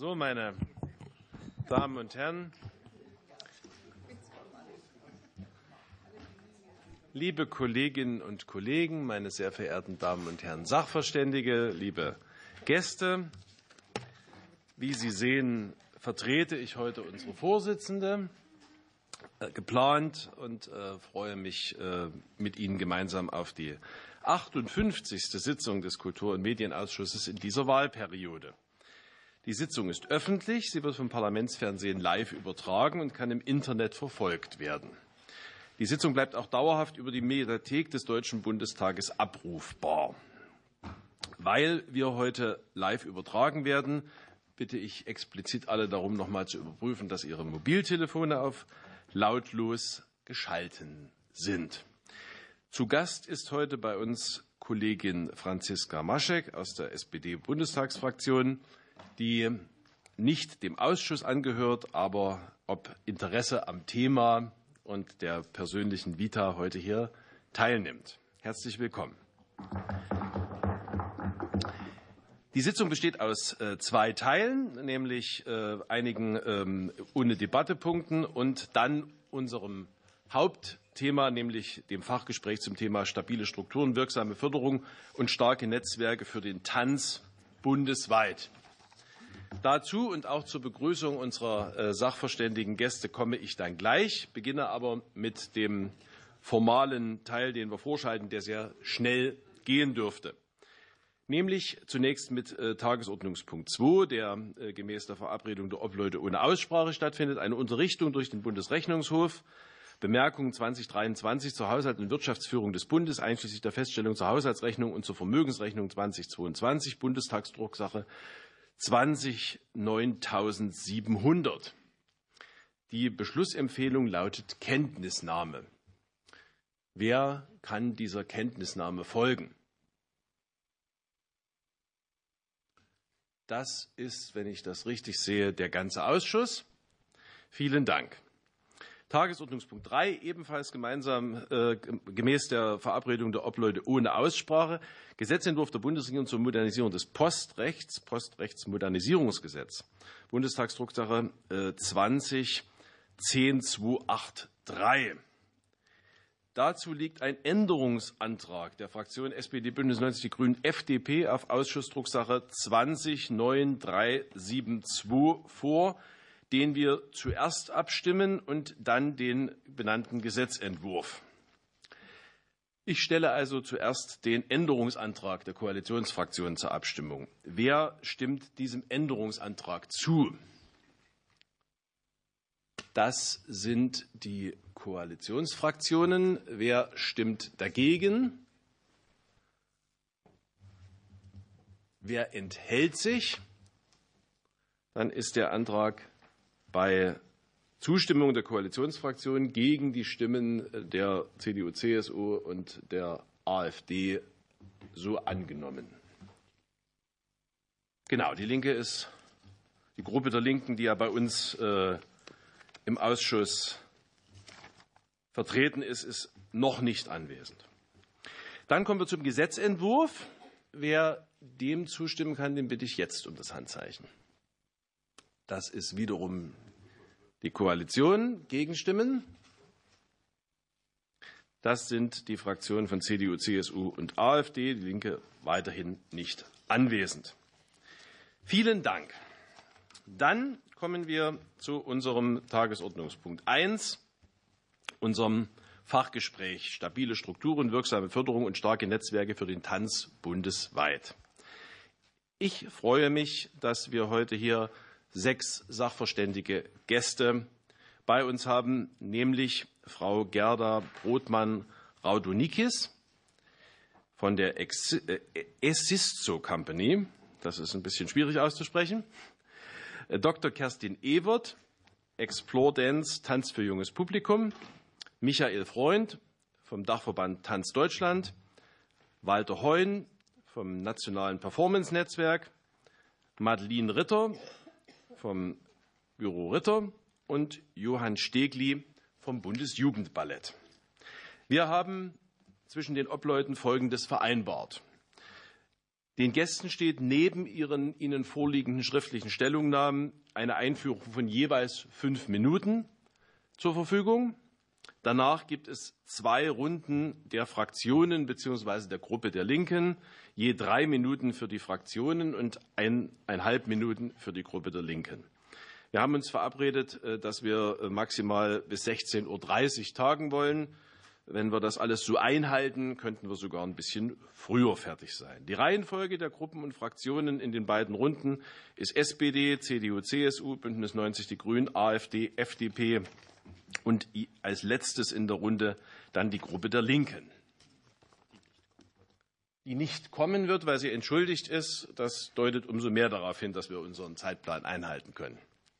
So, meine Damen und Herren, liebe Kolleginnen und Kollegen, meine sehr verehrten Damen und Herren Sachverständige, liebe Gäste, wie Sie sehen, vertrete ich heute unsere Vorsitzende geplant und freue mich, mit Ihnen gemeinsam auf die 58. Sitzung des Kultur- und Medienausschusses in dieser Wahlperiode. Die Sitzung ist öffentlich, sie wird vom Parlamentsfernsehen live übertragen und kann im Internet verfolgt werden. Die Sitzung bleibt auch dauerhaft über die Mediathek des Deutschen Bundestages abrufbar. Weil wir heute live übertragen werden, bitte ich explizit alle darum, noch mal zu überprüfen, dass Ihre Mobiltelefone auf lautlos geschalten sind. Zu Gast ist heute bei uns Kollegin Franziska Maschek aus der SPD-Bundestagsfraktion, die nicht dem Ausschuss angehört, aber ob Interesse am Thema und der persönlichen Vita heute hier teilnimmt. Herzlich willkommen. Die Sitzung besteht aus zwei Teilen, nämlich einigen ohne Debattepunkten und dann unserem Hauptthema, nämlich dem Fachgespräch zum Thema stabile Strukturen, wirksame Förderung und starke Netzwerke für den Tanz bundesweit. Dazu und auch zur Begrüßung unserer sachverständigen Gäste komme ich dann gleich, beginne aber mit dem formalen Teil, den wir vorschalten, der sehr schnell gehen dürfte. Nämlich zunächst mit Tagesordnungspunkt 2, der gemäß der Verabredung der Obleute ohne Aussprache stattfindet, eine Unterrichtung durch den Bundesrechnungshof, Bemerkungen 2023 zur Haushalt- und Wirtschaftsführung des Bundes, einschließlich der Feststellung zur Haushaltsrechnung und zur Vermögensrechnung 2022, Bundestagsdrucksache 209700. Die Beschlussempfehlung lautet Kenntnisnahme. Wer kann dieser Kenntnisnahme folgen? Das ist, wenn ich das richtig sehe, der ganze Ausschuss. Vielen Dank. Tagesordnungspunkt 3, ebenfalls gemeinsam gemäß der Verabredung der Obleute ohne Aussprache, Gesetzentwurf der Bundesregierung zur Modernisierung des Postrechts, Postrechtsmodernisierungsgesetz, Bundestagsdrucksache 20-10283. Dazu liegt ein Änderungsantrag der Fraktionen SPD, Bündnis 90, die Grünen, FDP auf Ausschussdrucksache 20-9372 vor, den wir zuerst abstimmen und dann den benannten Gesetzentwurf. Ich stelle also zuerst den Änderungsantrag der Koalitionsfraktionen zur Abstimmung. Wer stimmt diesem Änderungsantrag zu? Das sind die Koalitionsfraktionen. Wer stimmt dagegen? Wer enthält sich? Dann ist der Antrag bei Zustimmung der Koalitionsfraktionen gegen die Stimmen der CDU, CSU und der AfD so angenommen. Genau, die Linke ist die Gruppe der Linken, die ja bei uns im Ausschuss vertreten ist, ist noch nicht anwesend. Dann kommen wir zum Gesetzentwurf. Wer dem zustimmen kann, den bitte ich jetzt um das Handzeichen. Das ist wiederum die Koalition. Gegenstimmen? Das sind die Fraktionen von CDU, CSU und AfD. Die Linke weiterhin nicht anwesend. Vielen Dank. Dann kommen wir zu unserem Tagesordnungspunkt 1, unserem Fachgespräch stabile Strukturen, wirksame Förderung und starke Netzwerke für den Tanz bundesweit. Ich freue mich, dass wir heute hier 6 sachverständige Gäste bei uns haben, nämlich Frau Gerda Brodmann-Raudonikis von der Essisco Company, das ist ein bisschen schwierig auszusprechen, Dr. Kerstin Ewert, Explore Dance, Tanz für junges Publikum, Michael Freund vom Dachverband Tanz Deutschland, Walter Heun vom Nationalen Performance Netzwerk, Madeline Ritter vom Büro Ritter und Johann Stegli vom Bundesjugendballett. Wir haben zwischen den Obleuten Folgendes vereinbart. Den Gästen steht neben ihren Ihnen vorliegenden schriftlichen Stellungnahmen eine Einführung von jeweils 5 Minuten zur Verfügung. Danach gibt es 2 Runden der Fraktionen bzw. der Gruppe der Linken, je 3 Minuten für die Fraktionen und 1,5 Minuten für die Gruppe der Linken. Wir haben uns verabredet, dass wir maximal bis 16:30 Uhr tagen wollen. Wenn wir das alles so einhalten, könnten wir sogar ein bisschen früher fertig sein. Die Reihenfolge der Gruppen und Fraktionen in den beiden Runden ist SPD, CDU, CSU, Bündnis 90 Die Grünen, AfD, FDP und als letztes in der Runde dann die Gruppe der Linken, die nicht kommen wird, weil sie entschuldigt ist. Das deutet umso mehr darauf hin, dass wir unseren Zeitplan einhalten können.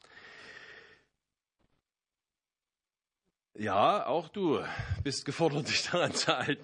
Ja, auch du bist gefordert, dich daran zu halten.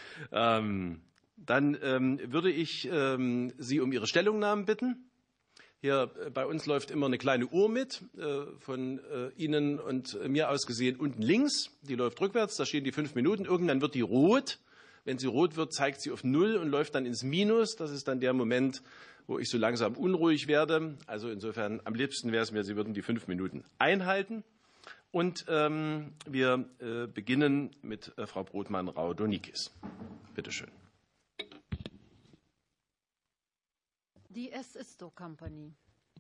Dann würde ich Sie um Ihre Stellungnahmen bitten. Hier bei uns läuft immer eine kleine Uhr mit, von Ihnen und mir aus gesehen unten links. Die läuft rückwärts, da stehen die 5 Minuten. Irgendwann wird die rot. Wenn sie rot wird, zeigt sie auf 0 und läuft dann ins Minus. Das ist dann der Moment, wo ich so langsam unruhig werde. Also insofern am liebsten wäre es mir, Sie würden die 5 Minuten einhalten. Und wir beginnen mit Frau Brodmann-Rau-Donikis. Bitte schön. Die Es-ist-so-Company.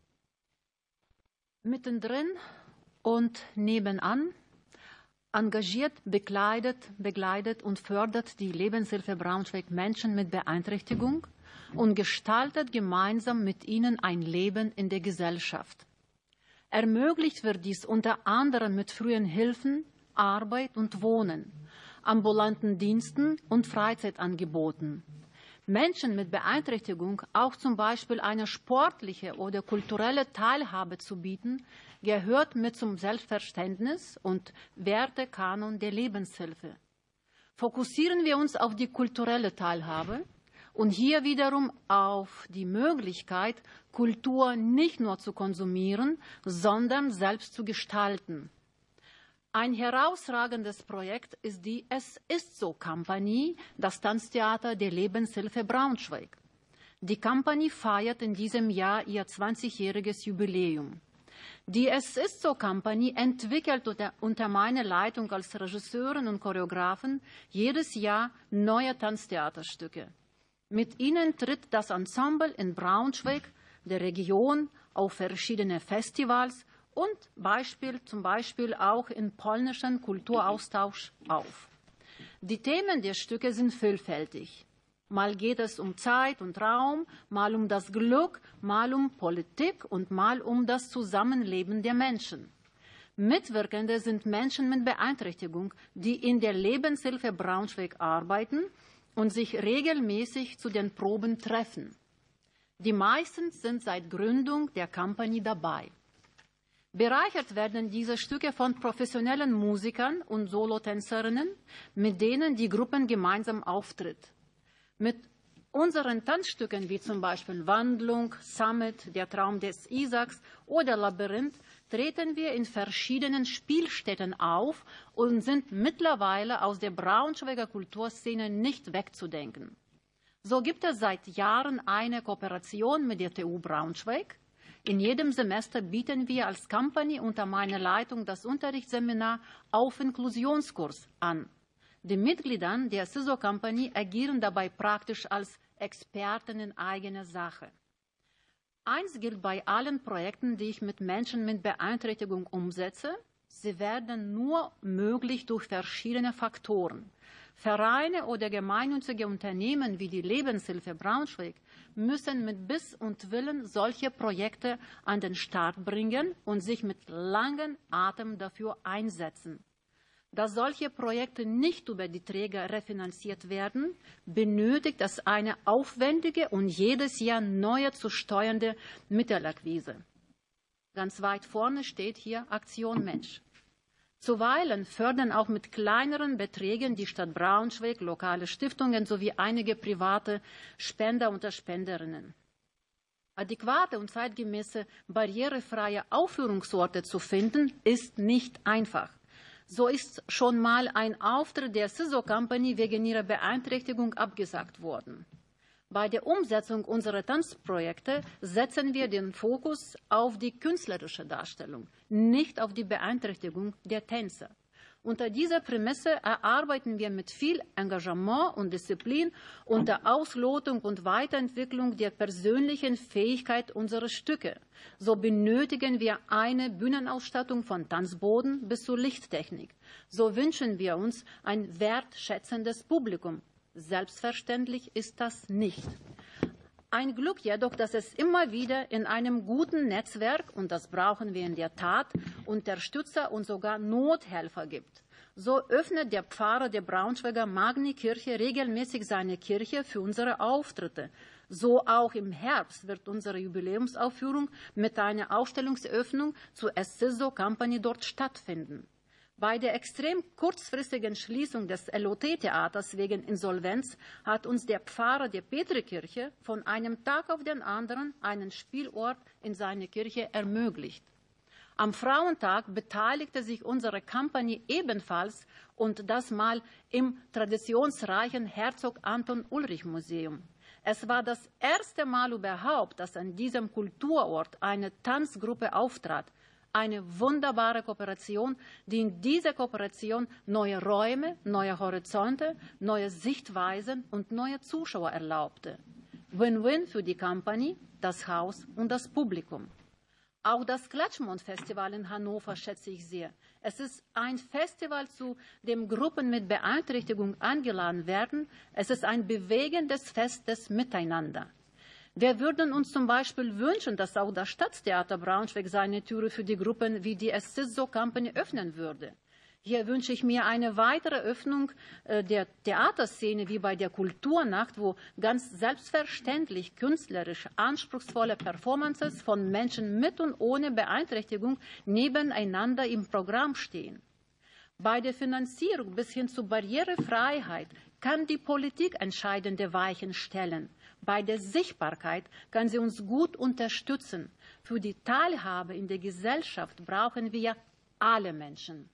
Mittendrin und nebenan engagiert, begleitet und fördert die Lebenshilfe Braunschweig Menschen mit Beeinträchtigung und gestaltet gemeinsam mit ihnen ein Leben in der Gesellschaft. Ermöglicht wird dies unter anderem mit frühen Hilfen, Arbeit und Wohnen, ambulanten Diensten und Freizeitangeboten. Menschen mit Beeinträchtigung auch zum Beispiel eine sportliche oder kulturelle Teilhabe zu bieten, gehört mit zum Selbstverständnis und Wertekanon der Lebenshilfe. Fokussieren wir uns auf die kulturelle Teilhabe und hier wiederum auf die Möglichkeit, Kultur nicht nur zu konsumieren, sondern selbst zu gestalten. Ein herausragendes Projekt ist die Es-ist-so-Company, das Tanztheater der Lebenshilfe Braunschweig. Die Company feiert in diesem Jahr ihr 20-jähriges Jubiläum. Die Es-ist-so-Company entwickelt unter meiner Leitung als Regisseurin und Choreografin jedes Jahr neue Tanztheaterstücke. Mit ihnen tritt das Ensemble in Braunschweig, der Region, auf verschiedene Festivals und zum Beispiel auch in polnischen Kulturaustausch auf. Die Themen der Stücke sind vielfältig. Mal geht es um Zeit und Raum, mal um das Glück, mal um Politik und mal um das Zusammenleben der Menschen. Mitwirkende sind Menschen mit Beeinträchtigung, die in der Lebenshilfe Braunschweig arbeiten und sich regelmäßig zu den Proben treffen. Die meisten sind seit Gründung der Company dabei. Bereichert werden diese Stücke von professionellen Musikern und Solotänzerinnen, mit denen die Gruppen gemeinsam auftritt. Mit unseren Tanzstücken wie zum Beispiel Wandlung, Summit, Der Traum des Isaaks oder Labyrinth treten wir in verschiedenen Spielstätten auf und sind mittlerweile aus der Braunschweiger Kulturszene nicht wegzudenken. So gibt es seit Jahren eine Kooperation mit der TU Braunschweig. In jedem Semester bieten wir als Company unter meiner Leitung das Unterrichtsseminar auf Inklusionskurs an. Die Mitglieder der Es-ist-so-Company agieren dabei praktisch als Experten in eigener Sache. Eins gilt bei allen Projekten, die ich mit Menschen mit Beeinträchtigung umsetze: Sie werden nur möglich durch verschiedene Faktoren. Vereine oder gemeinnützige Unternehmen wie die Lebenshilfe Braunschweig müssen mit Biss und Willen solche Projekte an den Start bringen und sich mit langem Atem dafür einsetzen. Dass solche Projekte nicht über die Träger refinanziert werden, benötigt es eine aufwendige und jedes Jahr neue zu steuernde Mittelakquise. Ganz weit vorne steht hier Aktion Mensch. Zuweilen fördern auch mit kleineren Beträgen die Stadt Braunschweig, lokale Stiftungen sowie einige private Spender und Spenderinnen. Adäquate und zeitgemäße barrierefreie Aufführungsorte zu finden, ist nicht einfach. So ist schon mal ein Auftritt der Es-ist-so-Company wegen ihrer Beeinträchtigung abgesagt worden. Bei der Umsetzung unserer Tanzprojekte setzen wir den Fokus auf die künstlerische Darstellung, nicht auf die Beeinträchtigung der Tänzer. Unter dieser Prämisse erarbeiten wir mit viel Engagement und Disziplin unter Auslotung und Weiterentwicklung der persönlichen Fähigkeit unserer Stücke. So benötigen wir eine Bühnenausstattung von Tanzboden bis zur Lichttechnik. So wünschen wir uns ein wertschätzendes Publikum. Selbstverständlich ist das nicht. Ein Glück jedoch, dass es immer wieder in einem guten Netzwerk, und das brauchen wir in der Tat, Unterstützer und sogar Nothelfer gibt. So öffnet der Pfarrer der Braunschweiger Magni-Kirche regelmäßig seine Kirche für unsere Auftritte. So auch im Herbst wird unsere Jubiläumsaufführung mit einer Ausstellungseröffnung zur Esciso Company dort stattfinden. Bei der extrem kurzfristigen Schließung des LOT-Theaters wegen Insolvenz hat uns der Pfarrer der Petrikirche von einem Tag auf den anderen einen Spielort in seiner Kirche ermöglicht. Am Frauentag beteiligte sich unsere Company ebenfalls und das mal im traditionsreichen Herzog Anton Ulrich Museum. Es war das erste Mal überhaupt, dass an diesem Kulturort eine Tanzgruppe auftrat. Eine wunderbare Kooperation, die in dieser Kooperation neue Räume, neue Horizonte, neue Sichtweisen und neue Zuschauer erlaubte. Win-win für die Company, das Haus und das Publikum. Auch das Klatschmond-Festival in Hannover schätze ich sehr. Es ist ein Festival, zu dem Gruppen mit Beeinträchtigung eingeladen werden. Es ist ein bewegendes Fest des Miteinander. Wir würden uns zum Beispiel wünschen, dass auch das Staatstheater Braunschweig seine Türe für die Gruppen wie die Esciso Company öffnen würde. Hier wünsche ich mir eine weitere Öffnung der Theaterszene wie bei der Kulturnacht, wo ganz selbstverständlich künstlerisch anspruchsvolle Performances von Menschen mit und ohne Beeinträchtigung nebeneinander im Programm stehen. Bei der Finanzierung bis hin zur Barrierefreiheit kann die Politik entscheidende Weichen stellen. Bei der Sichtbarkeit kann sie uns gut unterstützen. Für die Teilhabe in der Gesellschaft brauchen wir alle Menschen.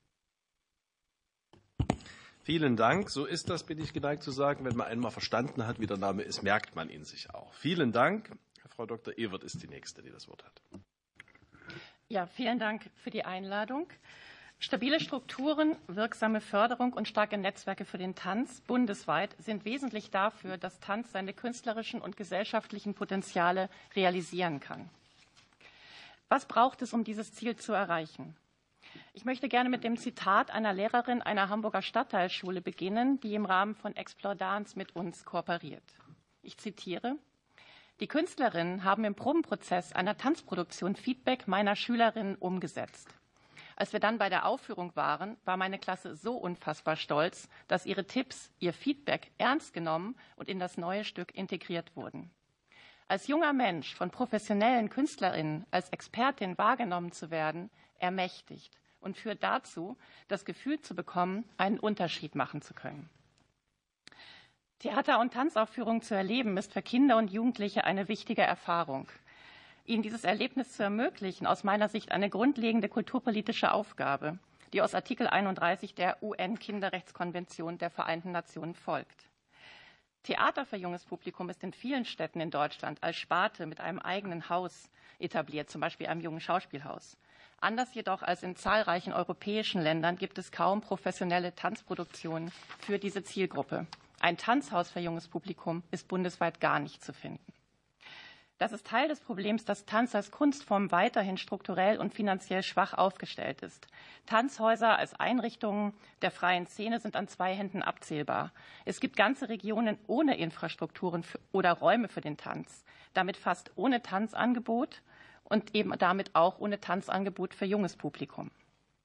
Vielen Dank. So ist das, bin ich geneigt zu sagen. Wenn man einmal verstanden hat, wie der Name ist, merkt man ihn sich auch. Vielen Dank. Frau Dr. Ewert ist die Nächste, die das Wort hat. Ja, vielen Dank für die Einladung. Stabile Strukturen, wirksame Förderung und starke Netzwerke für den Tanz bundesweit sind wesentlich dafür, dass Tanz seine künstlerischen und gesellschaftlichen Potenziale realisieren kann. Was braucht es, um dieses Ziel zu erreichen? Ich möchte gerne mit dem Zitat einer Lehrerin einer Hamburger Stadtteilschule beginnen, die im Rahmen von Explore Dance mit uns kooperiert. Ich zitiere: Die Künstlerinnen haben im Probenprozess einer Tanzproduktion Feedback meiner Schülerinnen umgesetzt. Als wir dann bei der Aufführung waren, war meine Klasse so unfassbar stolz, dass ihre Tipps, ihr Feedback ernst genommen und in das neue Stück integriert wurden. Als junger Mensch von professionellen KünstlerInnen als Expertin wahrgenommen zu werden, ermächtigt und führt dazu, das Gefühl zu bekommen, einen Unterschied machen zu können. Theater- und Tanzaufführungen zu erleben, ist für Kinder und Jugendliche eine wichtige Erfahrung. Ihnen dieses Erlebnis zu ermöglichen, aus meiner Sicht eine grundlegende kulturpolitische Aufgabe, die aus Artikel 31 der UN-Kinderrechtskonvention der Vereinten Nationen folgt. Theater für junges Publikum ist in vielen Städten in Deutschland als Sparte mit einem eigenen Haus etabliert, zum Beispiel einem jungen Schauspielhaus. Anders jedoch als in zahlreichen europäischen Ländern gibt es kaum professionelle Tanzproduktionen für diese Zielgruppe. Ein Tanzhaus für junges Publikum ist bundesweit gar nicht zu finden. Das ist Teil des Problems, dass Tanz als Kunstform weiterhin strukturell und finanziell schwach aufgestellt ist. Tanzhäuser als Einrichtungen der freien Szene sind an 2 Händen abzählbar. Es gibt ganze Regionen ohne Infrastrukturen oder Räume für den Tanz, damit fast ohne Tanzangebot und eben damit auch ohne Tanzangebot für junges Publikum.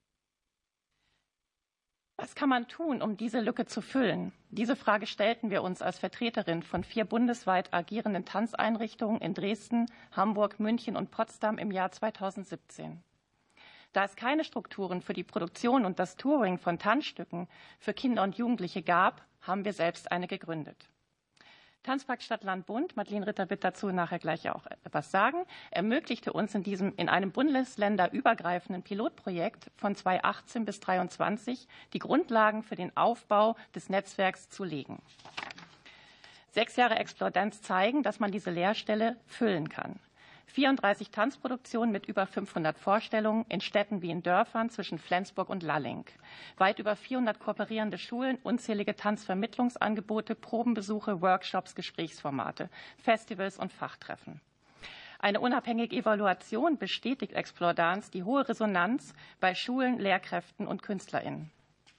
Was kann man tun, um diese Lücke zu füllen? Diese Frage stellten wir uns als Vertreterin von 4 bundesweit agierenden Tanzeinrichtungen in Dresden, Hamburg, München und Potsdam im Jahr 2017. Da es keine Strukturen für die Produktion und das Touring von Tanzstücken für Kinder und Jugendliche gab, haben wir selbst eine gegründet. Tanzpark Stadt-Land-Bund, Madeleine Ritter wird dazu nachher gleich auch etwas sagen, ermöglichte uns in einem bundesländerübergreifenden Pilotprojekt von 2018 bis 2023 die Grundlagen für den Aufbau des Netzwerks zu legen. 6 Jahre Explodanz zeigen, dass man diese Leerstelle füllen kann. 34 Tanzproduktionen mit über 500 Vorstellungen in Städten wie in Dörfern zwischen Flensburg und Lalling. Weit über 400 kooperierende Schulen, unzählige Tanzvermittlungsangebote, Probenbesuche, Workshops, Gesprächsformate, Festivals und Fachtreffen. Eine unabhängige Evaluation bestätigt Explore Dance die hohe Resonanz bei Schulen, Lehrkräften und KünstlerInnen.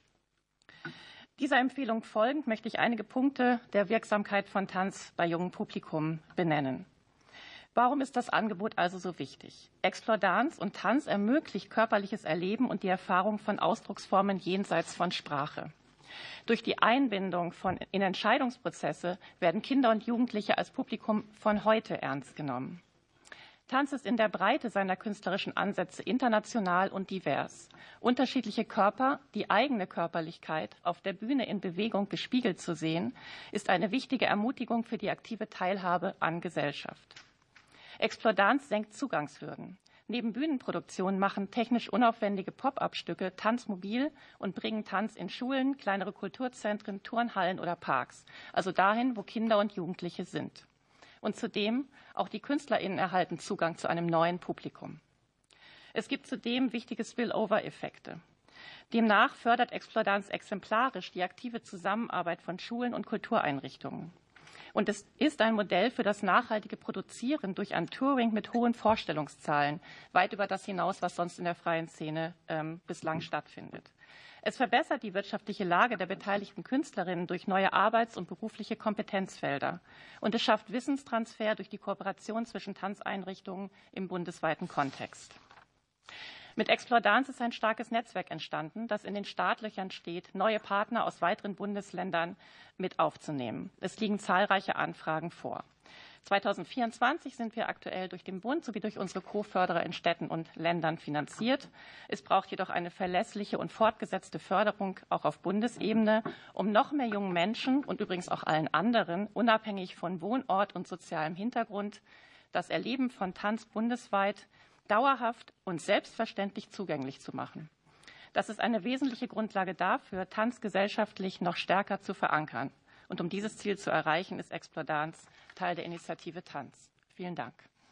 Dieser Empfehlung folgend möchte ich einige Punkte der Wirksamkeit von Tanz bei jungem Publikum benennen. Warum ist das Angebot also so wichtig? Explore Dance und Tanz ermöglicht körperliches Erleben und die Erfahrung von Ausdrucksformen jenseits von Sprache. Durch die Einbindung in Entscheidungsprozesse werden Kinder und Jugendliche als Publikum von heute ernst genommen. Tanz ist in der Breite seiner künstlerischen Ansätze international und divers. Unterschiedliche Körper, die eigene Körperlichkeit auf der Bühne in Bewegung gespiegelt zu sehen, ist eine wichtige Ermutigung für die aktive Teilhabe an Gesellschaft. Explore Dance senkt Zugangshürden. Neben Bühnenproduktionen machen technisch unaufwendige Pop-up-Stücke Tanz mobil und bringen Tanz in Schulen, kleinere Kulturzentren, Turnhallen oder Parks, also dahin, wo Kinder und Jugendliche sind. Und zudem, auch die KünstlerInnen erhalten Zugang zu einem neuen Publikum. Es gibt zudem wichtige Spillover-Effekte. Demnach fördert Explore Dance exemplarisch die aktive Zusammenarbeit von Schulen und Kultureinrichtungen. Und es ist ein Modell für das nachhaltige Produzieren durch ein Touring mit hohen Vorstellungszahlen, weit über das hinaus, was sonst in der freien Szene bislang stattfindet. Es verbessert die wirtschaftliche Lage der beteiligten Künstlerinnen durch neue Arbeits- und berufliche Kompetenzfelder. Und es schafft Wissenstransfer durch die Kooperation zwischen Tanzeinrichtungen im bundesweiten Kontext. Mit Explore Dance ist ein starkes Netzwerk entstanden, das in den Startlöchern steht, neue Partner aus weiteren Bundesländern mit aufzunehmen. Es liegen zahlreiche Anfragen vor. 2024 sind wir aktuell durch den Bund sowie durch unsere Co-Förderer in Städten und Ländern finanziert. Es braucht jedoch eine verlässliche und fortgesetzte Förderung auch auf Bundesebene, um noch mehr jungen Menschen und übrigens auch allen anderen, unabhängig von Wohnort und sozialem Hintergrund, das Erleben von Tanz bundesweit dauerhaft und selbstverständlich zugänglich zu machen. Das ist eine wesentliche Grundlage dafür, Tanz gesellschaftlich noch stärker zu verankern. Und um dieses Ziel zu erreichen, ist Explore Dance Teil der Initiative Tanz. Vielen Dank.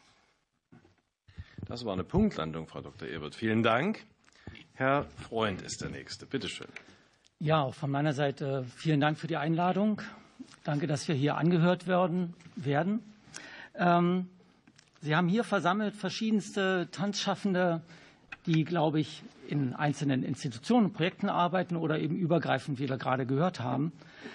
Das war eine Punktlandung, Frau Dr. Ebert. Vielen Dank. Herr Freund ist der Nächste. Bitte schön. Ja, auch von meiner Seite vielen Dank für die Einladung. Danke, dass wir hier angehört werden. Sie haben hier versammelt verschiedenste Tanzschaffende, die, glaube ich, in einzelnen Institutionen und Projekten arbeiten oder eben übergreifend, wie wir gerade gehört haben.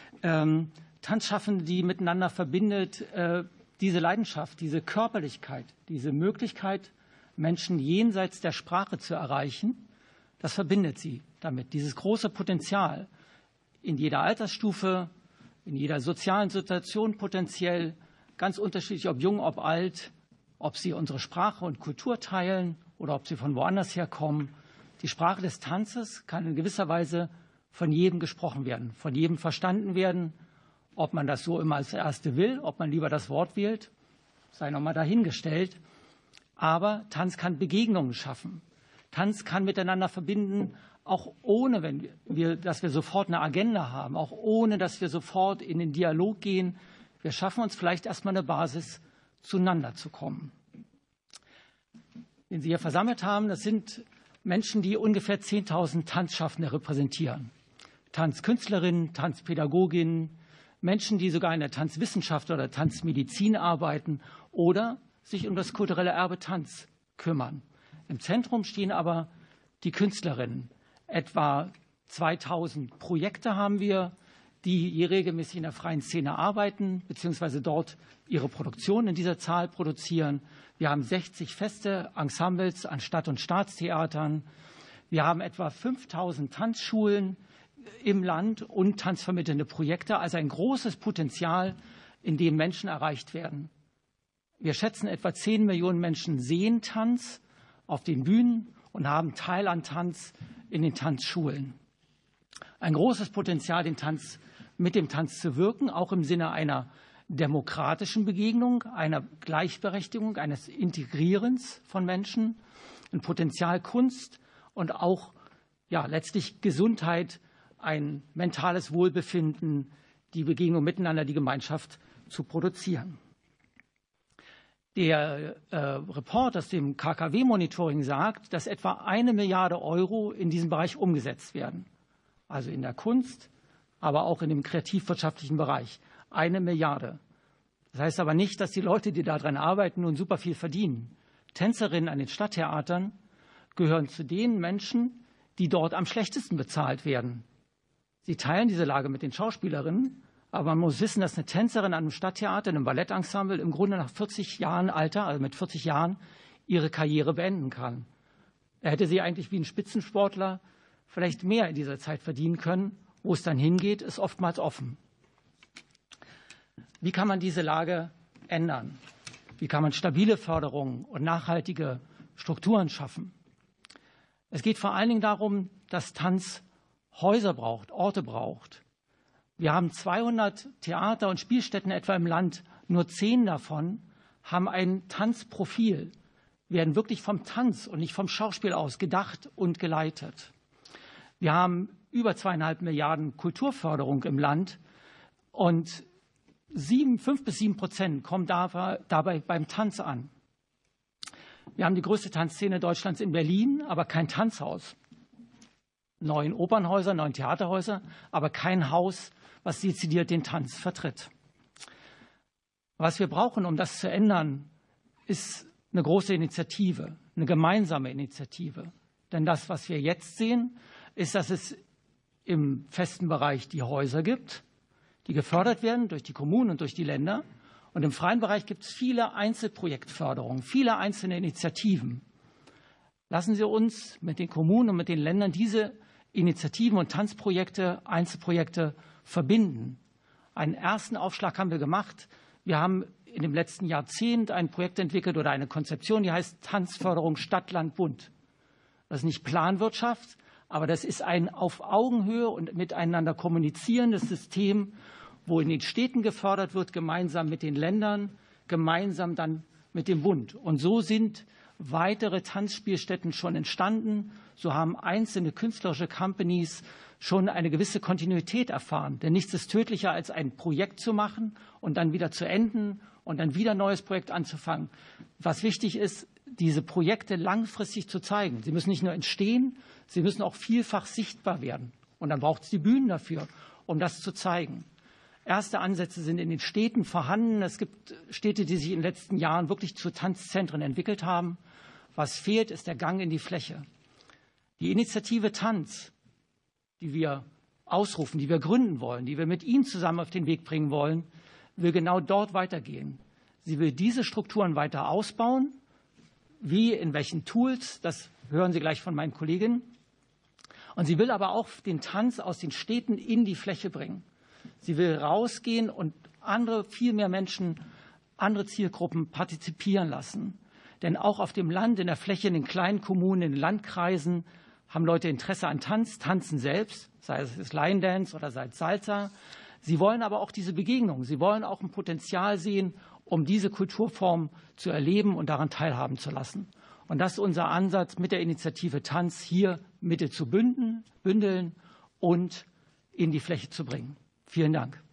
Tanzschaffende, die miteinander verbindet, diese Leidenschaft, diese Körperlichkeit, diese Möglichkeit, Menschen jenseits der Sprache zu erreichen, das verbindet sie damit. Dieses große Potenzial in jeder Altersstufe, in jeder sozialen Situation potenziell, ganz unterschiedlich, ob jung, ob alt, ob sie unsere Sprache und Kultur teilen oder ob sie von woanders herkommen. Die Sprache des Tanzes kann in gewisser Weise von jedem gesprochen werden, von jedem verstanden werden. Ob man das so immer als Erste will, ob man lieber das Wort wählt, sei nochmal dahingestellt. Aber Tanz kann Begegnungen schaffen. Tanz kann miteinander verbinden, auch ohne, dass wir sofort eine Agenda haben, auch ohne, dass wir sofort in den Dialog gehen. Wir schaffen uns vielleicht erstmal eine Basis, zueinander zu kommen. Den Sie hier versammelt haben, das sind Menschen, die ungefähr 10.000 Tanzschaffende repräsentieren. Tanzkünstlerinnen, Tanzpädagoginnen, Menschen, die sogar in der Tanzwissenschaft oder Tanzmedizin arbeiten oder sich um das kulturelle Erbe Tanz kümmern. Im Zentrum stehen aber die Künstlerinnen. Etwa 2.000 Projekte haben wir, die regelmäßig in der freien Szene arbeiten, beziehungsweise dort ihre Produktion in dieser Zahl produzieren. Wir haben 60 feste Ensembles an Stadt- und Staatstheatern. Wir haben etwa 5.000 Tanzschulen im Land und tanzvermittelnde Projekte, also ein großes Potenzial, in dem Menschen erreicht werden. Wir schätzen, etwa 10 Millionen Menschen sehen Tanz auf den Bühnen und haben Teil an Tanz in den Tanzschulen. Ein großes Potenzial, mit dem Tanz zu wirken, auch im Sinne einer demokratischen Begegnung, einer Gleichberechtigung, eines Integrierens von Menschen, ein Potenzial Kunst und auch letztlich Gesundheit, ein mentales Wohlbefinden, die Begegnung miteinander, die Gemeinschaft zu produzieren. Der Report aus dem KKW-Monitoring sagt, dass etwa 1 Milliarde Euro in diesem Bereich umgesetzt werden. Also in der Kunst, aber auch in dem kreativwirtschaftlichen Bereich. 1 Milliarde. Das heißt aber nicht, dass die Leute, die daran arbeiten, nun super viel verdienen. Tänzerinnen an den Stadttheatern gehören zu den Menschen, die dort am schlechtesten bezahlt werden. Sie teilen diese Lage mit den Schauspielerinnen, aber man muss wissen, dass eine Tänzerin an einem Stadttheater, in einem Ballettensemble im Grunde nach 40 Jahren Alter, also mit 40 Jahren, ihre Karriere beenden kann. Er hätte sie eigentlich wie ein Spitzensportler vielleicht mehr in dieser Zeit verdienen können. Wo es dann hingeht, ist oftmals offen. Wie kann man diese Lage ändern? Wie kann man stabile Förderung und nachhaltige Strukturen schaffen? Es geht vor allen Dingen darum, dass Tanz Häuser braucht, Orte braucht. Wir haben 200 Theater und Spielstätten etwa im Land. Nur 10 davon haben ein Tanzprofil, werden wirklich vom Tanz und nicht vom Schauspiel aus gedacht und geleitet. Wir haben über 2,5 Milliarden Kulturförderung im Land und 5 bis 7% kommen dabei beim Tanz an. Wir haben die größte Tanzszene Deutschlands in Berlin, aber kein Tanzhaus. 9 Opernhäuser, 9 Theaterhäuser, aber kein Haus, was dezidiert den Tanz vertritt. Was wir brauchen, um das zu ändern, ist eine große Initiative, eine gemeinsame Initiative. Denn das, was wir jetzt sehen, ist, dass es im festen Bereich die Häuser gibt, die gefördert werden durch die Kommunen und durch die Länder. Und im freien Bereich gibt es viele Einzelprojektförderungen, viele einzelne Initiativen. Lassen Sie uns mit den Kommunen und mit den Ländern diese Initiativen und Tanzprojekte, Einzelprojekte verbinden. Einen ersten Aufschlag haben wir gemacht. Wir haben in dem letzten Jahrzehnt ein Projekt entwickelt oder eine Konzeption, die heißt Tanzförderung Stadt, Land, Bund. Das ist nicht Planwirtschaft, aber das ist ein auf Augenhöhe und miteinander kommunizierendes System, wo in den Städten gefördert wird, gemeinsam mit den Ländern, gemeinsam dann mit dem Bund. Und so sind weitere Tanzspielstätten schon entstanden. So haben einzelne künstlerische Companies schon eine gewisse Kontinuität erfahren. Denn nichts ist tödlicher, als ein Projekt zu machen und dann wieder zu enden und dann wieder ein neues Projekt anzufangen. Was wichtig ist, diese Projekte langfristig zu zeigen. Sie müssen nicht nur entstehen, sie müssen auch vielfach sichtbar werden. Und dann braucht es die Bühnen dafür, um das zu zeigen. Erste Ansätze sind in den Städten vorhanden. Es gibt Städte, die sich in den letzten Jahren wirklich zu Tanzzentren entwickelt haben. Was fehlt, ist der Gang in die Fläche. Die Initiative Tanz, die wir ausrufen, die wir gründen wollen, die wir mit Ihnen zusammen auf den Weg bringen wollen, will genau dort weitergehen. Sie will diese Strukturen weiter ausbauen. Wie, in welchen Tools, das hören Sie gleich von meinen Kolleginnen. Und sie will aber auch den Tanz aus den Städten in die Fläche bringen. Sie will rausgehen und viel mehr Menschen, andere Zielgruppen partizipieren lassen. Denn auch auf dem Land, in der Fläche, in den kleinen Kommunen, in den Landkreisen haben Leute Interesse an Tanz, tanzen selbst, sei es Line Dance oder sei es Salsa. Sie wollen aber auch diese Begegnung. Sie wollen auch ein Potenzial sehen, um diese Kulturform zu erleben und daran teilhaben zu lassen. Und das ist unser Ansatz mit der Initiative Tanz, hier Mittel zu bündeln und in die Fläche zu bringen. Vielen Dank.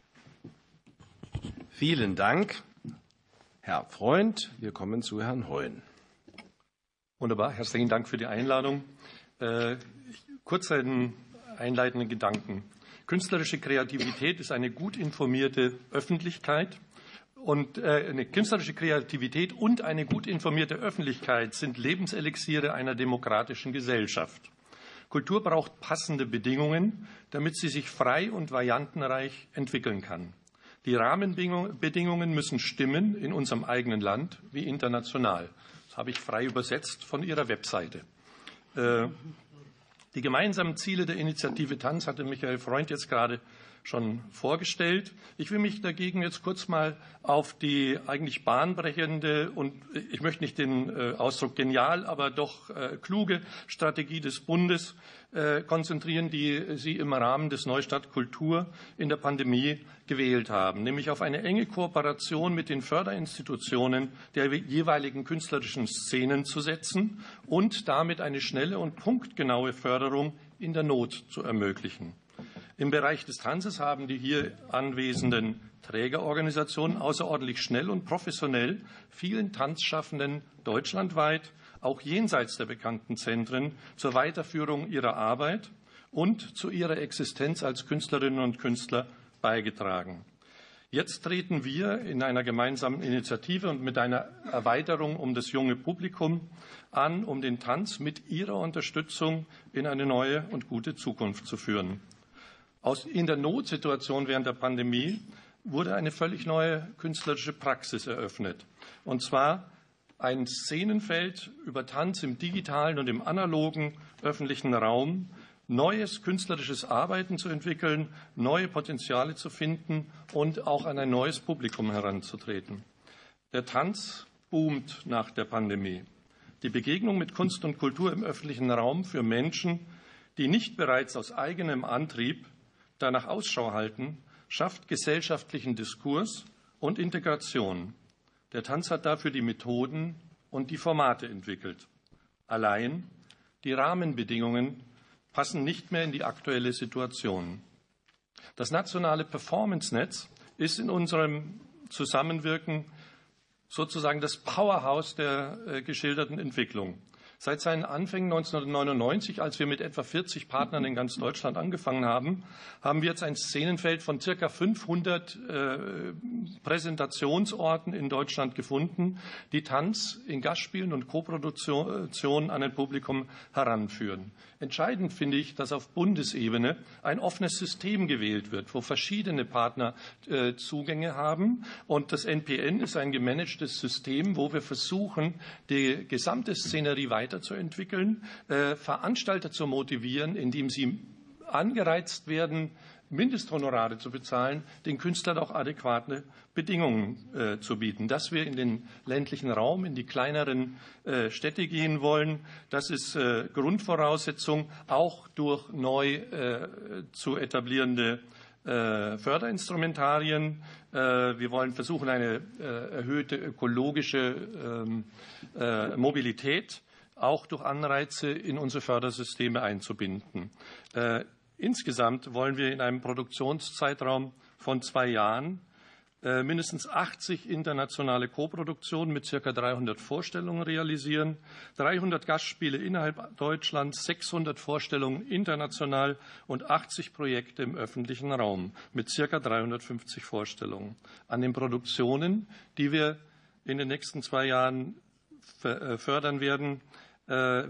Vielen Dank, Herr Freund. Wir kommen zu Herrn Heun. Wunderbar, herzlichen Dank für die Einladung. Kurz einen einleitenden Gedanken. Künstlerische Kreativität ist eine gut informierte Öffentlichkeit. Und eine künstlerische Kreativität und eine gut informierte Öffentlichkeit sind Lebenselixiere einer demokratischen Gesellschaft. Kultur braucht passende Bedingungen, damit sie sich frei und variantenreich entwickeln kann. Die Rahmenbedingungen müssen stimmen in unserem eigenen Land wie international. Das habe ich frei übersetzt von Ihrer Webseite. Die gemeinsamen Ziele der Initiative Tanz hatte Michael Freund jetzt gerade schon vorgestellt. Ich will mich dagegen jetzt kurz mal auf die eigentlich bahnbrechende und ich möchte nicht den Ausdruck genial, aber doch kluge Strategie des Bundes konzentrieren, die Sie im Rahmen des Neustart Kultur in der Pandemie gewählt haben, nämlich auf eine enge Kooperation mit den Förderinstitutionen der jeweiligen künstlerischen Szenen zu setzen und damit eine schnelle und punktgenaue Förderung in der Not zu ermöglichen. Im Bereich des Tanzes haben die hier anwesenden Trägerorganisationen außerordentlich schnell und professionell vielen Tanzschaffenden deutschlandweit, auch jenseits der bekannten Zentren, zur Weiterführung ihrer Arbeit und zu ihrer Existenz als Künstlerinnen und Künstler beigetragen. Jetzt treten wir in einer gemeinsamen Initiative und mit einer Erweiterung um das junge Publikum an, um den Tanz mit ihrer Unterstützung in eine neue und gute Zukunft zu führen. In der Notsituation während der Pandemie wurde eine völlig neue künstlerische Praxis eröffnet. Und zwar ein Szenenfeld über Tanz im digitalen und im analogen öffentlichen Raum, neues künstlerisches Arbeiten zu entwickeln, neue Potenziale zu finden und auch an ein neues Publikum heranzutreten. Der Tanz boomt nach der Pandemie. Die Begegnung mit Kunst und Kultur im öffentlichen Raum für Menschen, die nicht bereits aus eigenem Antrieb danach Ausschau halten, schafft gesellschaftlichen Diskurs und Integration. Der Tanz hat dafür die Methoden und die Formate entwickelt. Allein die Rahmenbedingungen passen nicht mehr in die aktuelle Situation. Das nationale Performance-Netz ist in unserem Zusammenwirken sozusagen das Powerhouse der geschilderten Entwicklung. Seit seinen Anfängen 1999, als wir mit etwa 40 Partnern in ganz Deutschland angefangen haben, haben wir jetzt ein Szenenfeld von ca. 500 Präsentationsorten in Deutschland gefunden, die Tanz in Gastspielen und Koproduktionen an ein Publikum heranführen. Entscheidend finde ich, dass auf Bundesebene ein offenes System gewählt wird, wo verschiedene Partner Zugänge haben. Und das NPN ist ein gemanagtes System, wo wir versuchen, die gesamte Szenerie weiterzuentwickeln, Veranstalter zu motivieren, indem sie angereizt werden, Mindesthonorare zu bezahlen, den Künstlern auch adäquate Bedingungen zu bieten. Dass wir in den ländlichen Raum, in die kleineren Städte gehen wollen, das ist Grundvoraussetzung, auch durch neu zu etablierende Förderinstrumentarien. Wir wollen versuchen, eine erhöhte ökologische Mobilität auch durch Anreize in unsere Fördersysteme einzubinden. Insgesamt wollen wir in einem Produktionszeitraum von 2 Jahren mindestens 80 internationale Koproduktionen mit ca. 300 Vorstellungen realisieren, 300 Gastspiele innerhalb Deutschlands, 600 Vorstellungen international und 80 Projekte im öffentlichen Raum mit ca. 350 Vorstellungen. An den Produktionen, die wir in den nächsten 2 Jahren fördern werden ca.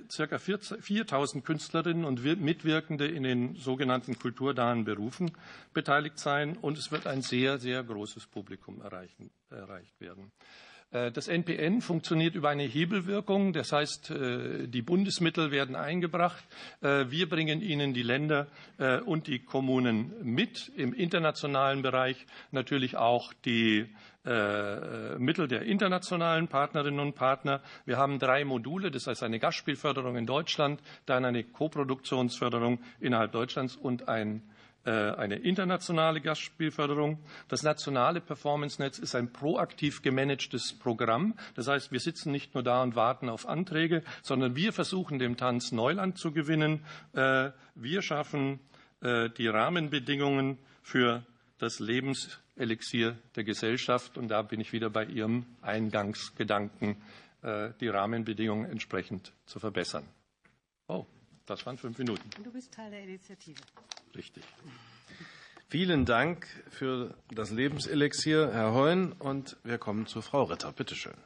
4.000 Künstlerinnen und Mitwirkende in den sogenannten kulturnahen Berufen beteiligt sein, und es wird ein sehr, sehr großes Publikum erreicht werden. Das NPN funktioniert über eine Hebelwirkung, das heißt, die Bundesmittel werden eingebracht. Wir bringen Ihnen die Länder und die Kommunen mit, im internationalen Bereich natürlich auch die Mittel der internationalen Partnerinnen und Partner. Wir haben 3 Module, das heißt eine Gastspielförderung in Deutschland, dann eine Koproduktionsförderung innerhalb Deutschlands und eine internationale Gastspielförderung. Das nationale Performance-Netz ist ein proaktiv gemanagtes Programm. Das heißt, wir sitzen nicht nur da und warten auf Anträge, sondern wir versuchen, dem Tanz Neuland zu gewinnen. Wir schaffen die Rahmenbedingungen für das Lebenselixier der Gesellschaft. Und da bin ich wieder bei Ihrem Eingangsgedanken, die Rahmenbedingungen entsprechend zu verbessern. Oh, das waren 5 Minuten. Du bist Teil der Initiative. Richtig. Vielen Dank für das Lebenselixier, Herr Heun. Und wir kommen zu Frau Ritter. Bitte schön.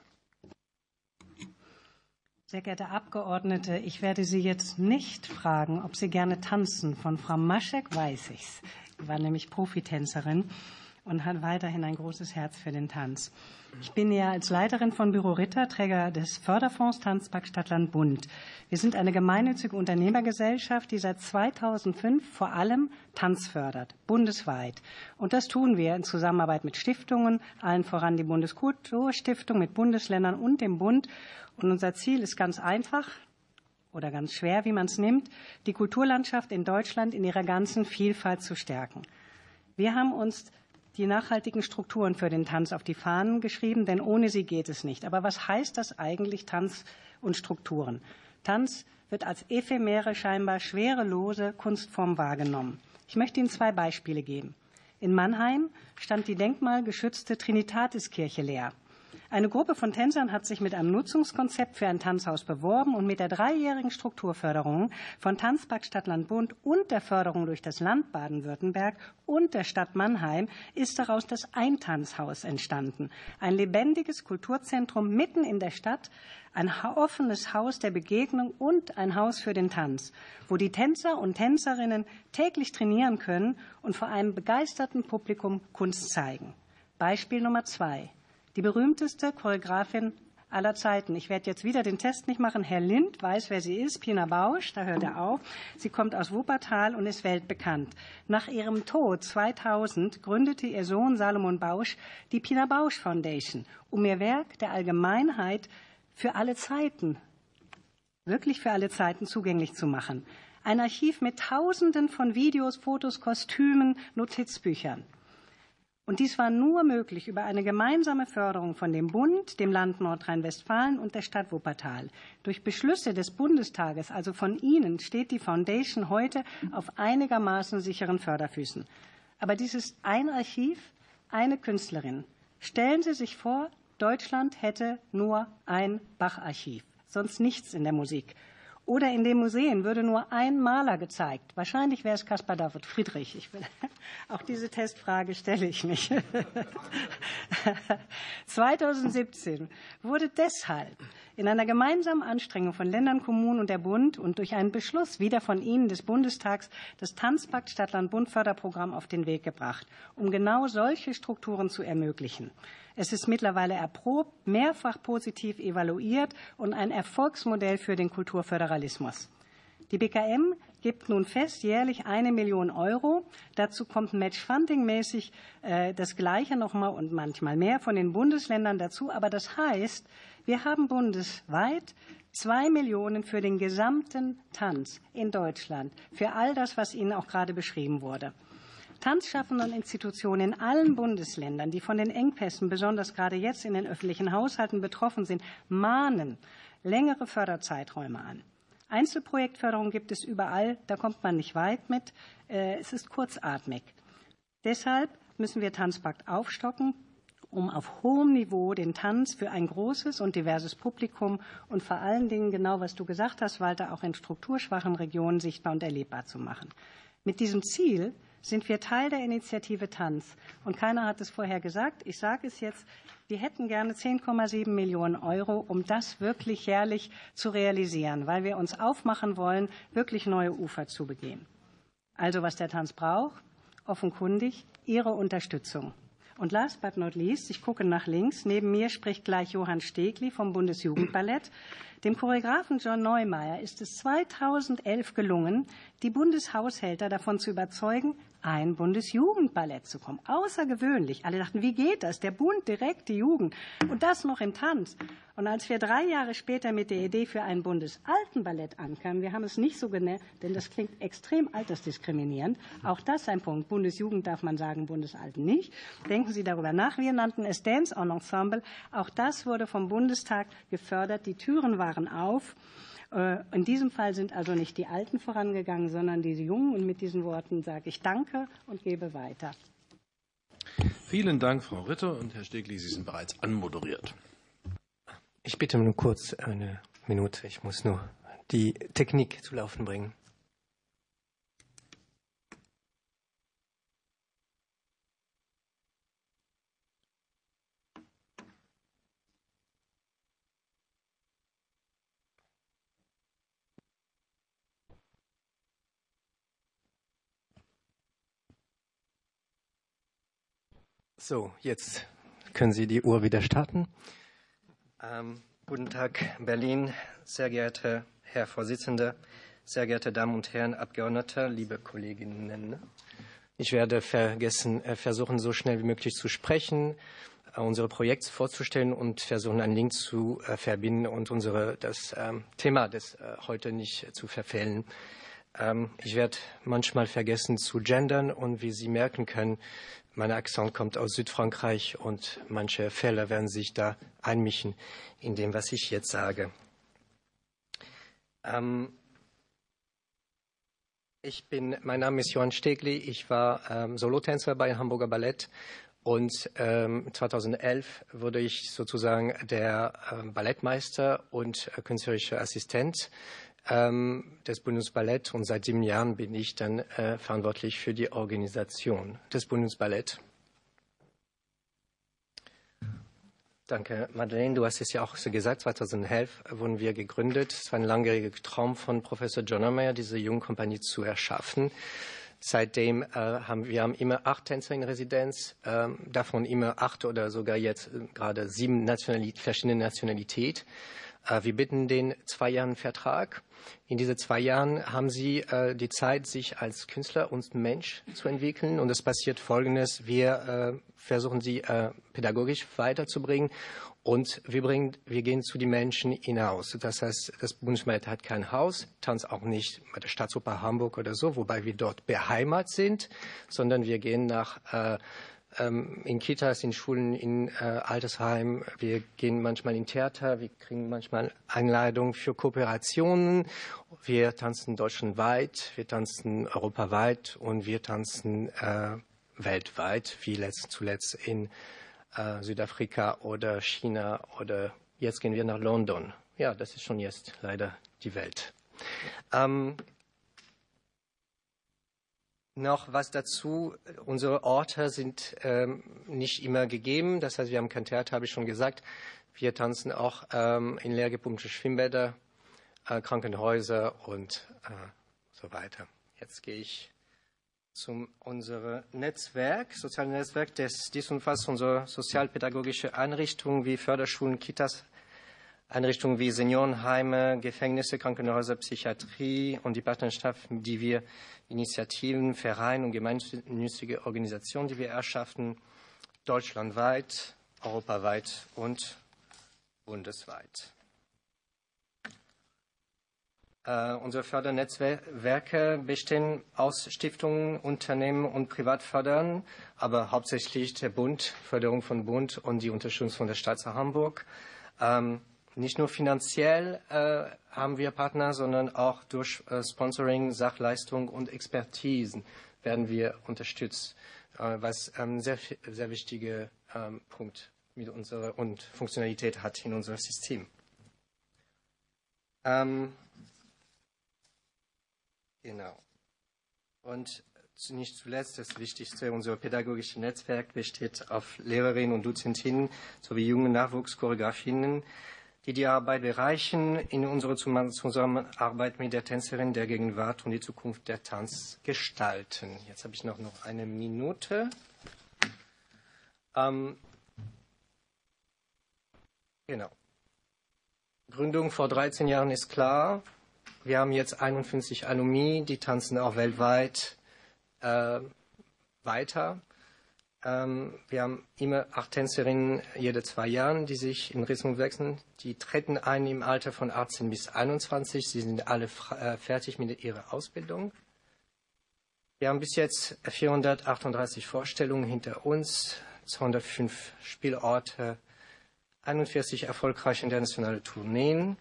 Sehr geehrte Abgeordnete, ich werde Sie jetzt nicht fragen, ob Sie gerne tanzen. Von Frau Maschek weiß ich's. Sie war nämlich Profitänzerin und hat weiterhin ein großes Herz für den Tanz. Ich bin ja als Leiterin von Büro Ritter Träger des Förderfonds Tanzpark Stadtland Bund. Wir sind eine gemeinnützige Unternehmergesellschaft, die seit 2005 vor allem Tanz fördert, bundesweit. Und das tun wir in Zusammenarbeit mit Stiftungen, allen voran die Bundeskulturstiftung, mit Bundesländern und dem Bund. Und unser Ziel ist ganz einfach oder ganz schwer, wie man es nimmt, die Kulturlandschaft in Deutschland in ihrer ganzen Vielfalt zu stärken. Wir haben uns die nachhaltigen Strukturen für den Tanz auf die Fahnen geschrieben, denn ohne sie geht es nicht. Aber was heißt das eigentlich, Tanz und Strukturen? Tanz wird als ephemere, scheinbar schwerelose Kunstform wahrgenommen. Ich möchte Ihnen 2 Beispiele geben. In Mannheim stand die denkmalgeschützte Trinitatiskirche leer. Eine Gruppe von Tänzern hat sich mit einem Nutzungskonzept für ein Tanzhaus beworben und mit der 3-jährigen Strukturförderung von Tanzpakt Stadtland Bund und der Förderung durch das Land Baden-Württemberg und der Stadt Mannheim ist daraus das Eintanzhaus entstanden. Ein lebendiges Kulturzentrum mitten in der Stadt, ein offenes Haus der Begegnung und ein Haus für den Tanz, wo die Tänzer und Tänzerinnen täglich trainieren können und vor einem begeisterten Publikum Kunst zeigen. Beispiel Nummer 2. Die berühmteste Choreografin aller Zeiten. Ich werde jetzt wieder den Test nicht machen. Herr Lind weiß, wer sie ist. Pina Bausch, da hört er auf. Sie kommt aus Wuppertal und ist weltbekannt. Nach ihrem Tod 2000 gründete ihr Sohn Salomon Bausch die Pina Bausch Foundation, um ihr Werk der Allgemeinheit für alle Zeiten, wirklich für alle Zeiten zugänglich zu machen. Ein Archiv mit Tausenden von Videos, Fotos, Kostümen, Notizbüchern. Und dies war nur möglich über eine gemeinsame Förderung von dem Bund, dem Land Nordrhein-Westfalen und der Stadt Wuppertal. Durch Beschlüsse des Bundestages, also von Ihnen, steht die Foundation heute auf einigermaßen sicheren Förderfüßen. Aber dies ist ein Archiv, eine Künstlerin. Stellen Sie sich vor, Deutschland hätte nur ein Bach-Archiv, sonst nichts in der Musik. Oder in den Museen würde nur ein Maler gezeigt. Wahrscheinlich wäre es Caspar David Friedrich. Auch diese Testfrage stelle ich nicht. 2017 wurde deshalb in einer gemeinsamen Anstrengung von Ländern, Kommunen und der Bund und durch einen Beschluss wieder von Ihnen des Bundestags das Tanzpakt Stadtland-Bund-Förderprogramm auf den Weg gebracht, um genau solche Strukturen zu ermöglichen. Es ist mittlerweile erprobt, mehrfach positiv evaluiert und ein Erfolgsmodell für den Kulturföderalismus. Die BKM gibt nun fest jährlich 1 Million €. Dazu kommt Matchfunding-mäßig das Gleiche nochmal und manchmal mehr von den Bundesländern dazu. Aber das heißt, wir haben bundesweit 2 Millionen für den gesamten Tanz in Deutschland, für all das, was Ihnen auch gerade beschrieben wurde. Tanzschaffende und Institutionen in allen Bundesländern, die von den Engpässen, besonders gerade jetzt in den öffentlichen Haushalten betroffen sind, mahnen längere Förderzeiträume an. Einzelprojektförderung gibt es überall, da kommt man nicht weit mit. Es ist kurzatmig. Deshalb müssen wir Tanzpakt aufstocken, um auf hohem Niveau den Tanz für ein großes und diverses Publikum und vor allen Dingen, genau was du gesagt hast, Walter, auch in strukturschwachen Regionen sichtbar und erlebbar zu machen. Mit diesem Ziel sind wir Teil der Initiative Tanz. Und keiner hat es vorher gesagt. Ich sage es jetzt. Wir hätten gerne 10,7 Millionen €, um das wirklich jährlich zu realisieren, weil wir uns aufmachen wollen, wirklich neue Ufer zu begehen. Also was der Tanz braucht, offenkundig Ihre Unterstützung. Und last but not least, ich gucke nach links, neben mir spricht gleich Johann Stegli vom Bundesjugendballett. Dem Choreografen John Neumeier ist es 2011 gelungen, die Bundeshaushälter davon zu überzeugen, ein Bundesjugendballett zu kommen. Außergewöhnlich. Alle dachten, wie geht das? Der Bund direkt die Jugend. Und das noch im Tanz. Und als wir 3 Jahre später mit der Idee für ein Bundesaltenballett ankamen, wir haben es nicht so genannt, denn das klingt extrem altersdiskriminierend. Auch das ein Punkt. Bundesjugend darf man sagen, Bundesalten nicht. Denken Sie darüber nach. Wir nannten es Dance en Ensemble. Auch das wurde vom Bundestag gefördert. Die Türen waren auf. In diesem Fall sind also nicht die Alten vorangegangen, sondern die Jungen. Und mit diesen Worten sage ich Danke und gebe weiter. Vielen Dank, Frau Ritter und Herr Stegli. Sie sind bereits anmoderiert. Ich bitte nur kurz eine Minute. Ich muss nur die Technik zu laufen bringen. So, jetzt können Sie die Uhr wieder starten. Guten Tag, Berlin, sehr geehrter Herr Vorsitzender, sehr geehrte Damen und Herren Abgeordnete, liebe Kolleginnen. Ich werde versuchen, so schnell wie möglich zu sprechen, unsere Projekte vorzustellen und versuchen, einen Link zu verbinden und das Thema des heute nicht zu verfehlen. Ich werde manchmal vergessen zu gendern und wie Sie merken können, mein Akzent kommt aus Südfrankreich und manche Fälle werden sich da einmischen in dem, was ich jetzt sage. Mein Name ist Johann Stegli. Ich war Solotänzer bei Hamburger Ballett und 2011 wurde ich sozusagen der Ballettmeister und künstlerischer Assistent des Bundesballett und seit 7 Jahren bin ich dann verantwortlich für die Organisation des Bundesballett. Danke, Madeleine. Du hast es ja auch so gesagt, 2011 wurden wir gegründet. Es war ein langjähriger Traum von Professor John Meyer, diese Jugendkompanie zu erschaffen. Seitdem haben wir immer 8 Tänzer in Residenz, davon immer 8 oder sogar jetzt gerade 7 verschiedene Nationalitäten. Wir bitten den 2 Jahren Vertrag. In diesen 2 Jahren haben Sie die Zeit, sich als Künstler und Mensch zu entwickeln. Und es passiert Folgendes. Wir versuchen Sie pädagogisch weiterzubringen. Und wir gehen zu den Menschen hinaus. Das heißt, das Bundesballett hat kein Haus, tanzt auch nicht bei der Staatsoper Hamburg oder so, wobei wir dort beheimatet sind, sondern wir gehen in Kitas, in Schulen, in Altersheimen. Wir gehen manchmal in Theater. Wir kriegen manchmal Einladungen für Kooperationen. Wir tanzen deutschlandweit, wir tanzen europaweit und wir tanzen weltweit, wie zuletzt in Südafrika oder China oder jetzt gehen wir nach London. Ja, das ist schon jetzt leider die Welt. Noch was dazu. Unsere Orte sind nicht immer gegeben. Das heißt, wir haben kein Theater, habe ich schon gesagt. Wir tanzen auch in leer gepumpte Schwimmbäder, Krankenhäuser und so weiter. Jetzt gehe ich zu unserem Netzwerk, sozialen Netzwerk. Dies umfasst unsere sozialpädagogische Einrichtungen wie Förderschulen, Kitas, Einrichtungen wie Seniorenheime, Gefängnisse, Krankenhäuser, Psychiatrie und die Partnerschaft, die wir Initiativen, Vereine und gemeinnützige Organisationen, die wir erschaffen, deutschlandweit, europaweit und bundesweit. Unsere Fördernetzwerke bestehen aus Stiftungen, Unternehmen und Privatfördern, aber hauptsächlich der Bund, Förderung von Bund und die Unterstützung von der Stadt Hamburg. Nicht nur finanziell haben wir Partner, sondern auch durch Sponsoring, Sachleistung und Expertisen werden wir unterstützt, was ein sehr, sehr wichtiger Punkt mit unserer und Funktionalität hat in unserem System. Genau. Und nicht zuletzt das Wichtigste, unser pädagogisches Netzwerk besteht auf Lehrerinnen und Dozentinnen sowie jungen Nachwuchschoreografinnen, die Arbeit bereichen in unserer Zusammenarbeit mit der Tänzerin der Gegenwart und die Zukunft der Tanz gestalten. Jetzt habe ich noch 1 Minute. Genau. Gründung vor 13 Jahren ist klar. Wir haben jetzt 51 Alumni, die tanzen auch weltweit weiter. Wir haben immer 8 Tänzerinnen jede 2 Jahre, die sich in Richtung wechseln. Die treten ein im Alter von 18 bis 21. Sie sind alle fertig mit ihrer Ausbildung. Wir haben bis jetzt 438 Vorstellungen hinter uns, 205 Spielorte, 41 erfolgreiche internationale Tourneen,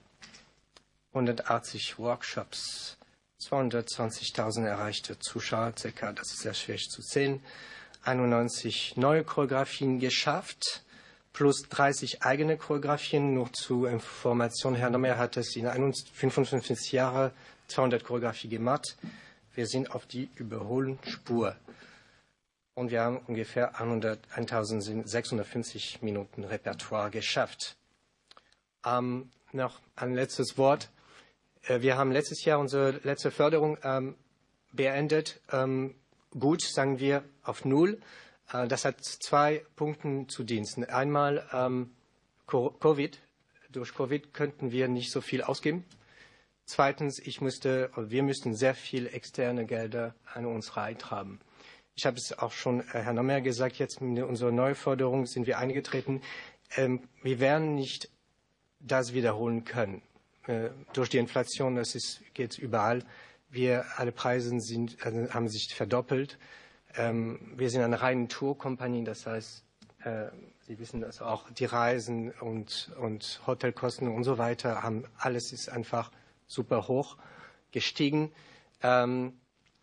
180 Workshops, 220.000 erreichte Zuschauer, circa, das ist sehr schwierig zu sehen, 91 neue Choreografien geschafft, plus 30 eigene Choreografien. Nur zur Information, Herr Nommer hat es in 55 Jahren 200 Choreografien gemacht. Wir sind auf die Überholspur. Und wir haben ungefähr 1650 Minuten Repertoire geschafft. Noch ein letztes Wort. Wir haben letztes Jahr unsere letzte Förderung beendet. Gut, sagen wir, auf 0. Das hat 2 Punkten zu Diensten. Einmal Covid. Durch Covid könnten wir nicht so viel ausgeben. Zweitens, wir müssten sehr viel externe Gelder an uns reintragen. Ich habe es auch schon Herrn Nommer gesagt, jetzt mit unserer Neuförderung sind wir eingetreten. Wir werden nicht das wiederholen können. Durch die Inflation, geht überall. Alle Preise haben sich verdoppelt. Wir sind eine reine Tourkompanie, das heißt, Sie wissen das auch, die Reisen und Hotelkosten und so weiter alles ist einfach super hoch gestiegen.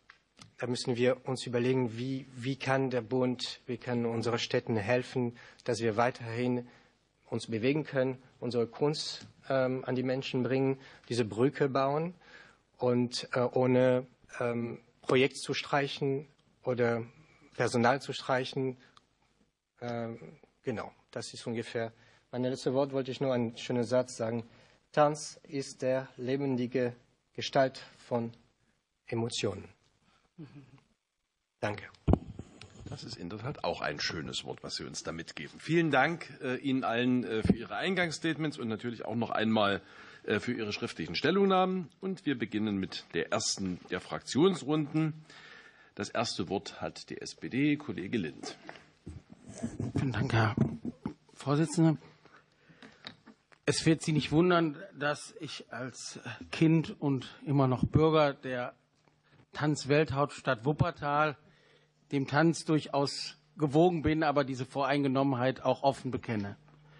da müssen wir uns überlegen, wie kann der Bund, wie können unsere Städten helfen, dass wir weiterhin uns bewegen können, unsere Kunst an die Menschen bringen, diese Brücke bauen und ohne Projekt zu streichen oder Personal zu streichen. Genau, das ist ungefähr mein letztes Wort. Wollte ich nur einen schönen Satz sagen. Tanz ist der lebendige Gestalt von Emotionen. Danke. Das ist in der Tat auch ein schönes Wort, was Sie uns da mitgeben. Vielen Dank Ihnen allen für Ihre Eingangsstatements und natürlich auch noch einmal für Ihre schriftlichen Stellungnahmen. Und wir beginnen mit der ersten der Fraktionsrunden. Das erste Wort hat die SPD, Kollege Lind. Vielen Dank, Herr Vorsitzender. Es wird Sie nicht wundern, dass ich als Kind und immer noch Bürger der Tanzwelthauptstadt Wuppertal dem Tanz durchaus gewogen bin, aber diese Voreingenommenheit auch offen bekenne.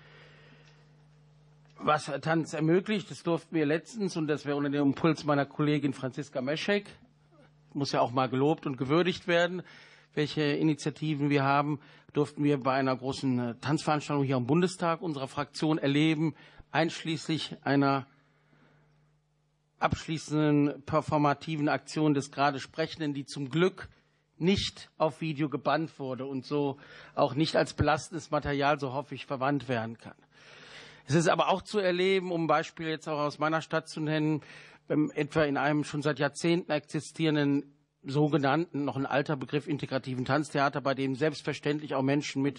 Was Tanz ermöglicht, das durften wir letztens, und das wäre unter dem Impuls meiner Kollegin Franziska Meschek, muss ja auch mal gelobt und gewürdigt werden, welche Initiativen wir haben, durften wir bei einer großen Tanzveranstaltung hier am Bundestag unserer Fraktion erleben, einschließlich einer abschließenden performativen Aktion des gerade Sprechenden, die zum Glück nicht auf Video gebannt wurde und so auch nicht als belastendes Material, so hoffe ich, verwandt werden kann. Es ist aber auch zu erleben, um ein Beispiel jetzt auch aus meiner Stadt zu nennen, etwa in einem schon seit Jahrzehnten existierenden sogenannten, noch ein alter Begriff, integrativen Tanztheater, bei dem selbstverständlich auch Menschen mit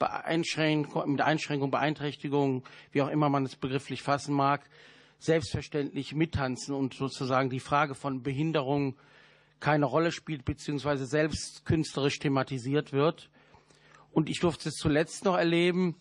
Einschränkungen, Beeinträchtigungen, wie auch immer man es begrifflich fassen mag, selbstverständlich mittanzen und sozusagen die Frage von Behinderung keine Rolle spielt, beziehungsweise selbst künstlerisch thematisiert wird. Und ich durfte es zuletzt noch erleben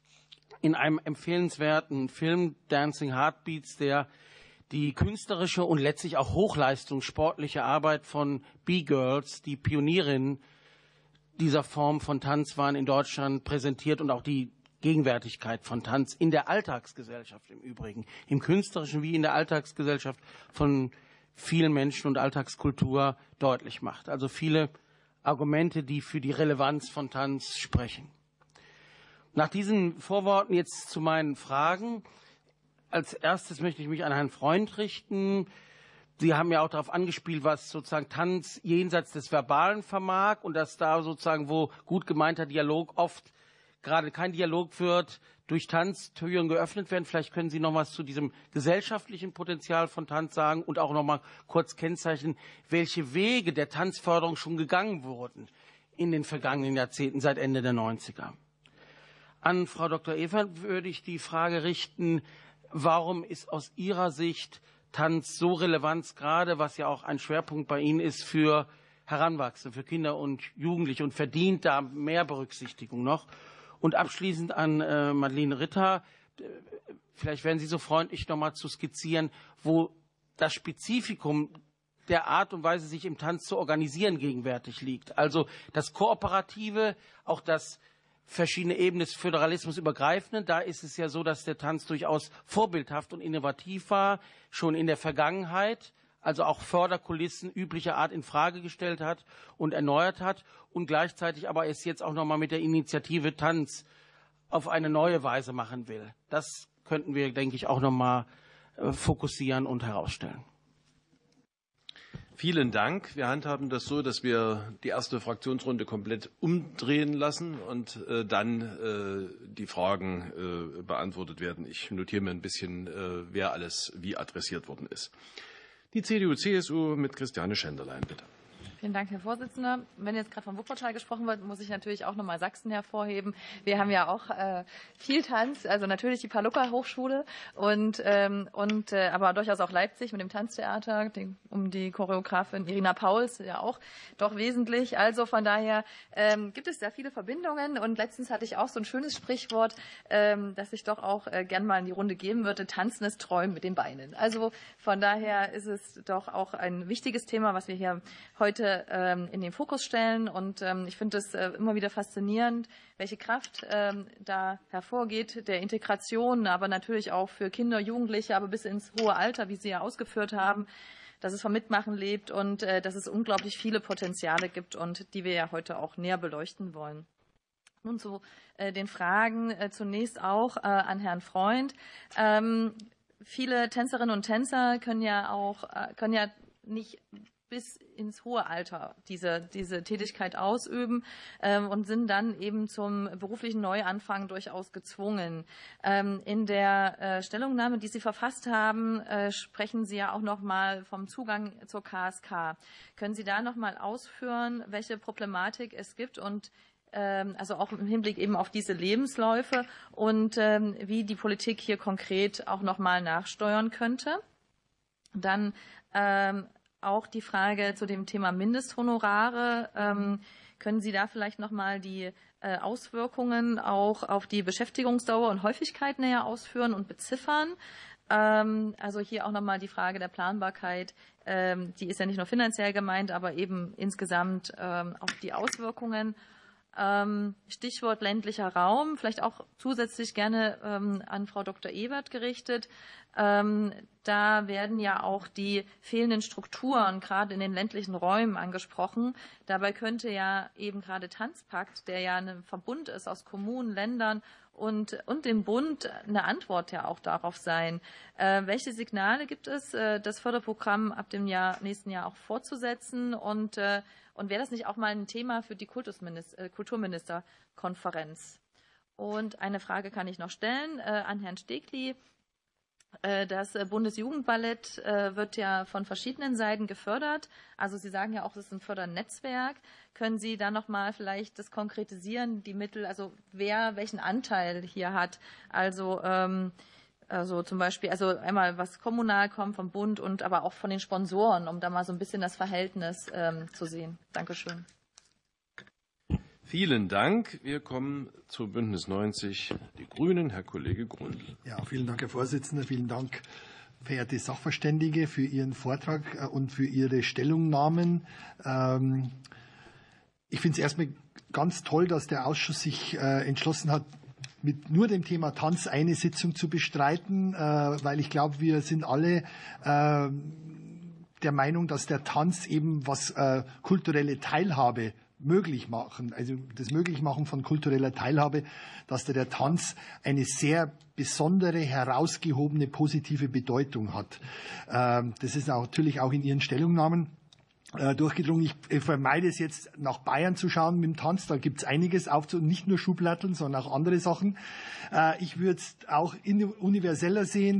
in einem empfehlenswerten Film, Dancing Heartbeats, der die künstlerische und letztlich auch hochleistungssportliche Arbeit von B-Girls, die Pionierinnen dieser Form von Tanz waren, in Deutschland präsentiert und auch die Gegenwärtigkeit von Tanz in der Alltagsgesellschaft im Übrigen, im künstlerischen wie in der Alltagsgesellschaft von vielen Menschen und Alltagskultur deutlich macht. Also viele Argumente, die für die Relevanz von Tanz sprechen. Nach diesen Vorworten jetzt zu meinen Fragen. Als erstes möchte ich mich an Herrn Freund richten. Sie haben ja auch darauf angespielt, was sozusagen Tanz jenseits des Verbalen vermag und dass da sozusagen, wo gut gemeinter Dialog oft gerade kein Dialog wird, durch Tanz Türen geöffnet werden. Vielleicht können Sie noch was zu diesem gesellschaftlichen Potenzial von Tanz sagen und auch noch mal kurz kennzeichnen, welche Wege der Tanzförderung schon gegangen wurden in den vergangenen Jahrzehnten seit Ende der 90er. An Frau Dr. Evert würde ich die Frage richten, warum ist aus Ihrer Sicht Tanz so relevant, gerade was ja auch ein Schwerpunkt bei Ihnen ist für Heranwachsende, für Kinder und Jugendliche und verdient da mehr Berücksichtigung noch? Und abschließend an Madeleine Ritter, vielleicht wären Sie so freundlich, noch mal zu skizzieren, wo das Spezifikum der Art und Weise, sich im Tanz zu organisieren, gegenwärtig liegt. Also das Kooperative, auch das verschiedene Ebenen des Föderalismus übergreifenden. Da ist es ja so, dass der Tanz durchaus vorbildhaft und innovativ war, schon in der Vergangenheit, also auch Förderkulissen üblicher Art in Frage gestellt hat und erneuert hat und gleichzeitig aber es jetzt auch noch mal mit der Initiative Tanz auf eine neue Weise machen will. Das könnten wir, denke ich, auch noch mal fokussieren und herausstellen. Vielen Dank. Wir handhaben das so, dass wir die erste Fraktionsrunde komplett umdrehen lassen und dann die Fragen beantwortet werden. Ich notiere mir ein bisschen, wer alles wie adressiert worden ist. Die CDU-CSU mit Christiane Schenderlein, bitte. Vielen Dank, Herr Vorsitzender. Wenn jetzt gerade von Wuppertal gesprochen wird, muss ich natürlich auch nochmal Sachsen hervorheben. Wir haben ja auch viel Tanz, also natürlich die Paluca-Hochschule und aber durchaus auch Leipzig mit dem Tanztheater, um die Choreografin Irina Pauls ja auch doch wesentlich. Also von daher gibt es da viele Verbindungen und letztens hatte ich auch so ein schönes Sprichwort, das ich doch auch gern mal in die Runde geben würde: Tanzen ist Träumen mit den Beinen. Also von daher ist es doch auch ein wichtiges Thema, was wir hier heute Ganze in den Fokus stellen. Und ich finde es immer wieder faszinierend, welche Kraft da hervorgeht, der Integration, aber natürlich auch für Kinder, Jugendliche, aber bis ins hohe Alter, wie Sie ja ausgeführt haben, dass es vom Mitmachen lebt und dass es unglaublich viele Potenziale gibt und die wir ja heute auch näher beleuchten wollen. Nun zu den Fragen zunächst auch an Herrn Freund. Viele Tänzerinnen und Tänzer können ja nicht bis ins hohe Alter diese Tätigkeit ausüben und sind dann eben zum beruflichen Neuanfang durchaus gezwungen. In der Stellungnahme, die Sie verfasst haben, sprechen Sie ja auch noch mal vom Zugang zur KSK. Können Sie da noch mal ausführen, welche Problematik es gibt und also auch im Hinblick eben auf diese Lebensläufe und wie die Politik hier konkret auch noch mal nachsteuern könnte? Dann auch die Frage zu dem Thema Mindesthonorare. Können Sie da vielleicht noch mal die Auswirkungen auch auf die Beschäftigungsdauer und Häufigkeit näher ausführen und beziffern? Also hier auch noch mal die Frage der Planbarkeit. Die ist ja nicht nur finanziell gemeint, aber eben insgesamt auf die Auswirkungen. Stichwort ländlicher Raum, vielleicht auch zusätzlich gerne an Frau Dr. Ewert gerichtet. Da werden ja auch die fehlenden Strukturen gerade in den ländlichen Räumen angesprochen. Dabei könnte ja eben gerade Tanzpakt, der ja ein Verbund ist aus Kommunen, Ländern und dem Bund, eine Antwort ja auch darauf sein. Welche Signale gibt es, das Förderprogramm ab dem nächsten Jahr auch fortzusetzen und wäre das nicht auch mal ein Thema für die Kulturministerkonferenz? Und eine Frage kann ich noch stellen an Herrn Stegli. Das Bundesjugendballett wird ja von verschiedenen Seiten gefördert. Also Sie sagen ja auch, es ist ein Fördernetzwerk. Können Sie da noch mal vielleicht das konkretisieren, die Mittel, also wer welchen Anteil hier hat? Also zum Beispiel, also einmal was kommunal kommt vom Bund und aber auch von den Sponsoren, um da mal so ein bisschen das Verhältnis zu sehen. Dankeschön. Vielen Dank. Wir kommen zu Bündnis 90, die Grünen. Herr Kollege Gründel. Ja, vielen Dank, Herr Vorsitzender. Vielen Dank, verehrte Sachverständige, für Ihren Vortrag und für Ihre Stellungnahmen. Ich finde es erstmal ganz toll, dass der Ausschuss sich entschlossen hat, mit nur dem Thema Tanz eine Sitzung zu bestreiten, weil ich glaube, wir sind alle der Meinung, dass der Tanz eben was kulturelle Teilhabe möglich machen, also das Möglichmachen von kultureller Teilhabe, dass der Tanz eine sehr besondere, herausgehobene, positive Bedeutung hat. Das ist natürlich auch in Ihren Stellungnahmen durchgedrungen. Ich vermeide es jetzt, nach Bayern zu schauen mit dem Tanz. Da gibt es einiges nicht nur Schublatteln, sondern auch andere Sachen. Ich würde es auch universeller sehen.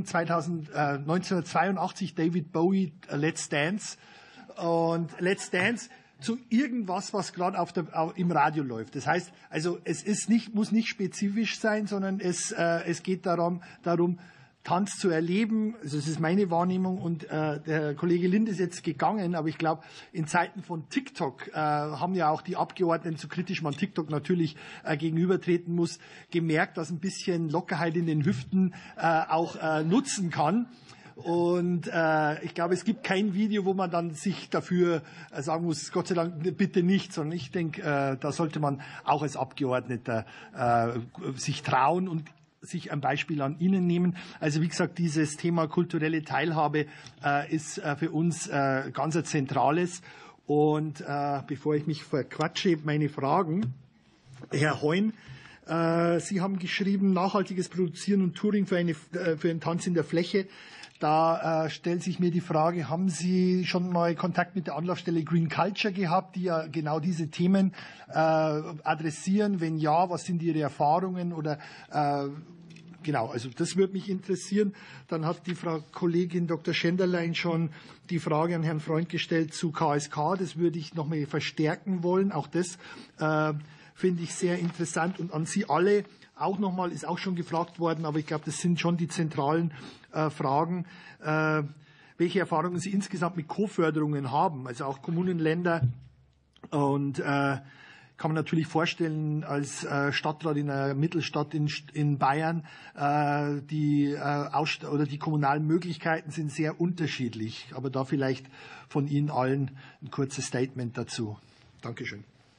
1982 David Bowie, Let's Dance. Und Let's Dance zu irgendwas, was gerade im Radio läuft. Das heißt, also muss nicht spezifisch sein, sondern es geht darum, Tanz zu erleben. Also das ist meine Wahrnehmung und der Kollege Lind ist jetzt gegangen, aber ich glaube, in Zeiten von TikTok haben ja auch die Abgeordneten, so kritisch man TikTok natürlich gegenübertreten muss, gemerkt, dass ein bisschen Lockerheit in den Hüften auch nutzen kann. Und ich glaube, es gibt kein Video, wo man dann sich dafür sagen muss, Gott sei Dank bitte nicht, sondern ich denke, da sollte man auch als Abgeordneter sich trauen und sich ein Beispiel an Ihnen nehmen. Also wie gesagt, dieses Thema kulturelle Teilhabe ist für uns ganz ein zentrales. Und bevor ich mich verquatsche, meine Fragen. Herr Heun, Sie haben geschrieben, nachhaltiges Produzieren und Touring für einen Tanz in der Fläche. Da stellt sich mir die Frage, haben Sie schon mal Kontakt mit der Anlaufstelle Green Culture gehabt, die ja genau diese Themen adressieren? Wenn ja, was sind Ihre Erfahrungen? Oder genau, also das würde mich interessieren. Dann hat die Frau Kollegin Dr. Schenderlein schon die Frage an Herrn Freund gestellt zu KSK. Das würde ich noch mal verstärken wollen. Auch das finde ich sehr interessant. Und an Sie alle auch nochmal, ist auch schon gefragt worden, aber ich glaube, das sind schon die zentralen Fragen, welche Erfahrungen Sie insgesamt mit Co-Förderungen haben, also auch Kommunen, Länder. Und kann man natürlich vorstellen, als Stadtrat in einer Mittelstadt in Bayern, die kommunalen Möglichkeiten sind sehr unterschiedlich. Aber da vielleicht von Ihnen allen ein kurzes Statement dazu. Dankeschön.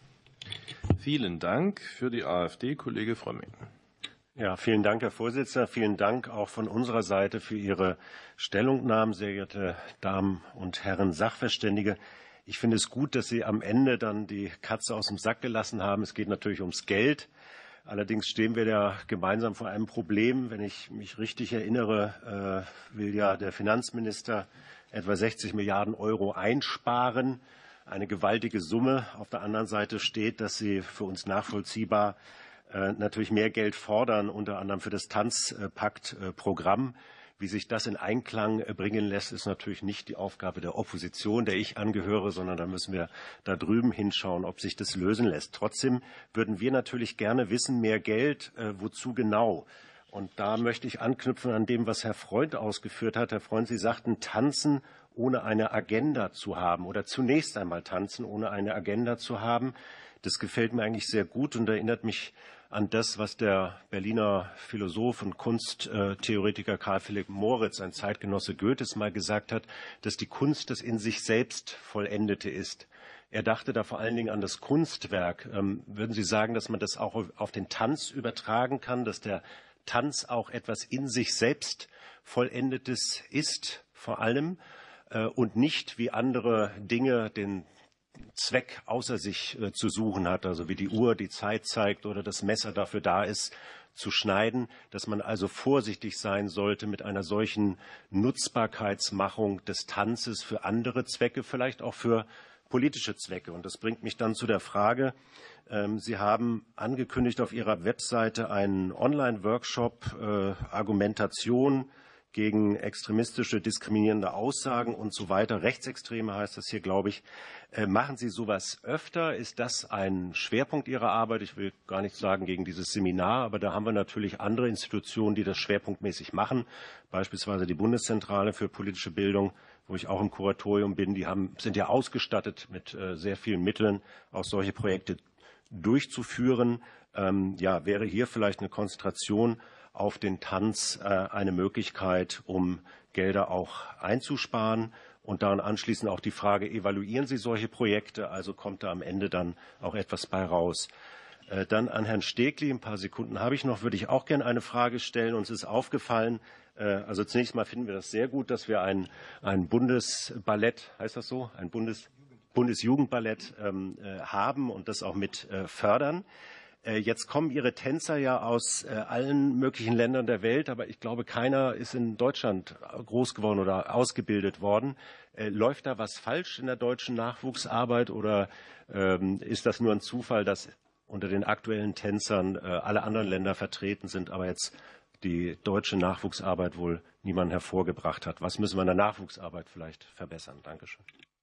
Vielen Dank. Für die AfD, Kollege Frömming. Ja, vielen Dank, Herr Vorsitzender. Vielen Dank auch von unserer Seite für Ihre Stellungnahmen, sehr geehrte Damen und Herren Sachverständige. Ich finde es gut, dass Sie am Ende dann die Katze aus dem Sack gelassen haben. Es geht natürlich ums Geld. Allerdings stehen wir ja gemeinsam vor einem Problem. Wenn ich mich richtig erinnere, will ja der Finanzminister etwa 60 Milliarden Euro einsparen. Eine gewaltige Summe. Auf der anderen Seite steht, dass Sie für uns nachvollziehbar natürlich mehr Geld fordern, unter anderem für das Tanzpakt-Programm. Wie sich das in Einklang bringen lässt, ist natürlich nicht die Aufgabe der Opposition, der ich angehöre, sondern da müssen wir da drüben hinschauen, ob sich das lösen lässt. Trotzdem würden wir natürlich gerne wissen, mehr Geld, wozu genau? Und da möchte ich anknüpfen an dem, was Herr Freund ausgeführt hat. Herr Freund, Sie sagten, tanzen ohne eine Agenda zu haben oder zunächst einmal tanzen ohne eine Agenda zu haben. Das gefällt mir eigentlich sehr gut und erinnert mich an das, was der Berliner Philosoph und Kunsttheoretiker Karl Philipp Moritz, ein Zeitgenosse Goethes, mal gesagt hat, dass die Kunst das in sich selbst Vollendete ist. Er dachte da vor allen Dingen an das Kunstwerk. Würden Sie sagen, dass man das auch auf den Tanz übertragen kann, dass der Tanz auch etwas in sich selbst Vollendetes ist, vor allem, und nicht wie andere Dinge den Zweck außer sich zu suchen hat, also wie die Uhr die Zeit zeigt oder das Messer dafür da ist, zu schneiden, dass man also vorsichtig sein sollte mit einer solchen Nutzbarkeitsmachung des Tanzes für andere Zwecke, vielleicht auch für politische Zwecke. Und das bringt mich dann zu der Frage, Sie haben angekündigt auf Ihrer Webseite einen Online-Workshop Argumentation gegen extremistische, diskriminierende Aussagen und so weiter. Rechtsextreme heißt das hier, glaube ich. Machen Sie sowas öfter? Ist das ein Schwerpunkt Ihrer Arbeit? Ich will gar nichts sagen gegen dieses Seminar, aber da haben wir natürlich andere Institutionen, die das schwerpunktmäßig machen. Beispielsweise die Bundeszentrale für politische Bildung, wo ich auch im Kuratorium bin. Die sind ja ausgestattet mit sehr vielen Mitteln, auch solche Projekte durchzuführen. Wäre hier vielleicht eine Konzentration auf den Tanz eine Möglichkeit, um Gelder auch einzusparen. Und daran anschließend auch die Frage, evaluieren Sie solche Projekte? Also kommt da am Ende dann auch etwas bei raus? Dann an Herrn Stegli, ein paar Sekunden habe ich noch, würde ich auch gerne eine Frage stellen. Uns ist aufgefallen, also zunächst mal finden wir das sehr gut, dass wir ein Bundesballett, heißt das so, ein Bundesjugendballett haben und das auch mit fördern. Jetzt kommen Ihre Tänzer ja aus allen möglichen Ländern der Welt, aber ich glaube, keiner ist in Deutschland groß geworden oder ausgebildet worden. Läuft da was falsch in der deutschen Nachwuchsarbeit oder ist das nur ein Zufall, dass unter den aktuellen Tänzern alle anderen Länder vertreten sind, aber jetzt die deutsche Nachwuchsarbeit wohl niemand hervorgebracht hat? Was müssen wir in der Nachwuchsarbeit vielleicht verbessern? Dankeschön.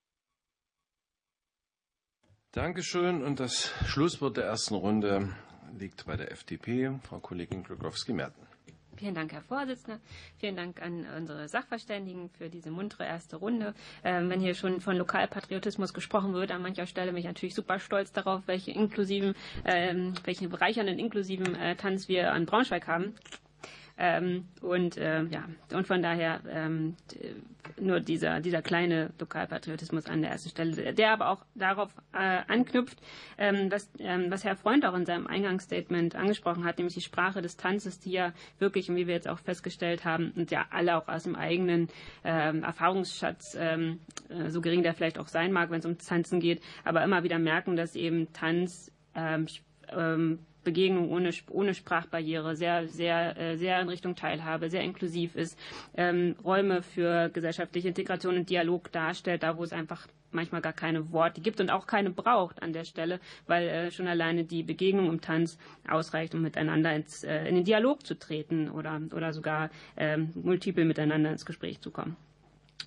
Dankeschön. Und das Schlusswort der ersten Runde liegt bei der FDP. Frau Kollegin Glogowski-Merten. Vielen Dank, Herr Vorsitzender. Vielen Dank an unsere Sachverständigen für diese muntere erste Runde. Wenn hier schon von Lokalpatriotismus gesprochen wird, an mancher Stelle bin ich natürlich super stolz darauf, welchen bereichernden, inklusiven Tanz wir an Braunschweig haben. Und von daher nur dieser kleine Lokalpatriotismus an der ersten Stelle, der aber auch darauf anknüpft, was Herr Freund auch in seinem Eingangsstatement angesprochen hat, nämlich die Sprache des Tanzes, die ja wirklich, und wie wir jetzt auch festgestellt haben, und ja alle auch aus dem eigenen Erfahrungsschatz, so gering der vielleicht auch sein mag, wenn es um Tanzen geht, aber immer wieder merken, dass eben Tanz Begegnung ohne Sprachbarriere, sehr in Richtung Teilhabe, sehr inklusiv ist, Räume für gesellschaftliche Integration und Dialog darstellt, da wo es einfach manchmal gar keine Worte gibt und auch keine braucht an der Stelle, weil schon alleine die Begegnung im Tanz ausreicht, um miteinander in den Dialog zu treten oder sogar multiple miteinander ins Gespräch zu kommen.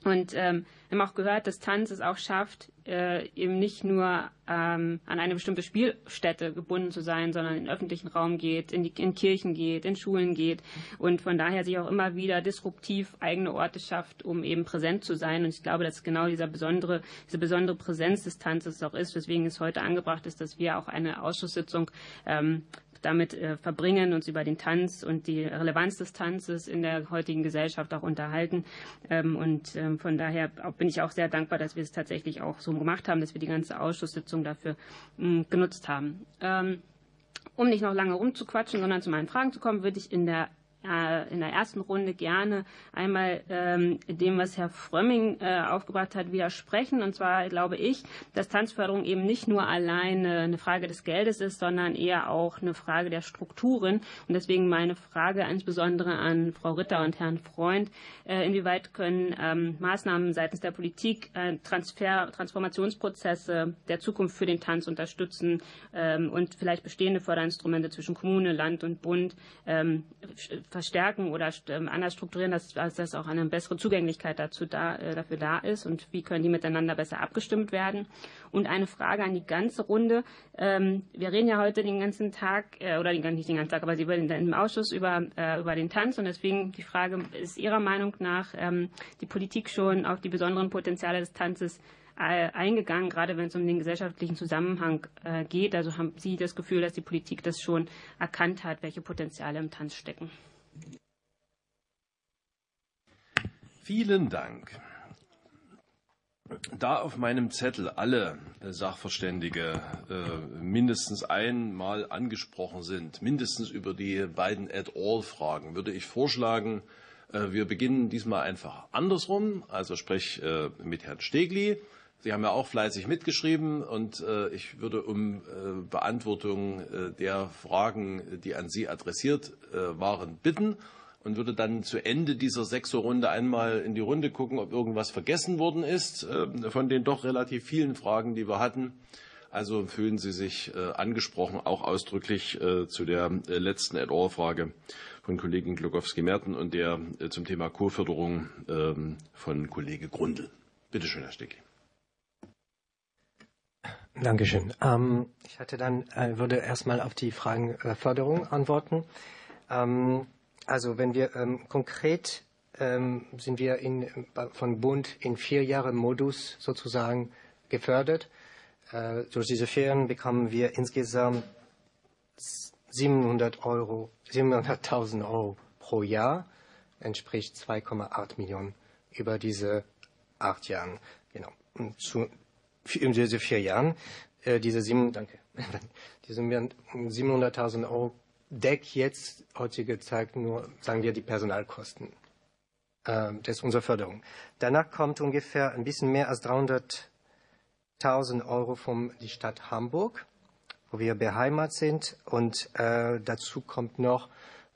Und wir haben auch gehört, dass Tanz es auch schafft, eben nicht nur an eine bestimmte Spielstätte gebunden zu sein, sondern in den öffentlichen Raum geht, in Kirchen geht, in Schulen geht und von daher sich auch immer wieder disruptiv eigene Orte schafft, um eben präsent zu sein. Und ich glaube, dass genau diese besondere Präsenz des Tanzes auch ist, weswegen es heute angebracht ist, dass wir auch eine Ausschusssitzung damit verbringen, uns über den Tanz und die Relevanz des Tanzes in der heutigen Gesellschaft auch unterhalten. Von daher bin ich auch sehr dankbar, dass wir es tatsächlich auch so gemacht haben, dass wir die ganze Ausschusssitzung dafür genutzt haben. Um nicht noch lange rumzuquatschen, sondern zu meinen Fragen zu kommen, würde ich in der ersten Runde gerne einmal dem, was Herr Frömming aufgebracht hat, widersprechen. Und zwar glaube ich, dass Tanzförderung eben nicht nur alleine eine Frage des Geldes ist, sondern eher auch eine Frage der Strukturen. Und deswegen meine Frage insbesondere an Frau Ritter und Herrn Freund, inwieweit können Maßnahmen seitens der Politik Transformationsprozesse der Zukunft für den Tanz unterstützen und vielleicht bestehende Förderinstrumente zwischen Kommune, Land und Bund verstärken oder anders strukturieren, dass auch eine bessere Zugänglichkeit dafür da ist und wie können die miteinander besser abgestimmt werden. Und eine Frage an die ganze Runde. Wir reden ja heute den ganzen Tag, oder nicht den ganzen Tag, aber Sie reden im Ausschuss über den Tanz und deswegen die Frage, ist Ihrer Meinung nach die Politik schon auf die besonderen Potenziale des Tanzes eingegangen, gerade wenn es um den gesellschaftlichen Zusammenhang geht? Also haben Sie das Gefühl, dass die Politik das schon erkannt hat, welche Potenziale im Tanz stecken? Vielen Dank. Da auf meinem Zettel alle Sachverständige mindestens einmal angesprochen sind, mindestens über die beiden Add-all-Fragen, würde ich vorschlagen, wir beginnen diesmal einfach andersrum, also sprich mit Herrn Stegli. Sie haben ja auch fleißig mitgeschrieben und ich würde um Beantwortung der Fragen, die an Sie adressiert waren, bitten und würde dann zu Ende dieser Sechserrunde einmal in die Runde gucken, ob irgendwas vergessen worden ist von den doch relativ vielen Fragen, die wir hatten. Also fühlen Sie sich angesprochen, auch ausdrücklich zu der letzten Add-all-Frage von Kollegin Glogowski-Merten und der zum Thema Co-Förderung von Kollege Grundl. Bitte schön, Herr Stegli. Dankeschön. Ich würde erstmal auf die Fragen Förderung antworten. Also wenn wir konkret sind wir von Bund in 4-Jahre-Modus sozusagen gefördert. Durch diese Ferien bekommen wir insgesamt 700.000 Euro pro Jahr, entspricht 2,8 Millionen über diese 8 Jahre. Genau. In diese 4 Jahren, diese 700.000 Euro deckt jetzt heutige Zeit nur, sagen wir, die Personalkosten. Das ist unsere Förderung. Danach kommt ungefähr ein bisschen mehr als 300.000 Euro von der Stadt Hamburg, wo wir beheimatet sind. Und dazu kommt noch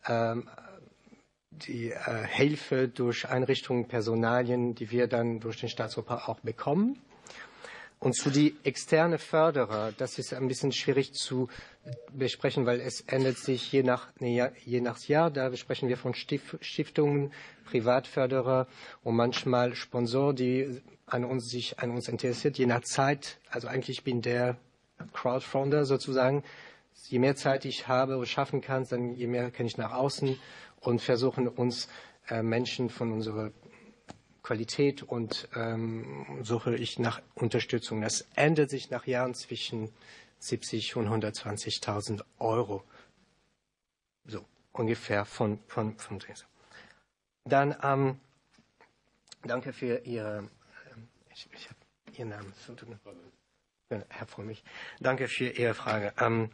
die Hilfe durch Einrichtungen, Personalien, die wir dann durch den Staatsoper auch bekommen. Und zu die externe Förderer, das ist ein bisschen schwierig zu besprechen, weil es ändert sich je nach Jahr. Da sprechen wir von Stiftungen, Privatförderer und manchmal Sponsoren, die sich an uns interessiert, je nach Zeit. Also eigentlich bin der Crowdfunder sozusagen. Je mehr Zeit ich habe und schaffen kann, dann je mehr kann ich nach außen und versuchen uns Menschen von unserer Qualität und suche ich nach Unterstützung. Das ändert sich nach Jahren zwischen 70 und 120.000 Euro. So ungefähr von Dresden. Dann danke für Ihre, ich habe Ihren Namen, Herr Frömming. Danke für Ihre Frage.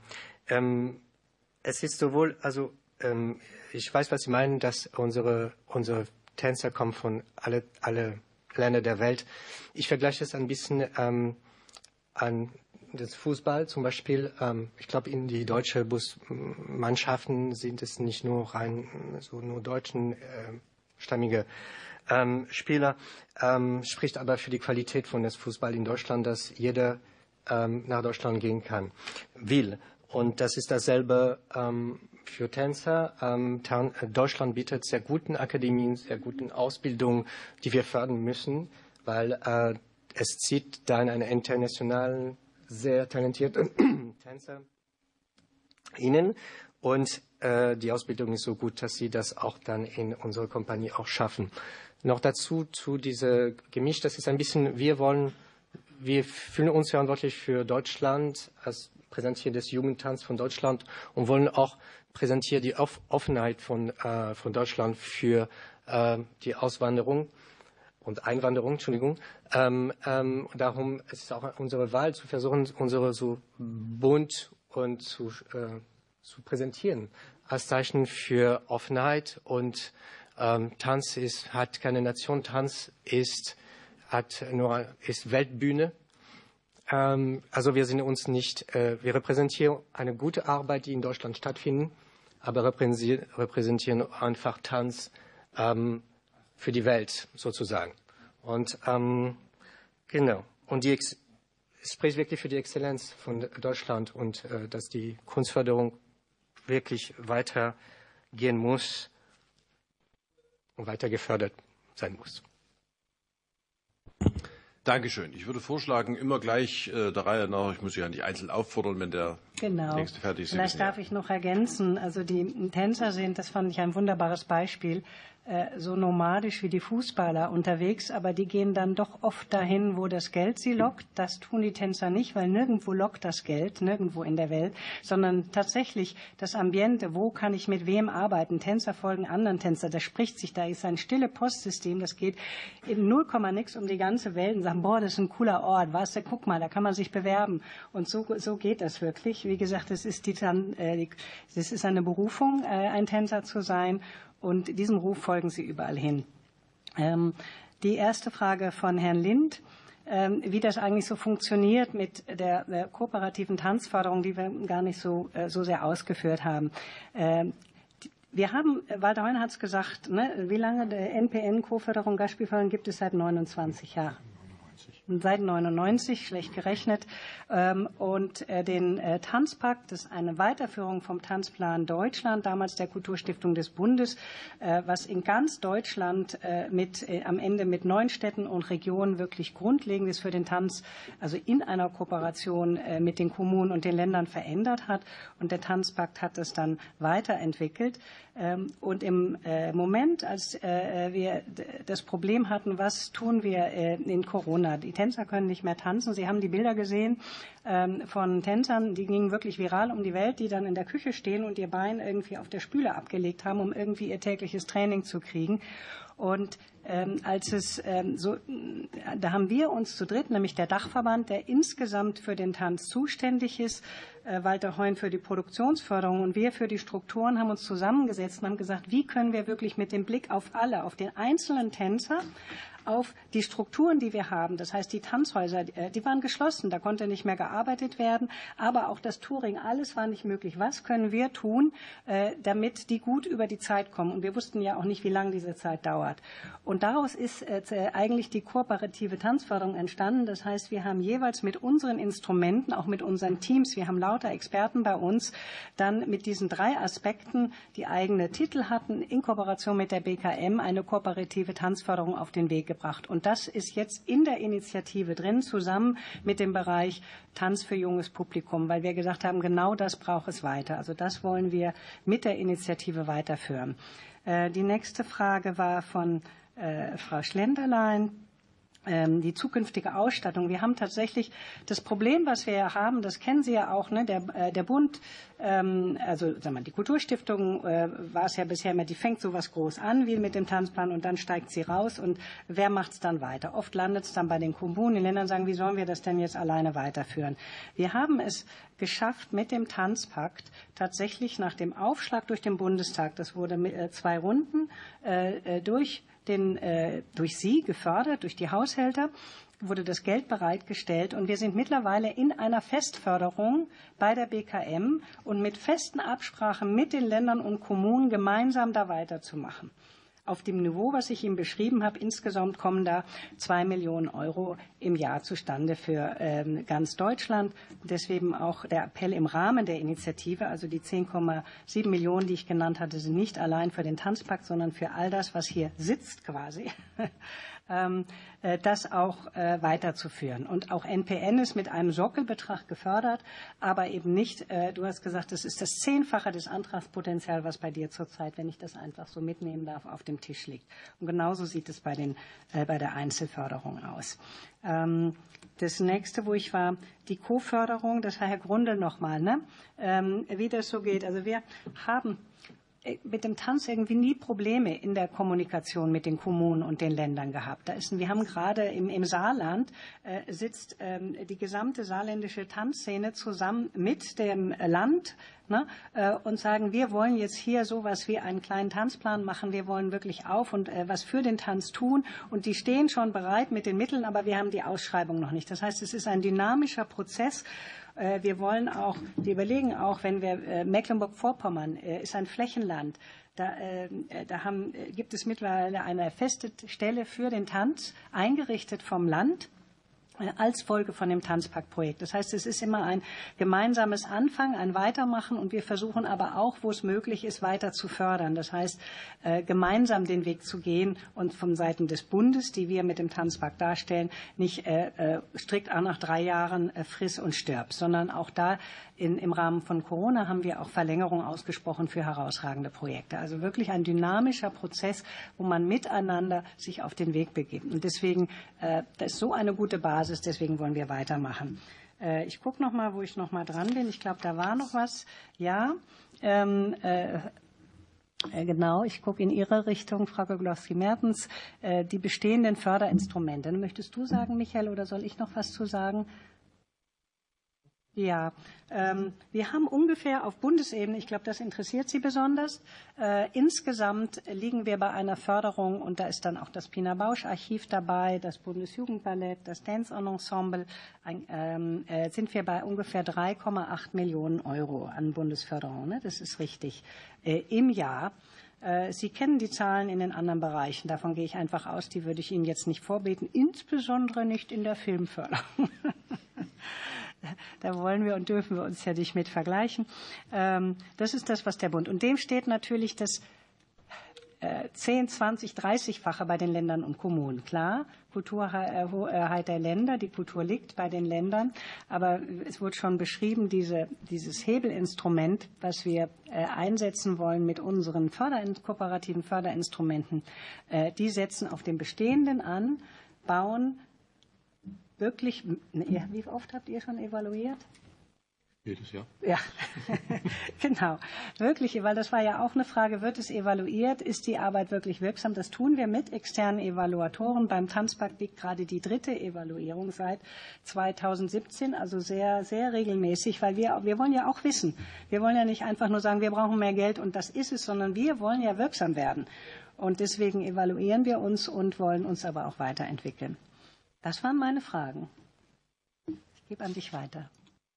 Es ist sowohl, also ich weiß, was Sie meinen, dass unsere Tänzer kommen von alle Länder der Welt. Ich vergleiche das ein bisschen an das Fußball zum Beispiel. Ich glaube, in die deutsche Mannschaften sind es nicht nur nur deutschen stammige Spieler, spricht aber für die Qualität von das Fußball in Deutschland, dass jeder nach Deutschland gehen will. Und das ist dasselbe für Tänzer. Deutschland bietet sehr guten Akademien, sehr guten Ausbildungen, die wir fördern müssen, weil es zieht dann eine internationalen, sehr talentierte Tänzer innen und die Ausbildung ist so gut, dass sie das auch dann in unserer Kompanie auch schaffen. Noch dazu zu dieser Gemisch, das ist ein bisschen, wir fühlen uns verantwortlich für Deutschland als Präsentier des Jugendtanz von Deutschland und wollen auch präsentieren die Offenheit von Deutschland für die Auswanderung und Einwanderung, Entschuldigung. Darum ist es auch unsere Wahl zu versuchen, unsere so bunt und zu präsentieren als Zeichen für Offenheit und Tanz hat keine Nation, Tanz ist Weltbühne. Also wir sind uns nicht, wir repräsentieren eine gute Arbeit, die in Deutschland stattfindet, aber repräsentieren einfach Tanz für die Welt sozusagen. Und genau. Und es spricht wirklich für die Exzellenz von Deutschland und dass die Kunstförderung wirklich weitergehen muss und weiter gefördert sein muss. Dankeschön. Ich würde vorschlagen, immer gleich der Reihe nach, ich muss Sie ja nicht einzeln auffordern, wenn der nächste fertig ist. Vielleicht darf ich noch ergänzen, also die Tänzer sind, das fand ich ein wunderbares Beispiel, so nomadisch wie die Fußballer unterwegs, aber die gehen dann doch oft dahin, wo das Geld sie lockt. Das tun die Tänzer nicht, weil nirgendwo lockt das Geld, nirgendwo in der Welt, sondern tatsächlich das Ambiente, wo kann ich mit wem arbeiten. Tänzer folgen anderen Tänzer, das spricht sich, da ist ein stille Postsystem, das geht in 0, nix um die ganze Welt und sagen, boah, das ist ein cooler Ort, weißt du, guck mal, da kann man sich bewerben. Und so geht das wirklich. Wie gesagt, es ist eine Berufung, ein Tänzer zu sein. Und diesem Ruf folgen sie überall hin. Die erste Frage von Herrn Lind, wie das eigentlich so funktioniert mit der kooperativen Tanzförderung, die wir gar nicht so sehr ausgeführt haben. Wir haben, Walter Heun hat es gesagt, ne, wie lange der NPN Co-Förderung Gastspielförderung gibt es? Seit 29 Jahren. Seit 99, schlecht gerechnet. Und den Tanzpakt, das ist eine Weiterführung vom Tanzplan Deutschland, damals der Kulturstiftung des Bundes, was in ganz Deutschland am Ende mit 9 Städten und Regionen wirklich grundlegend ist für den Tanz, also in einer Kooperation mit den Kommunen und den Ländern verändert hat. Und der Tanzpakt hat es dann weiterentwickelt. Und im Moment, als wir das Problem hatten, was tun wir in Corona? Die Tänzer können nicht mehr tanzen. Sie haben die Bilder gesehen von Tänzern, die gingen wirklich viral um die Welt, die dann in der Küche stehen und ihr Bein irgendwie auf der Spüle abgelegt haben, um irgendwie ihr tägliches Training zu kriegen. Und da haben wir uns zu dritt, nämlich der Dachverband, der insgesamt für den Tanz zuständig ist, Walter Heun für die Produktionsförderung und wir für die Strukturen, haben uns zusammengesetzt und haben gesagt, wie können wir wirklich mit dem Blick auf alle, auf den einzelnen Tänzer, auf die Strukturen, die wir haben. Das heißt, die Tanzhäuser, die waren geschlossen, da konnte nicht mehr gearbeitet werden, aber auch das Touring, alles war nicht möglich. Was können wir tun, damit die gut über die Zeit kommen? Und wir wussten ja auch nicht, wie lange diese Zeit dauert. Und daraus ist eigentlich die kooperative Tanzförderung entstanden. Das heißt, wir haben jeweils mit unseren Instrumenten, auch mit unseren Teams, wir haben lauter Experten bei uns, dann mit diesen 3 Aspekten, die eigene Titel hatten, in Kooperation mit der BKM eine kooperative Tanzförderung auf den Weg gebracht. Und das ist jetzt in der Initiative drin, zusammen mit dem Bereich Tanz für junges Publikum, weil wir gesagt haben, genau das braucht es weiter. Also das wollen wir mit der Initiative weiterführen. Die nächste Frage war von Frau Schlenderlein. Die zukünftige Ausstattung. Wir haben tatsächlich das Problem, was wir ja haben, das kennen Sie ja auch, ne? Der Bund, also sagen wir mal, die Kulturstiftung war es ja bisher immer, die fängt sowas groß an wie mit dem Tanzplan und dann steigt sie raus und wer macht es dann weiter? Oft landet es dann bei den Kommunen, die Länder sagen, wie sollen wir das denn jetzt alleine weiterführen? Wir haben es geschafft mit dem Tanzpakt tatsächlich nach dem Aufschlag durch den Bundestag, das wurde mit 2 Runden durch Sie gefördert, durch die Haushälter, wurde das Geld bereitgestellt. Und wir sind mittlerweile in einer Festförderung bei der BKM und mit festen Absprachen mit den Ländern und Kommunen gemeinsam da weiterzumachen. auf dem Niveau, was ich Ihnen beschrieben habe. Insgesamt kommen da 2 Millionen Euro im Jahr zustande für ganz Deutschland. Deswegen auch der Appell im Rahmen der Initiative, also die 10,7 Millionen, die ich genannt hatte, sind nicht allein für den Tanzpakt, sondern für all das, was hier sitzt quasi. Das auch weiterzuführen. Und auch NPN ist mit einem Sockelbetrag gefördert, aber eben nicht, du hast gesagt, das ist das 10-fache des Antragspotenzials, was bei dir zurzeit, wenn ich das einfach so mitnehmen darf, auf dem Tisch liegt. Und genauso sieht es bei der Einzelförderung aus. Das nächste, wo ich war, die Co-Förderung, das war Herr Grundl nochmal, ne? Wie das so geht. Also wir haben mit dem Tanz irgendwie nie Probleme in der Kommunikation mit den Kommunen und den Ländern gehabt. Wir haben gerade im Saarland sitzt die gesamte saarländische Tanzszene zusammen mit dem Land, ne, und sagen, wir wollen jetzt hier sowas wie einen kleinen Tanzplan machen, wir wollen wirklich auf und was für den Tanz tun, und die stehen schon bereit mit den Mitteln, aber wir haben die Ausschreibung noch nicht. Das heißt, es ist ein dynamischer Prozess. Wir wollen auch, wir überlegen auch, wenn wir Mecklenburg-Vorpommern ist ein Flächenland, da gibt es mittlerweile eine feste Stelle für den Tanz, eingerichtet vom Land, als Folge von dem Tanzpaktprojekt. Das heißt, es ist immer ein gemeinsames Anfangen, ein Weitermachen, und wir versuchen aber auch, wo es möglich ist, weiter zu fördern. Das heißt, gemeinsam den Weg zu gehen und von Seiten des Bundes, die wir mit dem Tanzpakt darstellen, nicht strikt auch nach 3 Jahren friss und stirb, sondern auch da im Rahmen von Corona haben wir auch Verlängerung ausgesprochen für herausragende Projekte. Also wirklich ein dynamischer Prozess, wo man miteinander sich auf den Weg begibt. Und deswegen, das ist so eine gute Basis, deswegen wollen wir weitermachen. Ich gucke noch mal, wo ich noch mal dran bin. Ich glaube, da war noch was. Ja, genau, ich gucke in Ihre Richtung, Frau Goglowski-Mertens, die bestehenden Förderinstrumente. Möchtest du sagen, Michael, oder soll ich noch was zu sagen? Ja, wir haben ungefähr auf Bundesebene, ich glaube, das interessiert Sie besonders, insgesamt liegen wir bei einer Förderung, und da ist dann auch das Pina Bausch Archiv dabei, das Bundesjugendballett, das Dance-On-Ensemble, sind wir bei ungefähr 3,8 Millionen Euro an Bundesförderung. Ne? Das ist richtig. Im Jahr. Sie kennen die Zahlen in den anderen Bereichen. Davon gehe ich einfach aus, die würde ich Ihnen jetzt nicht vorbeten, insbesondere nicht in der Filmförderung. Da wollen wir und dürfen wir uns ja nicht mit vergleichen. Das ist das, was der Bund. Und dem steht natürlich das 10, 20, 30-fache bei den Ländern und Kommunen. Klar, Kulturheit der Länder, die Kultur liegt bei den Ländern. Aber es wurde schon beschrieben, dieses Hebelinstrument, was wir einsetzen wollen mit unseren kooperativen Förderinstrumenten, die setzen auf dem Bestehenden an, bauen wirklich, wie oft habt ihr schon evaluiert? Jedes Jahr. Ja, genau. Wirklich, weil das war ja auch eine Frage, wird es evaluiert? Ist die Arbeit wirklich wirksam? Das tun wir mit externen Evaluatoren. Beim Tanzpakt liegt gerade die 3. Evaluierung seit 2017, also sehr, sehr regelmäßig, weil wir wollen ja auch wissen. Wir wollen ja nicht einfach nur sagen, wir brauchen mehr Geld und das ist es, sondern wir wollen ja wirksam werden. Und deswegen evaluieren wir uns und wollen uns aber auch weiterentwickeln. Das waren meine Fragen. Ich gebe an dich weiter.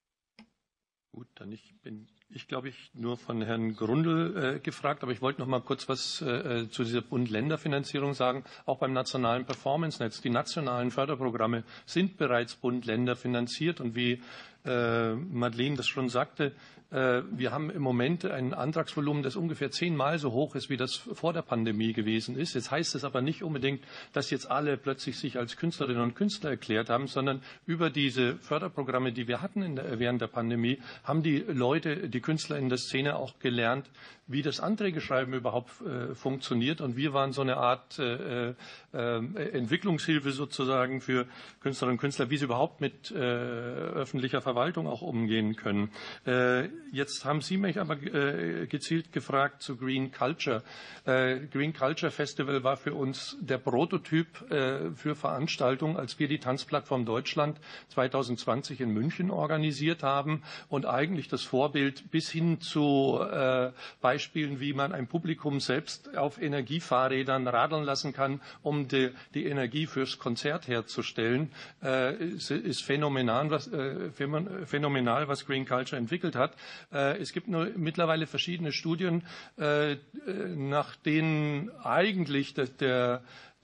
Gut, dann ich glaube ich, nur von Herrn Grundl gefragt, aber ich wollte noch mal kurz was zu dieser Bund-Länder-Finanzierung sagen. Auch beim nationalen Performance-Netz. Die nationalen Förderprogramme sind bereits Bund-Länder finanziert, und wie Madeleine das schon sagte, wir haben im Moment ein Antragsvolumen, das ungefähr 10-mal so hoch ist, wie das vor der Pandemie gewesen ist. Jetzt heißt es aber nicht unbedingt, dass jetzt alle plötzlich sich als Künstlerinnen und Künstler erklärt haben, sondern über diese Förderprogramme, die wir hatten während der Pandemie, haben die Leute, die Künstler in der Szene auch gelernt, wie das Anträgeschreiben überhaupt funktioniert. Und wir waren so eine Art Entwicklungshilfe sozusagen für Künstlerinnen und Künstler, wie sie überhaupt mit öffentlicher Verwaltung auch umgehen können. Jetzt haben Sie mich aber gezielt gefragt zu Green Culture. Green Culture Festival war für uns der Prototyp für Veranstaltungen, als wir die Tanzplattform Deutschland 2020 in München organisiert haben und eigentlich das Vorbild bis hin zu Beispielen, wie man ein Publikum selbst auf Energiefahrrädern radeln lassen kann, um die Energie fürs Konzert herzustellen, ist phänomenal, phänomenal, was Green Culture entwickelt hat. Es gibt nur mittlerweile verschiedene Studien, nach denen eigentlich der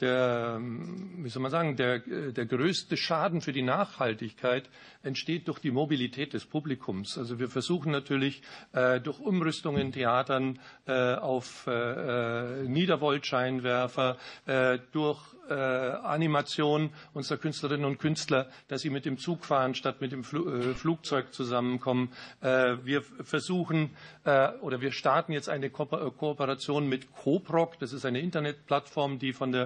größte Schaden für die Nachhaltigkeit entsteht durch die Mobilität des Publikums. Also wir versuchen natürlich durch Umrüstung in Theatern auf Niedervoltscheinwerfer, durch Animation unserer Künstlerinnen und Künstler, dass sie mit dem Zug fahren, statt mit dem Flugzeug zusammenkommen. Wir versuchen oder wir starten jetzt eine Kooperation mit Coproc. Das ist eine Internetplattform, die vom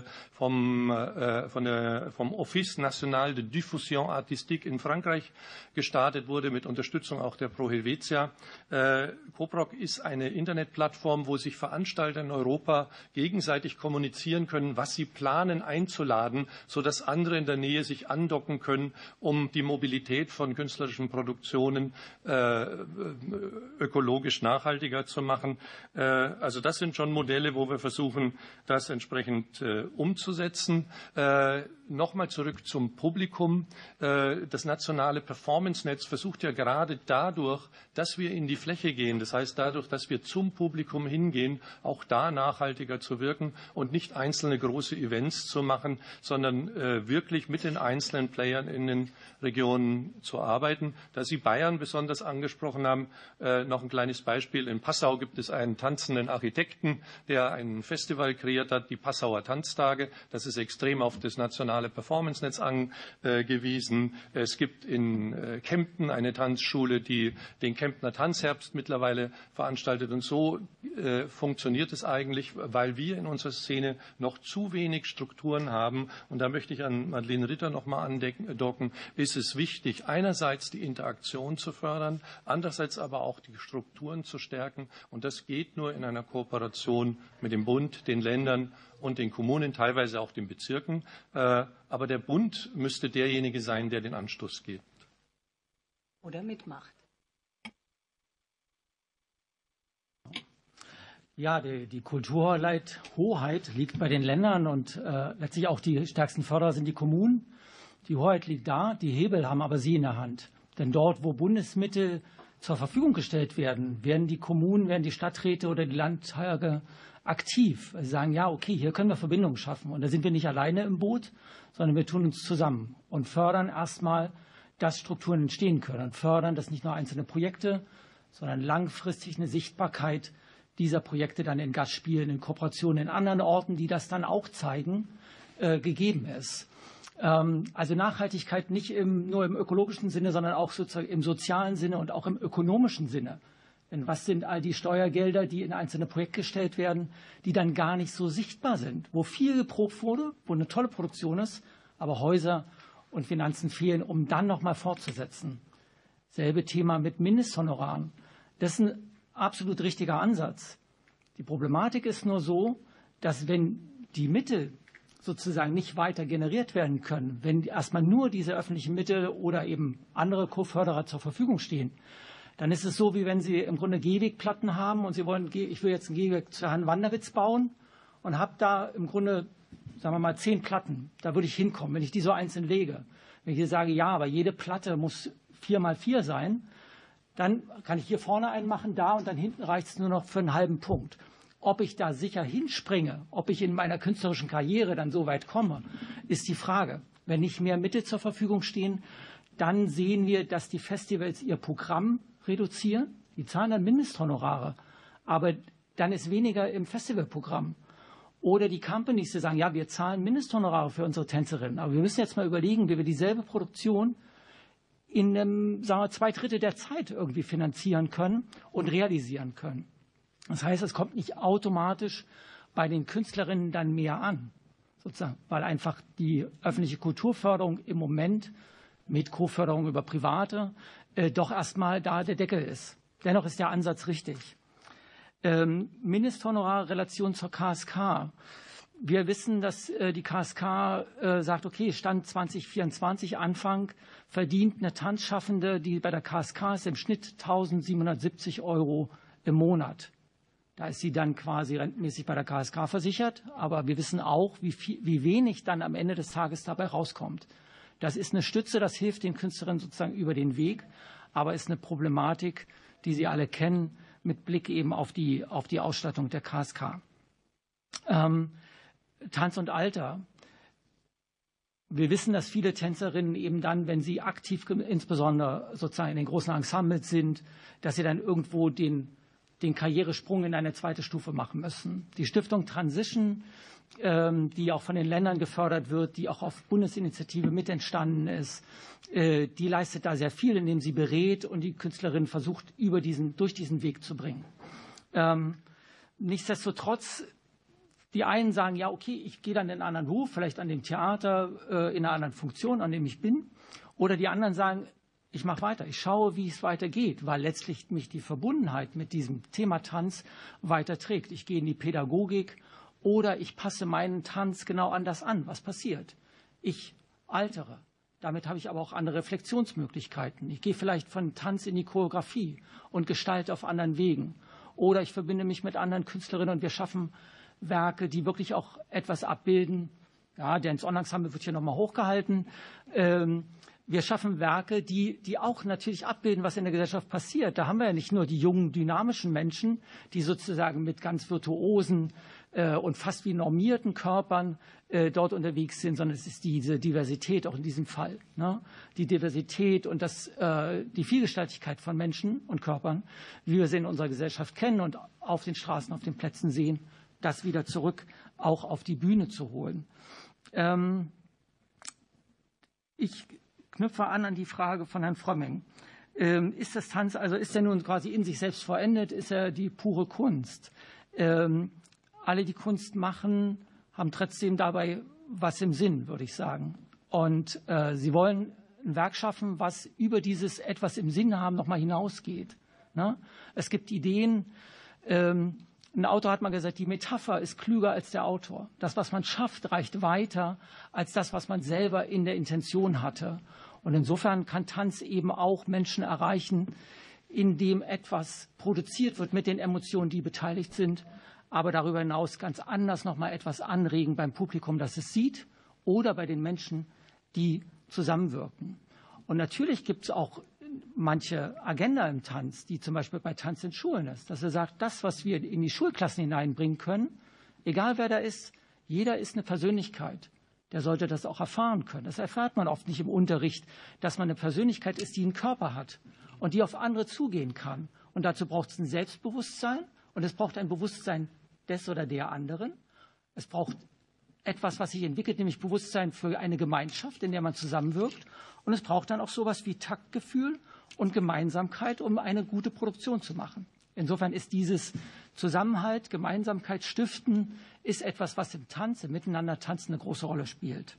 Office National de Diffusion Artistique in Frankreich gestartet wurde, mit Unterstützung auch der Pro Helvetia. Coproc ist eine Internetplattform, wo sich Veranstalter in Europa gegenseitig kommunizieren können, was sie planen einzuladen, sodass andere in der Nähe sich andocken können, um die Mobilität von künstlerischen Produktionen ökologisch nachhaltiger zu machen. Also das sind schon Modelle, wo wir versuchen, das entsprechend umzusetzen. Nochmal zurück zum Publikum. Das nationale Performance-Netz versucht ja gerade dadurch, dass wir in die Fläche gehen, das heißt dadurch, dass wir zum Publikum hingehen, auch da nachhaltiger zu wirken und nicht einzelne große Events zu machen, sondern wirklich mit den einzelnen Playern in den Regionen zu arbeiten. Da Sie Bayern besonders angesprochen haben, noch ein kleines Beispiel. In Passau gibt es einen tanzenden Architekten, der ein Festival kreiert hat, die Passauer Tanztage. Das ist extrem auf das nationale Performance-Netz angewiesen. Es gibt in Kempten eine Tanzschule, die den Kemptner Tanzherbst mittlerweile veranstaltet. Und so funktioniert es eigentlich, weil wir in unserer Szene noch zu wenig Strukturen haben. Und da möchte ich an Madeleine Ritter noch mal andocken. Ist es wichtig, einerseits die Interaktion zu fördern, andererseits aber auch die Strukturen zu stärken. Und das geht nur in einer Kooperation mit dem Bund, den Ländern und den Kommunen, teilweise auch den Bezirken. Aber der Bund müsste derjenige sein, der den Anstoß gibt. Oder mitmacht. Ja, die Kulturhoheit liegt bei den Ländern und letztlich auch die stärksten Förderer sind die Kommunen. Die Hoheit liegt da, die Hebel haben aber Sie in der Hand. Denn dort, wo Bundesmittel zur Verfügung gestellt werden, werden die Kommunen, werden die Stadträte oder die Landtage aktiv. Sie sagen, ja, okay, hier können wir Verbindungen schaffen. Und da sind wir nicht alleine im Boot, sondern wir tun uns zusammen und fördern erstmal, dass Strukturen entstehen können. Und fördern, dass nicht nur einzelne Projekte, sondern langfristig eine Sichtbarkeit dieser Projekte dann in Gastspielen, in Kooperationen in anderen Orten, die das dann auch zeigen, gegeben ist. Also Nachhaltigkeit nicht nur im ökologischen Sinne, sondern auch sozusagen im sozialen Sinne und auch im ökonomischen Sinne. Denn was sind all die Steuergelder, die in einzelne Projekte gestellt werden, die dann gar nicht so sichtbar sind, wo viel geprobt wurde, wo eine tolle Produktion ist, aber Häuser und Finanzen fehlen, um dann nochmal fortzusetzen. Selbe Thema mit Mindesthonoraren. Das ist ein absolut richtiger Ansatz. Die Problematik ist nur so, dass wenn die Mittel sozusagen nicht weiter generiert werden können, wenn erstmal nur diese öffentlichen Mittel oder eben andere Co-Förderer zur Verfügung stehen, dann ist es so, wie wenn Sie im Grunde Gehwegplatten haben und Sie wollen, ich will jetzt einen Gehweg zu Herrn Wanderwitz bauen und habe da im Grunde, sagen wir mal, 10 Platten. Da würde ich hinkommen, wenn ich die so einzeln lege. Wenn ich hier sage, ja, aber jede Platte muss 4x4 sein, dann kann ich hier vorne einen machen, da und dann hinten reicht es nur noch für einen halben Punkt. Ob ich da sicher hinspringe, ob ich in meiner künstlerischen Karriere dann so weit komme, ist die Frage. Wenn nicht mehr Mittel zur Verfügung stehen, dann sehen wir, dass die Festivals ihr Programm reduzieren. Die zahlen dann Mindesthonorare, aber dann ist weniger im Festivalprogramm. Oder die Companies, die sagen, ja, wir zahlen Mindesthonorare für unsere Tänzerinnen, aber wir müssen jetzt mal überlegen, wie wir dieselbe Produktion in sagen wir, 2/3 der Zeit irgendwie finanzieren können und realisieren können. Das heißt, es kommt nicht automatisch bei den Künstlerinnen dann mehr an, sozusagen, weil einfach die öffentliche Kulturförderung im Moment mit Co-Förderung über Private doch erstmal da der Deckel ist. Dennoch ist der Ansatz richtig. Mindesthonorarrelation zur KSK. Wir wissen, dass die KSK sagt, okay, Stand 2024 Anfang verdient eine Tanzschaffende, die bei der KSK ist, im Schnitt 1.770 € im Monat. Da ist sie dann quasi rentenmäßig bei der KSK versichert. Aber wir wissen auch, wie wenig dann am Ende des Tages dabei rauskommt. Das ist eine Stütze, das hilft den Künstlerinnen sozusagen über den Weg, aber ist eine Problematik, die Sie alle kennen, mit Blick eben auf die Ausstattung der KSK. Tanz und Alter. Wir wissen, dass viele Tänzerinnen eben dann, wenn sie aktiv insbesondere sozusagen in den großen Ensembles sind, dass sie dann irgendwo den Karrieresprung in eine zweite Stufe machen müssen. Die Stiftung Transition, die auch von den Ländern gefördert wird, die auch auf Bundesinitiative mit entstanden ist, die leistet da sehr viel, indem sie berät und die Künstlerin versucht, durch diesen Weg zu bringen. Nichtsdestotrotz, die einen sagen, ja, okay, ich gehe dann in einen anderen Beruf, vielleicht an dem Theater, in einer anderen Funktion, an dem ich bin. Oder die anderen sagen, ich mache weiter, ich schaue, wie es weitergeht, weil letztlich mich die Verbundenheit mit diesem Thema Tanz weiterträgt. Ich gehe in die Pädagogik oder ich passe meinen Tanz genau an das an, was passiert. Ich altere. Damit habe ich aber auch andere Reflexionsmöglichkeiten. Ich gehe vielleicht von Tanz in die Choreografie und gestalte auf anderen Wegen. Oder ich verbinde mich mit anderen Künstlerinnen und wir schaffen Werke, die wirklich auch etwas abbilden. Ja, Dance On Ensemble wird hier nochmal hochgehalten. Wir schaffen Werke, die auch natürlich abbilden, was in der Gesellschaft passiert. Da haben wir ja nicht nur die jungen, dynamischen Menschen, die sozusagen mit ganz virtuosen und fast wie normierten Körpern dort unterwegs sind, sondern es ist diese Diversität auch in diesem Fall. Ne? Die Diversität und die Vielgestaltigkeit von Menschen und Körpern, wie wir sie in unserer Gesellschaft kennen und auf den Straßen, auf den Plätzen sehen, das wieder zurück auch auf die Bühne zu holen. Ich knüpfe an die Frage von Herrn Frömming. Ist das Tanz, also ist er nun quasi in sich selbst vollendet, ist er die pure Kunst? Alle, die Kunst machen, haben trotzdem dabei was im Sinn, würde ich sagen. Und sie wollen ein Werk schaffen, was über dieses etwas im Sinn haben nochmal hinausgeht. Ne? Es gibt Ideen. Ein Autor hat mal gesagt, die Metapher ist klüger als der Autor. Das, was man schafft, reicht weiter als das, was man selber in der Intention hatte. Und insofern kann Tanz eben auch Menschen erreichen, indem etwas produziert wird mit den Emotionen, die beteiligt sind, aber darüber hinaus ganz anders nochmal etwas anregen beim Publikum, das es sieht, oder bei den Menschen, die zusammenwirken. Und natürlich gibt es auch manche Agenda im Tanz, die zum Beispiel bei Tanz in Schulen ist, dass er sagt, das, was wir in die Schulklassen hineinbringen können, egal wer da ist, jeder ist eine Persönlichkeit. Der sollte das auch erfahren können. Das erfährt man oft nicht im Unterricht, dass man eine Persönlichkeit ist, die einen Körper hat und die auf andere zugehen kann. Und dazu braucht es ein Selbstbewusstsein und es braucht ein Bewusstsein des oder der anderen. Es braucht etwas, was sich entwickelt, nämlich Bewusstsein für eine Gemeinschaft, in der man zusammenwirkt. Und es braucht dann auch sowas wie Taktgefühl und Gemeinsamkeit, um eine gute Produktion zu machen. Insofern ist dieses Zusammenhalt, Gemeinsamkeit stiften, ist etwas, was im Tanz, im Miteinander tanzen eine große Rolle spielt.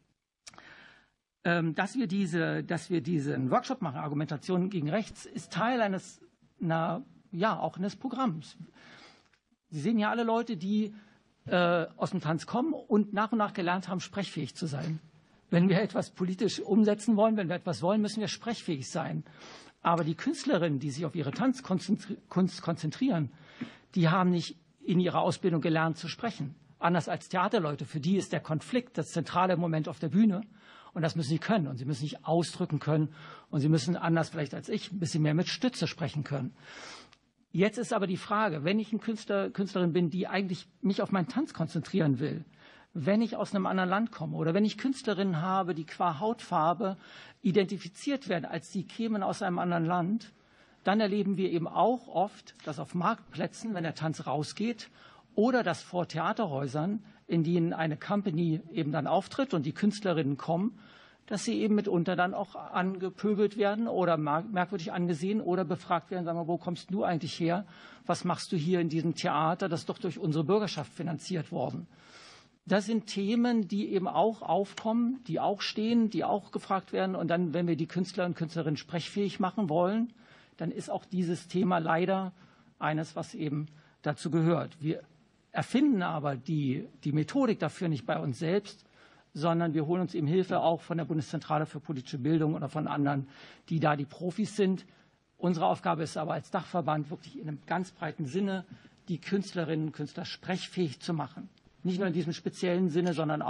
Dass wir diesen Workshop machen, Argumentation gegen Rechts, ist Teil eines Programms. Sie sehen ja alle Leute, die aus dem Tanz kommen und nach gelernt haben, sprechfähig zu sein. Wenn wir etwas politisch umsetzen wollen, wenn wir etwas wollen, müssen wir sprechfähig sein. Aber die Künstlerinnen, die sich auf ihre Tanzkunst konzentrieren, die haben nicht in ihrer Ausbildung gelernt zu sprechen. Anders als Theaterleute, für die ist der Konflikt das zentrale Moment auf der Bühne. Und das müssen sie können. Und sie müssen sich ausdrücken können. Und sie müssen, anders vielleicht als ich, ein bisschen mehr mit Stütze sprechen können. Jetzt ist aber die Frage, wenn ich eine Künstlerin bin, die eigentlich mich auf meinen Tanz konzentrieren will, wenn ich aus einem anderen Land komme oder wenn ich Künstlerinnen habe, die qua Hautfarbe identifiziert werden, als sie kämen aus einem anderen Land, dann erleben wir eben auch oft, dass auf Marktplätzen, wenn der Tanz rausgeht, oder dass vor Theaterhäusern, in denen eine Company eben dann auftritt und die Künstlerinnen kommen, dass sie eben mitunter dann auch angepöbelt werden oder merkwürdig angesehen oder befragt werden, sagen wir, wo kommst du eigentlich her? Was machst du hier in diesem Theater? Das ist doch durch unsere Bürgerschaft finanziert worden. Das sind Themen, die eben auch aufkommen, die auch stehen, die auch gefragt werden. Und dann, wenn wir die Künstler und Künstlerinnen sprechfähig machen wollen, dann ist auch dieses Thema leider eines, was eben dazu gehört. Wir erfinden aber die Methodik dafür nicht bei uns selbst, sondern wir holen uns eben Hilfe auch von der Bundeszentrale für politische Bildung oder von anderen, die da die Profis sind. Unsere Aufgabe ist aber als Dachverband wirklich in einem ganz breiten Sinne, die Künstlerinnen und Künstler sprechfähig zu machen. Nicht nur in diesem speziellen Sinne, sondern auch,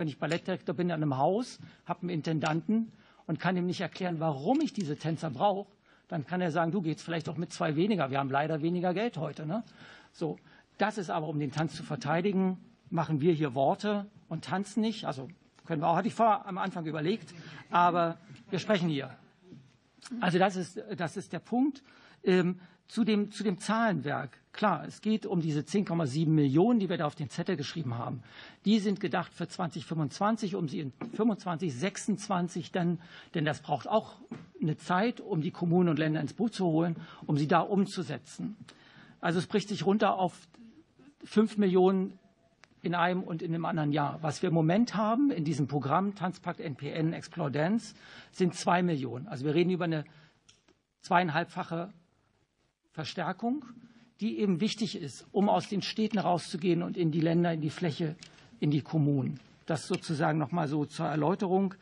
wenn ich Ballettdirektor bin an einem Haus, habe einen Intendanten und kann ihm nicht erklären, warum ich diese Tänzer brauche, dann kann er sagen, du gehst vielleicht auch mit 2 weniger. Wir haben leider weniger Geld heute. Ne? So, das ist aber, um den Tanz zu verteidigen, machen wir hier Worte und tanzen nicht. Also können wir auch, hatte ich vorher am Anfang überlegt, aber wir sprechen hier. Also das ist der Punkt. Zu dem Zahlenwerk. Klar, es geht um diese 10,7 Millionen, die wir da auf den Zettel geschrieben haben. Die sind gedacht für 2025, um sie in 25, 26 dann, denn das braucht auch eine Zeit, um die Kommunen und Länder ins Boot zu holen, um sie da umzusetzen. Also es bricht sich runter auf 5 Millionen in einem und in dem anderen Jahr. Was wir im Moment haben in diesem Programm Tanzpakt NPN Explore Dance sind 2 Millionen. Also wir reden über eine 2,5-fache Verstärkung, die eben wichtig ist, um aus den Städten rauszugehen und in die Länder, in die Fläche, in die Kommunen. Das sozusagen noch mal so zur Erläuterung.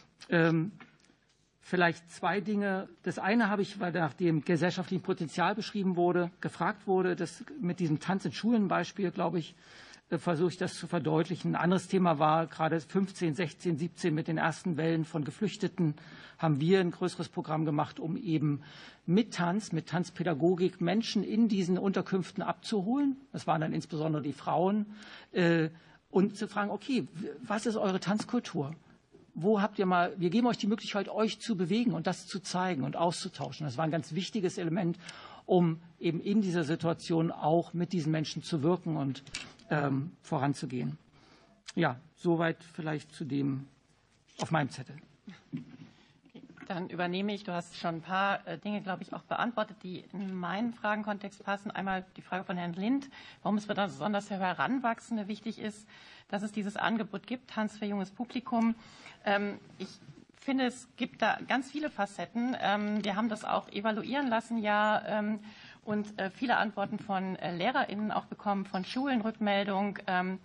Vielleicht 2 Dinge. Das eine habe ich, weil nach dem gesellschaftlichen Potenzial beschrieben wurde, gefragt wurde, das mit diesem Tanz in Schulen Beispiel, glaube ich, versuche ich das zu verdeutlichen. Ein anderes Thema war gerade 15, 16, 17 mit den ersten Wellen von Geflüchteten haben wir ein größeres Programm gemacht, um eben mit Tanzpädagogik Menschen in diesen Unterkünften abzuholen. Das waren dann insbesondere die Frauen. Und zu fragen, okay, was ist eure Tanzkultur? Wo habt ihr mal, wir geben euch die Möglichkeit, euch zu bewegen und das zu zeigen und auszutauschen. Das war ein ganz wichtiges Element, um eben in dieser Situation auch mit diesen Menschen zu wirken und voranzugehen. Ja, soweit vielleicht zu dem auf meinem Zettel. Dann übernehme ich. Du hast schon ein paar Dinge, glaube ich, auch beantwortet, die in meinen Fragenkontext passen. Einmal die Frage von Herrn Lind, warum es besonders für Heranwachsende wichtig ist, dass es dieses Angebot gibt, Tanz für junges Publikum. Ich finde, es gibt da ganz viele Facetten. Wir haben das auch evaluieren lassen, ja, und viele Antworten von LehrerInnen auch bekommen, von Schulen Rückmeldung.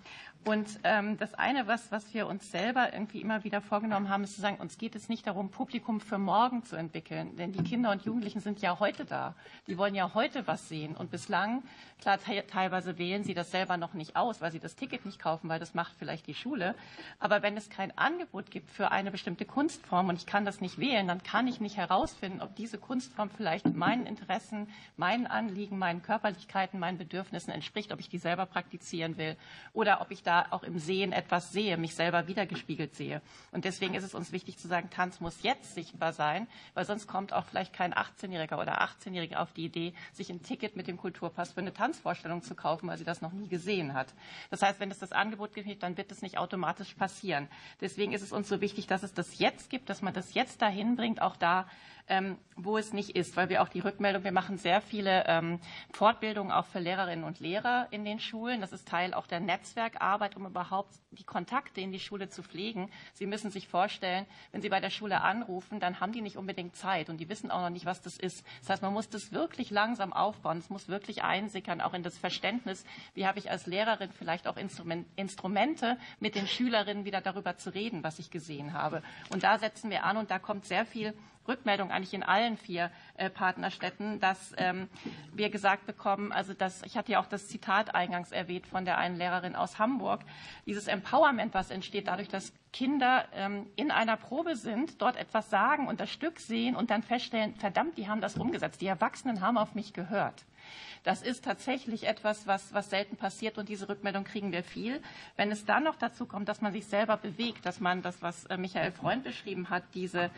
Und das eine, was wir uns selber irgendwie immer wieder vorgenommen haben, ist zu sagen, uns geht es nicht darum, Publikum für morgen zu entwickeln. Denn die Kinder und Jugendlichen sind ja heute da. Die wollen ja heute was sehen. Und bislang, klar, teilweise wählen sie das selber noch nicht aus, weil sie das Ticket nicht kaufen, weil das macht vielleicht die Schule. Aber wenn es kein Angebot gibt für eine bestimmte Kunstform und ich kann das nicht wählen, dann kann ich nicht herausfinden, ob diese Kunstform vielleicht meinen Interessen, meinen Anliegen, meinen Körperlichkeiten, meinen Bedürfnissen entspricht, ob ich die selber praktizieren will oder ob ich da auch im Sehen etwas sehe, mich selber wiedergespiegelt sehe. Und deswegen ist es uns wichtig zu sagen, Tanz muss jetzt sichtbar sein, weil sonst kommt auch vielleicht kein 18-Jähriger oder 18-Jähriger auf die Idee, sich ein Ticket mit dem Kulturpass für eine Tanzvorstellung zu kaufen, weil sie das noch nie gesehen hat. Das heißt, wenn es das Angebot gibt, dann wird es nicht automatisch passieren. Deswegen ist es uns so wichtig, dass es das jetzt gibt, dass man das jetzt dahin bringt, auch da, wo es nicht ist, weil wir auch die Rückmeldung, wir machen sehr viele Fortbildungen auch für Lehrerinnen und Lehrer in den Schulen. Das ist Teil auch der Netzwerkarbeit, um überhaupt die Kontakte in die Schule zu pflegen. Sie müssen sich vorstellen, wenn Sie bei der Schule anrufen, dann haben die nicht unbedingt Zeit und die wissen auch noch nicht, was das ist. Das heißt, man muss das wirklich langsam aufbauen. Es muss wirklich einsickern, auch in das Verständnis, wie habe ich als Lehrerin vielleicht auch Instrumente mit den Schülerinnen wieder darüber zu reden, was ich gesehen habe. Und da setzen wir an und da kommt sehr viel Rückmeldung eigentlich in allen 4 Partnerstädten, dass wir gesagt bekommen, also ich hatte ja auch das Zitat eingangs erwähnt von der einen Lehrerin aus Hamburg, dieses Empowerment, was entsteht dadurch, dass Kinder in einer Probe sind, dort etwas sagen und das Stück sehen und dann feststellen, verdammt, die haben das umgesetzt, die Erwachsenen haben auf mich gehört. Das ist tatsächlich etwas, was selten passiert und diese Rückmeldung kriegen wir viel. Wenn es dann noch dazu kommt, dass man sich selber bewegt, dass man das, was Michael Freund beschrieben hat,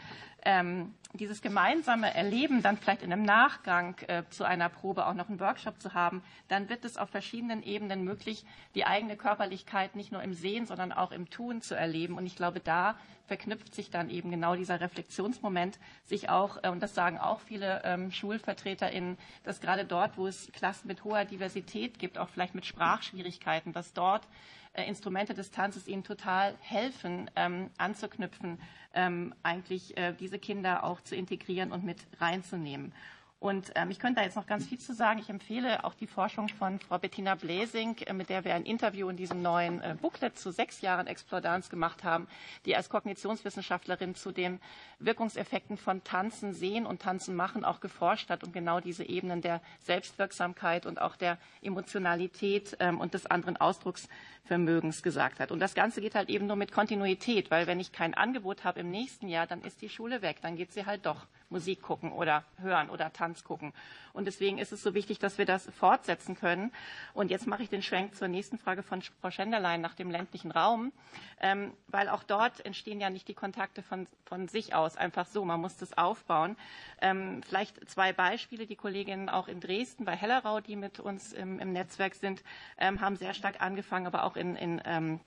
dieses gemeinsame Erleben, dann vielleicht in einem Nachgang zu einer Probe auch noch einen Workshop zu haben, dann wird es auf verschiedenen Ebenen möglich, die eigene Körperlichkeit nicht nur im Sehen, sondern auch im Tun zu erleben. Und ich glaube, da verknüpft sich dann eben genau dieser Reflexionsmoment sich auch, und das sagen auch viele SchulvertreterInnen, dass gerade dort, wo es Klassen mit hoher Diversität gibt, auch vielleicht mit Sprachschwierigkeiten, dass dort Instrumente des Tanzes ihnen total helfen, anzuknüpfen, eigentlich diese Kinder auch zu integrieren und mit reinzunehmen. Und ich könnte da jetzt noch ganz viel zu sagen. Ich empfehle auch die Forschung von Frau Bettina Bläsing, mit der wir ein Interview in diesem neuen Booklet zu 6 Jahren Explodance gemacht haben, die als Kognitionswissenschaftlerin zu den Wirkungseffekten von Tanzen sehen und Tanzen machen auch geforscht hat und genau diese Ebenen der Selbstwirksamkeit und auch der Emotionalität und des anderen Ausdrucksvermögens gesagt hat. Und das Ganze geht halt eben nur mit Kontinuität, weil wenn ich kein Angebot habe im nächsten Jahr, dann ist die Schule weg. Dann geht sie halt doch Musik gucken oder hören oder Tanz gucken. Und deswegen ist es so wichtig, dass wir das fortsetzen können. Und jetzt mache ich den Schwenk zur nächsten Frage von Frau Schenderlein nach dem ländlichen Raum, weil auch dort entstehen ja nicht die Kontakte von sich aus, einfach so. Man muss das aufbauen. Vielleicht 2 Beispiele. Die Kolleginnen auch in Dresden bei Hellerau, die mit uns im Netzwerk sind, haben sehr stark angefangen, aber auch in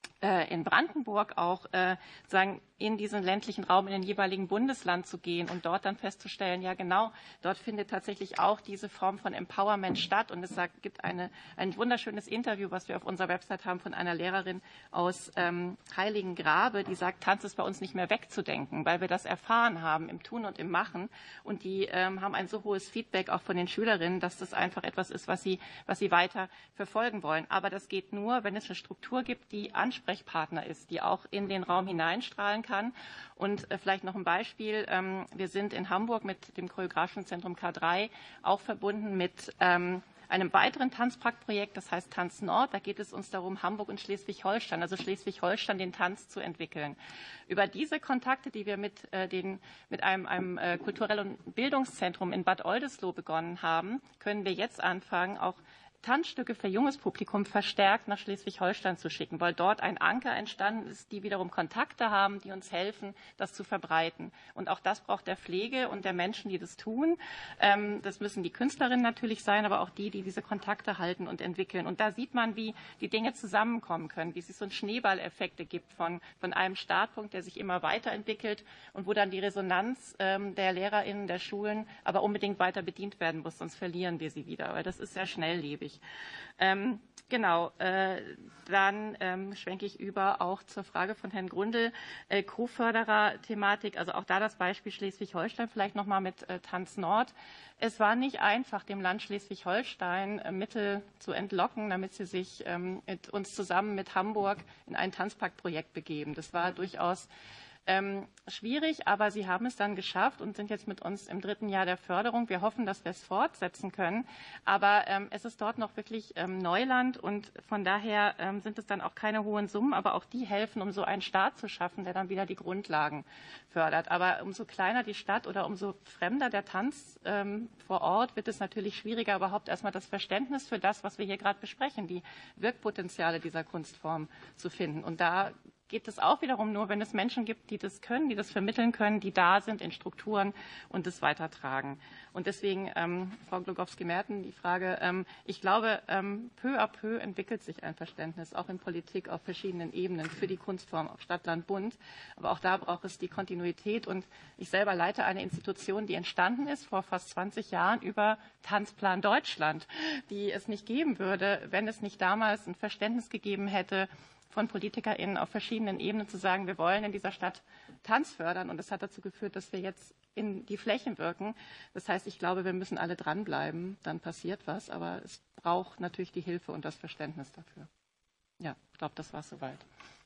Brandenburg auch sagen, in diesen ländlichen Raum, in den jeweiligen Bundesland zu gehen und dort dann festzustellen, ja genau, dort findet tatsächlich auch diese Form von Empowerment statt. Und es gibt ein wunderschönes Interview, was wir auf unserer Website haben, von einer Lehrerin aus Heiligengrabe, die sagt, Tanz ist bei uns nicht mehr wegzudenken, weil wir das erfahren haben im Tun und im Machen. Und die haben ein so hohes Feedback auch von den Schülerinnen, dass das einfach etwas ist, was sie weiter verfolgen wollen. Aber das geht nur, wenn es eine Struktur gibt, die Ansprechpartner ist, die auch in den Raum hineinstrahlen kann. Und vielleicht noch ein Beispiel. Wir sind in Hamburg mit dem Choreografischen Zentrum K3 auch verbunden mit einem weiteren Tanzparkprojekt, das heißt Tanz Nord. Da geht es uns darum, Hamburg und Schleswig-Holstein, also Schleswig-Holstein, den Tanz zu entwickeln. Über diese Kontakte, die wir mit einem Kulturell- und Bildungszentrum in Bad Oldesloe begonnen haben, können wir jetzt anfangen, auch Tanzstücke für junges Publikum verstärkt nach Schleswig-Holstein zu schicken, weil dort ein Anker entstanden ist, die wiederum Kontakte haben, die uns helfen, das zu verbreiten. Und auch das braucht der Pflege und der Menschen, die das tun. Das müssen die Künstlerinnen natürlich sein, aber auch die diese Kontakte halten und entwickeln. Und da sieht man, wie die Dinge zusammenkommen können, wie es so einen Schneeballeffekte gibt von einem Startpunkt, der sich immer weiterentwickelt und wo dann die Resonanz der LehrerInnen, der Schulen aber unbedingt weiter bedient werden muss, sonst verlieren wir sie wieder, weil das ist sehr schnelllebig. Dann schwenke ich über auch zur Frage von Herrn Grundl, Co-Förderer-Thematik, also auch da das Beispiel Schleswig-Holstein, vielleicht nochmal mit Tanz Nord. Es war nicht einfach, dem Land Schleswig-Holstein Mittel zu entlocken, damit sie sich mit uns zusammen mit Hamburg in ein Tanzparkprojekt begeben. Das war durchaus schwierig, aber sie haben es dann geschafft und sind jetzt mit uns im 3. Jahr der Förderung. Wir hoffen, dass wir es fortsetzen können, aber es ist dort noch wirklich Neuland und von daher sind es dann auch keine hohen Summen, aber auch die helfen, um so einen Start zu schaffen, der dann wieder die Grundlagen fördert. Aber umso kleiner die Stadt oder umso fremder der Tanz vor Ort, wird es natürlich schwieriger, überhaupt erstmal das Verständnis für das, was wir hier gerade besprechen, die Wirkpotenziale dieser Kunstform zu finden. Und da geht es auch wiederum nur, wenn es Menschen gibt, die das können, die das vermitteln können, die da sind in Strukturen und das weitertragen. Und deswegen, Frau Glogowski-Merten, die Frage, ich glaube, peu à peu entwickelt sich ein Verständnis, auch in Politik auf verschiedenen Ebenen für die Kunstform auf Stadt, Land, Bund. Aber auch da braucht es die Kontinuität. Und ich selber leite eine Institution, die entstanden ist vor fast 20 Jahren über Tanzplan Deutschland, die es nicht geben würde, wenn es nicht damals ein Verständnis gegeben hätte, von PolitikerInnen auf verschiedenen Ebenen zu sagen, wir wollen in dieser Stadt Tanz fördern. Und das hat dazu geführt, dass wir jetzt in die Flächen wirken. Das heißt, ich glaube, wir müssen alle dranbleiben, dann passiert was. Aber es braucht natürlich die Hilfe und das Verständnis dafür. Ja, ich glaube, das war es soweit.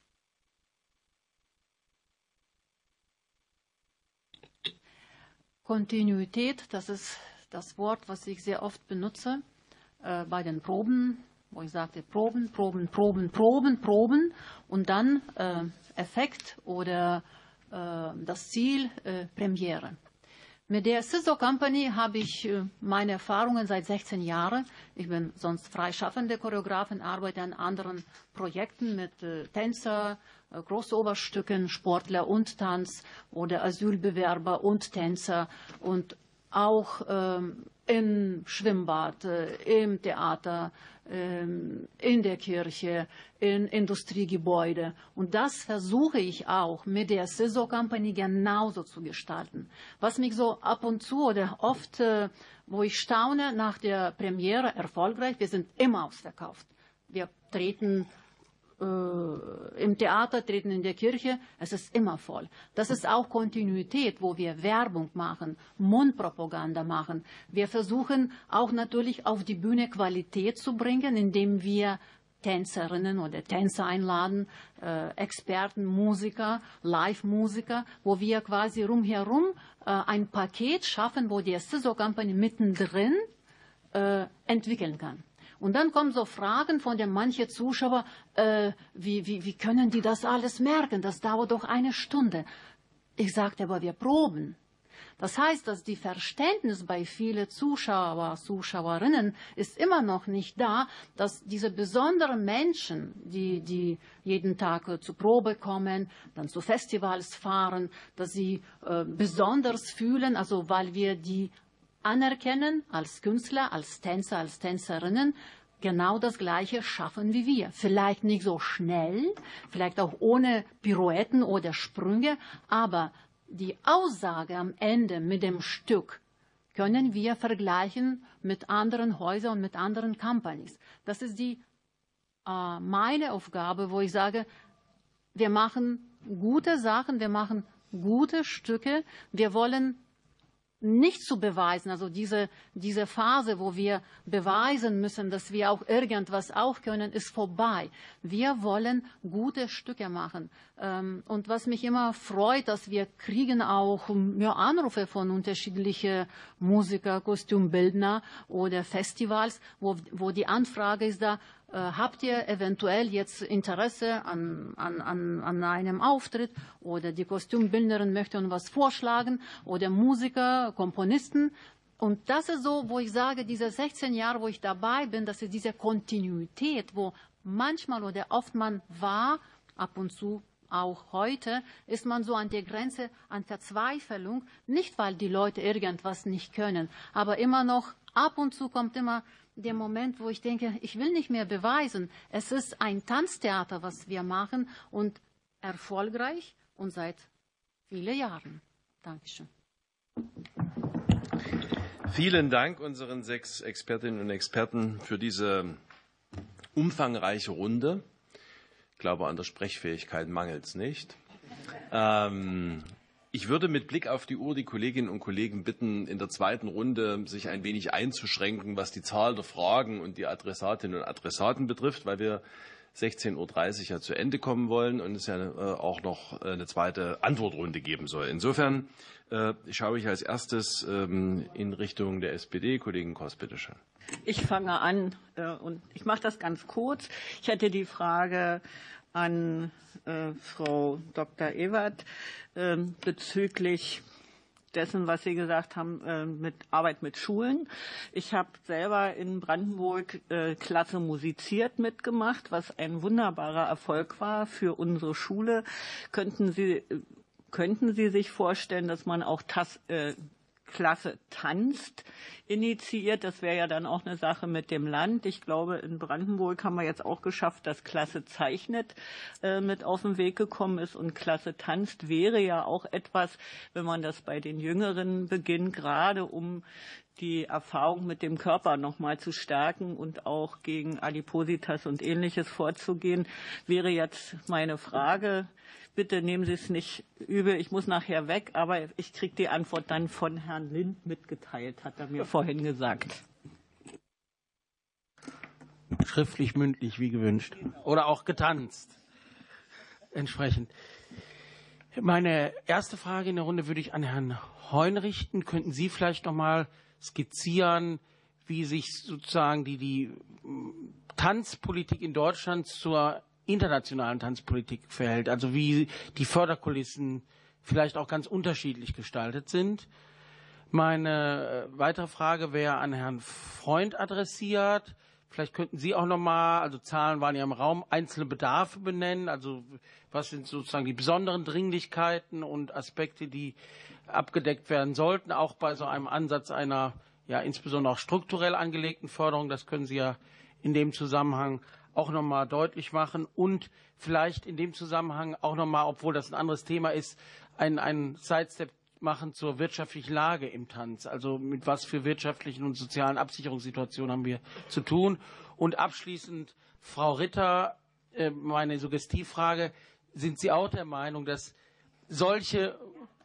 Kontinuität, das ist das Wort, was ich sehr oft benutze bei den Proben, wo ich sagte, Proben, Proben, Proben, Proben, Proben und dann Effekt oder das Ziel Premiere. Mit der Sizzle Company habe ich meine Erfahrungen seit 16 Jahren. Ich bin sonst freischaffende Choreografin, arbeite an anderen Projekten mit Tänzer, Crossover-Stücken, Sportler und Tanz oder Asylbewerber und Tänzer und auch im Schwimmbad, im Theater, in der Kirche, in Industriegebäude. Und das versuche ich auch mit der Sizzle Company genauso zu gestalten. Was mich so ab und zu oder oft, wo ich staune, nach der Premiere erfolgreich, wir sind immer ausverkauft. Wir treten im Theater, treten in der Kirche, es ist immer voll. Das ist auch Kontinuität, wo wir Werbung machen, Mundpropaganda machen. Wir versuchen auch natürlich auf die Bühne Qualität zu bringen, indem wir Tänzerinnen oder Tänzer einladen, Experten, Musiker, Live-Musiker, wo wir quasi rumherum ein Paket schaffen, wo die Scissor Company mittendrin entwickeln kann. Und dann kommen so Fragen von den manchen Zuschauern, wie können die das alles merken? Das dauert doch eine Stunde. Ich sagte, aber wir proben. Das heißt, dass die Verständnis bei vielen Zuschauer, Zuschauerinnen ist immer noch nicht da, dass diese besonderen Menschen, die jeden Tag zur Probe kommen, dann zu Festivals fahren, dass sie besonders fühlen, also weil wir die anerkennen als Künstler, als Tänzer, als Tänzerinnen, genau das Gleiche schaffen wie wir. Vielleicht nicht so schnell, vielleicht auch ohne Pirouetten oder Sprünge, aber die Aussage am Ende mit dem Stück können wir vergleichen mit anderen Häusern und mit anderen Companies. Das ist meine Aufgabe, wo ich sage, wir machen gute Sachen, wir machen gute Stücke, wir wollen nicht zu beweisen, also diese Phase, wo wir beweisen müssen, dass wir auch irgendwas auch können, ist vorbei. Wir wollen gute Stücke machen. Und was mich immer freut, dass wir kriegen auch Anrufe von unterschiedlichen Musiker, Kostümbildner oder Festivals, wo die Anfrage ist da, habt ihr eventuell jetzt Interesse an einem Auftritt oder die Kostümbildnerin möchte uns was vorschlagen oder Musiker, Komponisten. Und das ist so, wo ich sage, diese 16 Jahre, wo ich dabei bin, das ist diese Kontinuität, wo manchmal oder oft man war, ab und zu auch heute, ist man so an der Grenze an Verzweiflung, nicht weil die Leute irgendwas nicht können, aber immer noch, ab und zu kommt immer der Moment, wo ich denke, ich will nicht mehr beweisen. Es ist ein Tanztheater, was wir machen und erfolgreich und seit vielen Jahren. Dankeschön. Vielen Dank unseren 6 Expertinnen und Experten für diese umfangreiche Runde. Ich glaube, an der Sprechfähigkeit mangelt es nicht. Ich würde mit Blick auf die Uhr die Kolleginnen und Kollegen bitten, in der zweiten Runde sich ein wenig einzuschränken, was die Zahl der Fragen und die Adressatinnen und Adressaten betrifft, weil wir 16:30 Uhr ja zu Ende kommen wollen und es ja auch noch eine zweite Antwortrunde geben soll. Insofern schaue ich als erstes in Richtung der SPD. Kollegin Koss, bitteschön. Ich fange an und ich mache das ganz kurz. Ich hätte die Frage an Frau Dr. Ewert bezüglich dessen, was Sie gesagt haben, mit Arbeit mit Schulen. Ich habe selber in Brandenburg Klasse musiziert mitgemacht, was ein wunderbarer Erfolg war für unsere Schule. Könnten Sie sich vorstellen, dass man auch Klasse tanzt initiiert? Das wäre ja dann auch eine Sache mit dem Land. Ich glaube, in Brandenburg haben wir jetzt auch geschafft, dass Klasse zeichnet mit auf den Weg gekommen ist und Klasse tanzt wäre ja auch etwas, wenn man das bei den Jüngeren beginnt, gerade um die Erfahrung mit dem Körper nochmal zu stärken und auch gegen Adipositas und Ähnliches vorzugehen, wäre jetzt meine Frage. Bitte nehmen Sie es nicht übel, ich muss nachher weg, aber ich kriege die Antwort dann von Herrn Lind mitgeteilt, hat er mir vorhin gesagt. Schriftlich, mündlich, wie gewünscht. Oder auch getanzt. Entsprechend. Meine erste Frage in der Runde würde ich an Herrn Heun richten. Könnten Sie vielleicht noch mal skizzieren, wie sich sozusagen die Tanzpolitik in Deutschland zur internationalen Tanzpolitik verhält, also wie die Förderkulissen vielleicht auch ganz unterschiedlich gestaltet sind. Meine weitere Frage wäre an Herrn Freund adressiert. Vielleicht könnten Sie auch nochmal, also Zahlen waren ja im Raum, einzelne Bedarfe benennen, also was sind sozusagen die besonderen Dringlichkeiten und Aspekte, die abgedeckt werden sollten, auch bei so einem Ansatz einer ja insbesondere auch strukturell angelegten Förderung. Das können Sie ja in dem Zusammenhang auch nochmal deutlich machen und vielleicht in dem Zusammenhang auch nochmal, obwohl das ein anderes Thema ist, einen Sidestep machen zur wirtschaftlichen Lage im Tanz. Also mit was für wirtschaftlichen und sozialen Absicherungssituationen haben wir zu tun. Und abschließend, Frau Ritter, meine Suggestivfrage, sind Sie auch der Meinung, dass solche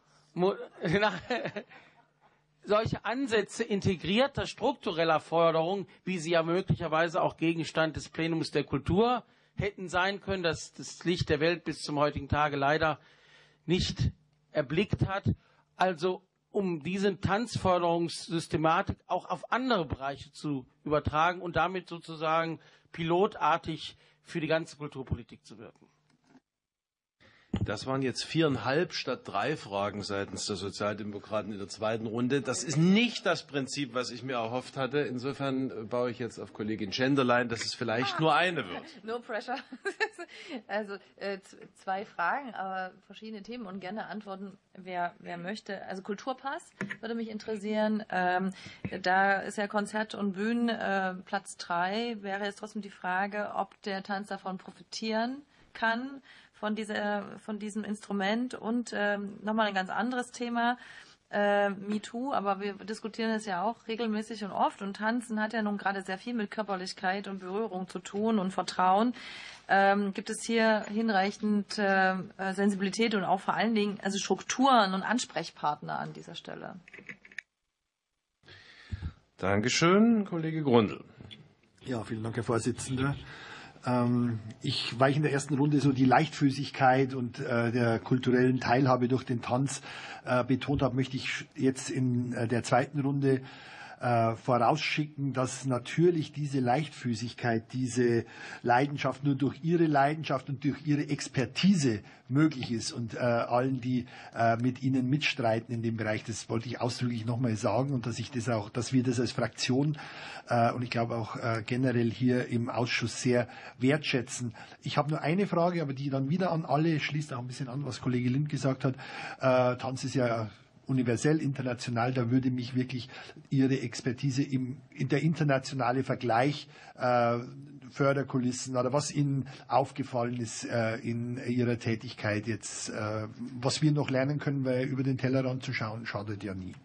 Ansätze integrierter struktureller Förderung, wie sie ja möglicherweise auch Gegenstand des Plenums der Kultur hätten sein können, das das Licht der Welt bis zum heutigen Tage leider nicht erblickt hat, also um diese Tanzförderungssystematik auch auf andere Bereiche zu übertragen und damit sozusagen pilotartig für die ganze Kulturpolitik zu wirken? Das waren jetzt 4,5 statt 3 Fragen seitens der Sozialdemokraten in der zweiten Runde. Das ist nicht das Prinzip, was ich mir erhofft hatte. Insofern baue ich jetzt auf Kollegin Schenderlein, dass es vielleicht nur eine wird. No pressure. Also 2 Fragen, aber verschiedene Themen und gerne Antworten, wer möchte. Also Kulturpass würde mich interessieren. Da ist ja Konzert und Bühnen Platz 3. Wäre jetzt trotzdem die Frage, ob der Tanz davon profitieren kann, von diesem Instrument. Und nochmal ein ganz anderes Thema, MeToo, aber wir diskutieren es ja auch regelmäßig und oft, und Tanzen hat ja nun gerade sehr viel mit Körperlichkeit und Berührung zu tun und Vertrauen. Gibt es hier hinreichend Sensibilität und auch vor allen Dingen also Strukturen und Ansprechpartner an dieser Stelle? Dankeschön, Kollege Gründel. Ja, vielen Dank, Herr Vorsitzender. Ich, weil ich in der ersten Runde so die Leichtfüßigkeit und der kulturellen Teilhabe durch den Tanz betont habe, möchte ich jetzt in der zweiten Runde vorausschicken, dass natürlich diese Leichtfüßigkeit, diese Leidenschaft nur durch ihre Leidenschaft und durch ihre Expertise möglich ist, und allen, die mit ihnen mitstreiten in dem Bereich, das wollte ich ausdrücklich nochmal sagen, und dass wir das als Fraktion und ich glaube auch generell hier im Ausschuss sehr wertschätzen. Ich habe nur eine Frage, aber die dann wieder an alle schließt auch ein bisschen an, was Kollege Lind gesagt hat. Tanz ist ja universell, international, da würde mich wirklich Ihre Expertise in der internationale Vergleich, Förderkulissen oder was Ihnen aufgefallen ist in Ihrer Tätigkeit jetzt, was wir noch lernen können, weil über den Tellerrand zu schauen, schadet ja nie.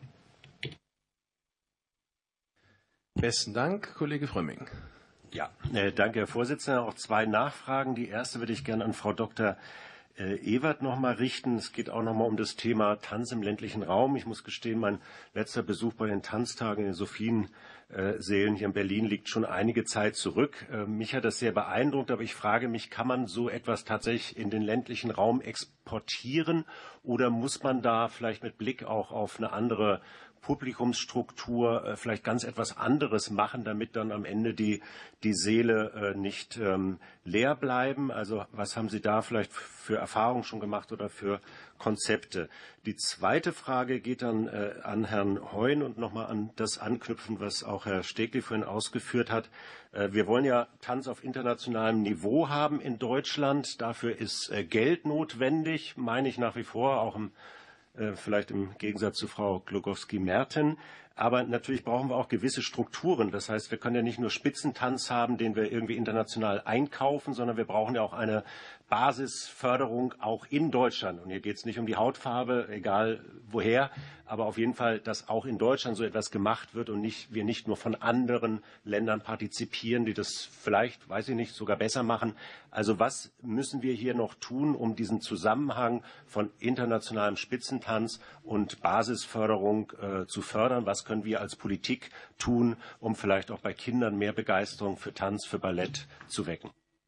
Besten Dank, Kollege Frömming. Ja, danke, Herr Vorsitzender. Auch 2 Nachfragen. Die erste würde ich gerne an Frau Dr. Ewert noch mal richten. Es geht auch noch mal um das Thema Tanz im ländlichen Raum. Ich muss gestehen, mein letzter Besuch bei den Tanztagen in den Sophiensälen hier in Berlin liegt schon einige Zeit zurück. Mich hat das sehr beeindruckt, aber ich frage mich, kann man so etwas tatsächlich in den ländlichen Raum exportieren, oder muss man da vielleicht mit Blick auch auf eine andere Publikumsstruktur vielleicht ganz etwas anderes machen, damit dann am Ende die Säle nicht leer bleiben? Also was haben Sie da vielleicht für Erfahrungen schon gemacht oder für Konzepte? Die zweite Frage geht dann an Herrn Heun und nochmal an das anknüpfen, was auch Herr Stegli vorhin ausgeführt hat. Wir wollen ja Tanz auf internationalem Niveau haben in Deutschland. Dafür ist Geld notwendig, meine ich nach wie vor, auch vielleicht im Gegensatz zu Frau Glogowski-Merten. Aber natürlich brauchen wir auch gewisse Strukturen. Das heißt, wir können ja nicht nur Spitzentanz haben, den wir irgendwie international einkaufen, sondern wir brauchen ja auch eine Basisförderung auch in Deutschland. Und hier geht es nicht um die Hautfarbe, egal woher, aber auf jeden Fall, dass auch in Deutschland so etwas gemacht wird und wir nicht nur von anderen Ländern partizipieren, die das vielleicht, weiß ich nicht, sogar besser machen. Also was müssen wir hier noch tun, um diesen Zusammenhang von internationalem Spitzentanz und Basisförderung zu fördern? Was können wir als Politik tun, um vielleicht auch bei Kindern mehr Begeisterung für Tanz, für Ballett zu wecken?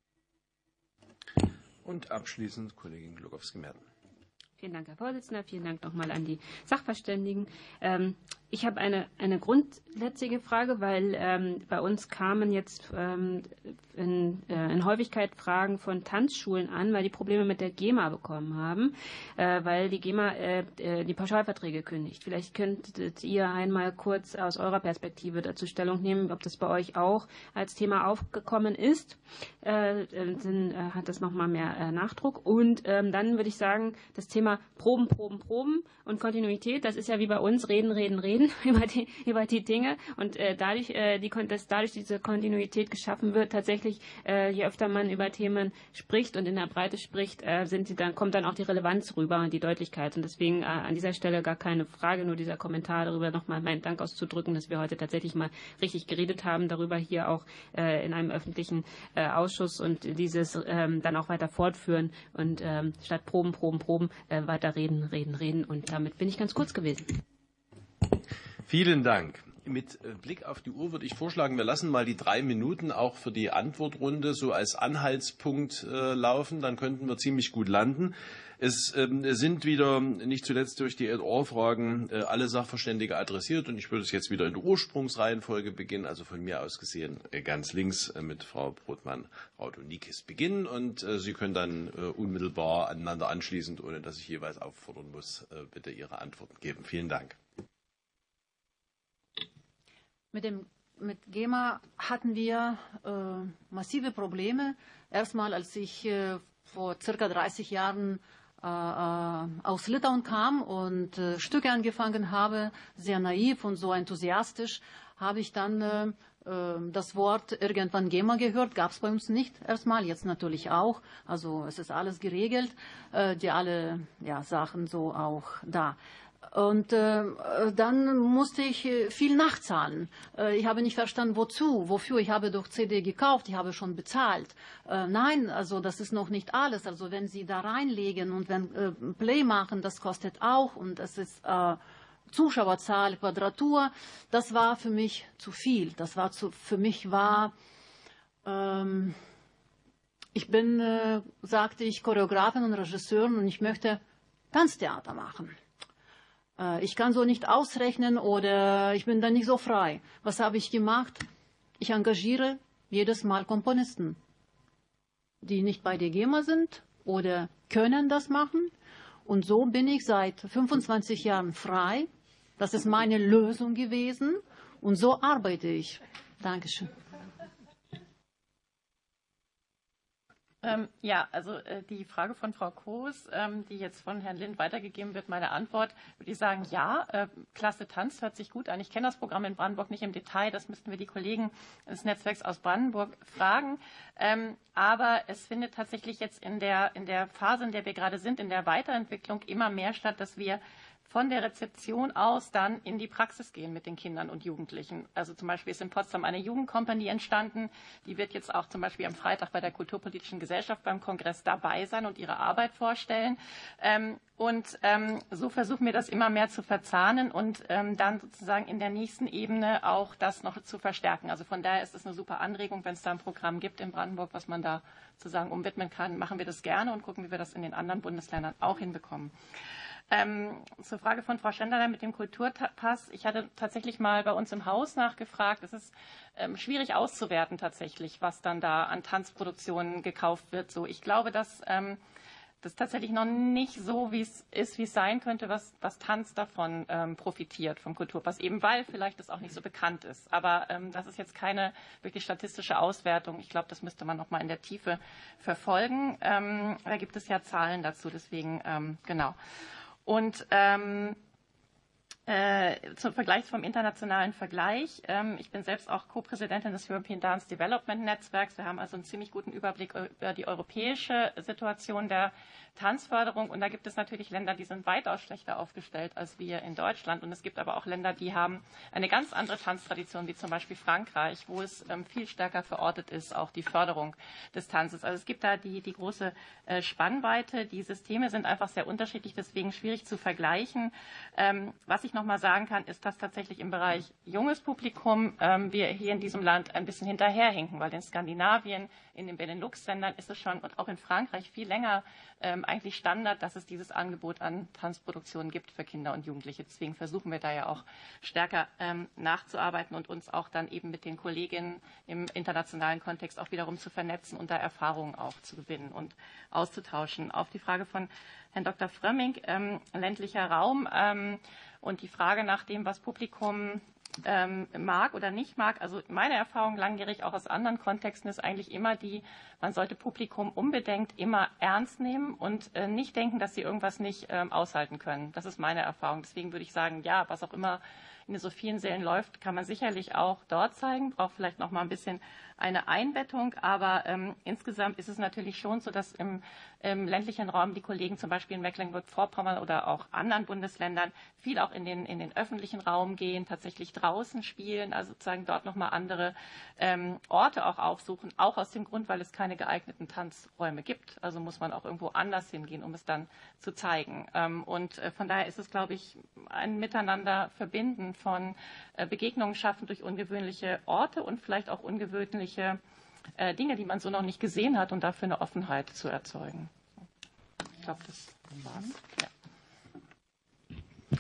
Und abschließend Kollegin Glogowski-Merten. Vielen Dank, Herr Vorsitzender. Vielen Dank nochmal an die Sachverständigen. Ich habe eine grundsätzliche Frage, weil bei uns kamen jetzt in Häufigkeit Fragen von Tanzschulen an, weil die Probleme mit der GEMA bekommen haben, weil die GEMA die Pauschalverträge kündigt. Vielleicht könntet ihr einmal kurz aus eurer Perspektive dazu Stellung nehmen, ob das bei euch auch als Thema aufgekommen ist. Dann hat das nochmal mehr Nachdruck. Und dann würde ich sagen, das Thema Thema Proben, Proben, Proben und Kontinuität. Das ist ja wie bei uns reden, reden, reden über die Dinge. Und dass dadurch diese Kontinuität geschaffen wird, tatsächlich, je öfter man über Themen spricht und in der Breite spricht, kommt dann auch die Relevanz rüber und die Deutlichkeit. Und deswegen an dieser Stelle gar keine Frage, nur dieser Kommentar darüber, nochmal meinen Dank auszudrücken, dass wir heute tatsächlich mal richtig geredet haben, darüber hier auch in einem öffentlichen Ausschuss und dieses dann auch weiter fortführen und statt Proben, Proben, Proben weiter reden, reden, reden. Und damit bin ich ganz kurz gewesen. Vielen Dank. Mit Blick auf die Uhr würde ich vorschlagen, wir lassen mal die 3 Minuten auch für die Antwortrunde so als Anhaltspunkt laufen. Dann könnten wir ziemlich gut landen. Es sind wieder, nicht zuletzt durch die Ohr-Fragen, alle Sachverständige adressiert. Und ich würde es jetzt wieder in der Ursprungsreihenfolge beginnen. Also von mir aus gesehen ganz links mit Frau Brodmann-Raudonikis beginnen. Und Sie können dann unmittelbar aneinander anschließend, ohne dass ich jeweils auffordern muss, bitte Ihre Antworten geben. Vielen Dank. Mit GEMA hatten wir massive Probleme. Erstmal, als ich vor circa 30 Jahren aus Litauen kam und Stücke angefangen habe, sehr naiv und so enthusiastisch, habe ich dann das Wort irgendwann GEMA gehört. Gab es bei uns nicht erstmal, jetzt natürlich auch. Also es ist alles geregelt, die alle Sachen so auch da. Und dann musste ich viel nachzahlen. Ich habe nicht verstanden, wofür. Ich habe doch CD gekauft, ich habe schon bezahlt. Nein, also das ist noch nicht alles. Also wenn Sie da reinlegen und wenn Play machen, das kostet auch. Und es ist Zuschauerzahl, Quadratur. Das war für mich zu viel. Ich bin, sagte ich, Choreografin und Regisseurin und ich möchte Tanztheater machen. Ich kann so nicht ausrechnen oder ich bin da nicht so frei. Was habe ich gemacht? Ich engagiere jedes Mal Komponisten, die nicht bei der GEMA sind oder können das machen. Und so bin ich seit 25 Jahren frei. Das ist meine Lösung gewesen und so arbeite ich. Dankeschön. Ja, also die Frage von Frau Koos, die jetzt von Herrn Lind weitergegeben wird, meine Antwort, würde ich sagen, ja, Klasse Tanz hört sich gut an. Ich kenne das Programm in Brandenburg nicht im Detail, das müssten wir die Kollegen des Netzwerks aus Brandenburg fragen. Aber es findet tatsächlich jetzt in der Phase, in der wir gerade sind, in der Weiterentwicklung immer mehr statt, dass wir von der Rezeption aus dann in die Praxis gehen mit den Kindern und Jugendlichen. Also zum Beispiel ist in Potsdam eine Jugendkompanie entstanden. Die wird jetzt auch zum Beispiel am Freitag bei der Kulturpolitischen Gesellschaft beim Kongress dabei sein und ihre Arbeit vorstellen. So versuchen wir das immer mehr zu verzahnen und dann sozusagen in der nächsten Ebene auch das noch zu verstärken. Also von daher ist es eine super Anregung, wenn es da ein Programm gibt in Brandenburg, was man da sozusagen umwidmen kann, machen wir das gerne und gucken, wie wir das in den anderen Bundesländern auch hinbekommen. Zur Frage von Frau Schendeler mit dem Kulturpass. Ich hatte tatsächlich mal bei uns im Haus nachgefragt. Es ist schwierig auszuwerten tatsächlich, was dann da an Tanzproduktionen gekauft wird. So, ich glaube, dass das tatsächlich noch nicht so, wie es sein könnte, was Tanz davon profitiert vom Kulturpass, eben weil vielleicht das auch nicht so bekannt ist. Aber das ist jetzt keine wirklich statistische Auswertung. Ich glaube, das müsste man noch mal in der Tiefe verfolgen. Da gibt es ja Zahlen dazu, deswegen genau. Und zum Vergleich vom internationalen Vergleich. Ich bin selbst auch Co-Präsidentin des European Dance Development Netzwerks. Wir haben also einen ziemlich guten Überblick über die europäische Situation der Tanzförderung. Und da gibt es natürlich Länder, die sind weitaus schlechter aufgestellt als wir in Deutschland. Und es gibt aber auch Länder, die haben eine ganz andere Tanztradition, wie zum Beispiel Frankreich, wo es viel stärker verortet ist, auch die Förderung des Tanzes. Also es gibt da die große Spannweite. Die Systeme sind einfach sehr unterschiedlich, deswegen schwierig zu vergleichen. Was ich noch mal sagen kann, ist, dass tatsächlich im Bereich junges Publikum wir hier in diesem Land ein bisschen hinterherhinken, weil in Skandinavien, in den Benelux-Ländern ist es schon und auch in Frankreich viel länger eigentlich Standard, dass es dieses Angebot an Tanzproduktionen gibt für Kinder und Jugendliche. Deswegen versuchen wir da ja auch stärker nachzuarbeiten und uns auch dann eben mit den Kolleginnen im internationalen Kontext auch wiederum zu vernetzen und da Erfahrungen auch zu gewinnen und auszutauschen. Auf die Frage von Herrn Dr. Frömming, ländlicher Raum und die Frage nach dem, was Publikum mag oder nicht mag. Also meine Erfahrung langjährig auch aus anderen Kontexten ist eigentlich immer die, man sollte Publikum unbedingt immer ernst nehmen und nicht denken, dass sie irgendwas nicht aushalten können. Das ist meine Erfahrung. Deswegen würde ich sagen, ja, was auch immer in so vielen Sälen läuft, kann man sicherlich auch dort zeigen, braucht vielleicht noch mal ein bisschen eine Einbettung, aber insgesamt ist es natürlich schon so, dass im ländlichen Raum die Kollegen zum Beispiel in Mecklenburg-Vorpommern oder auch anderen Bundesländern viel auch in den öffentlichen Raum gehen, tatsächlich draußen spielen, also sozusagen dort noch mal andere Orte auch aufsuchen, auch aus dem Grund, weil es keine geeigneten Tanzräume gibt. Also muss man auch irgendwo anders hingehen, um es dann zu zeigen. Und von daher ist es, glaube ich, ein Miteinander verbinden von Begegnungen schaffen durch ungewöhnliche Orte und vielleicht auch ungewöhnliche Dinge, die man so noch nicht gesehen hat und dafür eine Offenheit zu erzeugen. Ich glaube, das war's. Ja.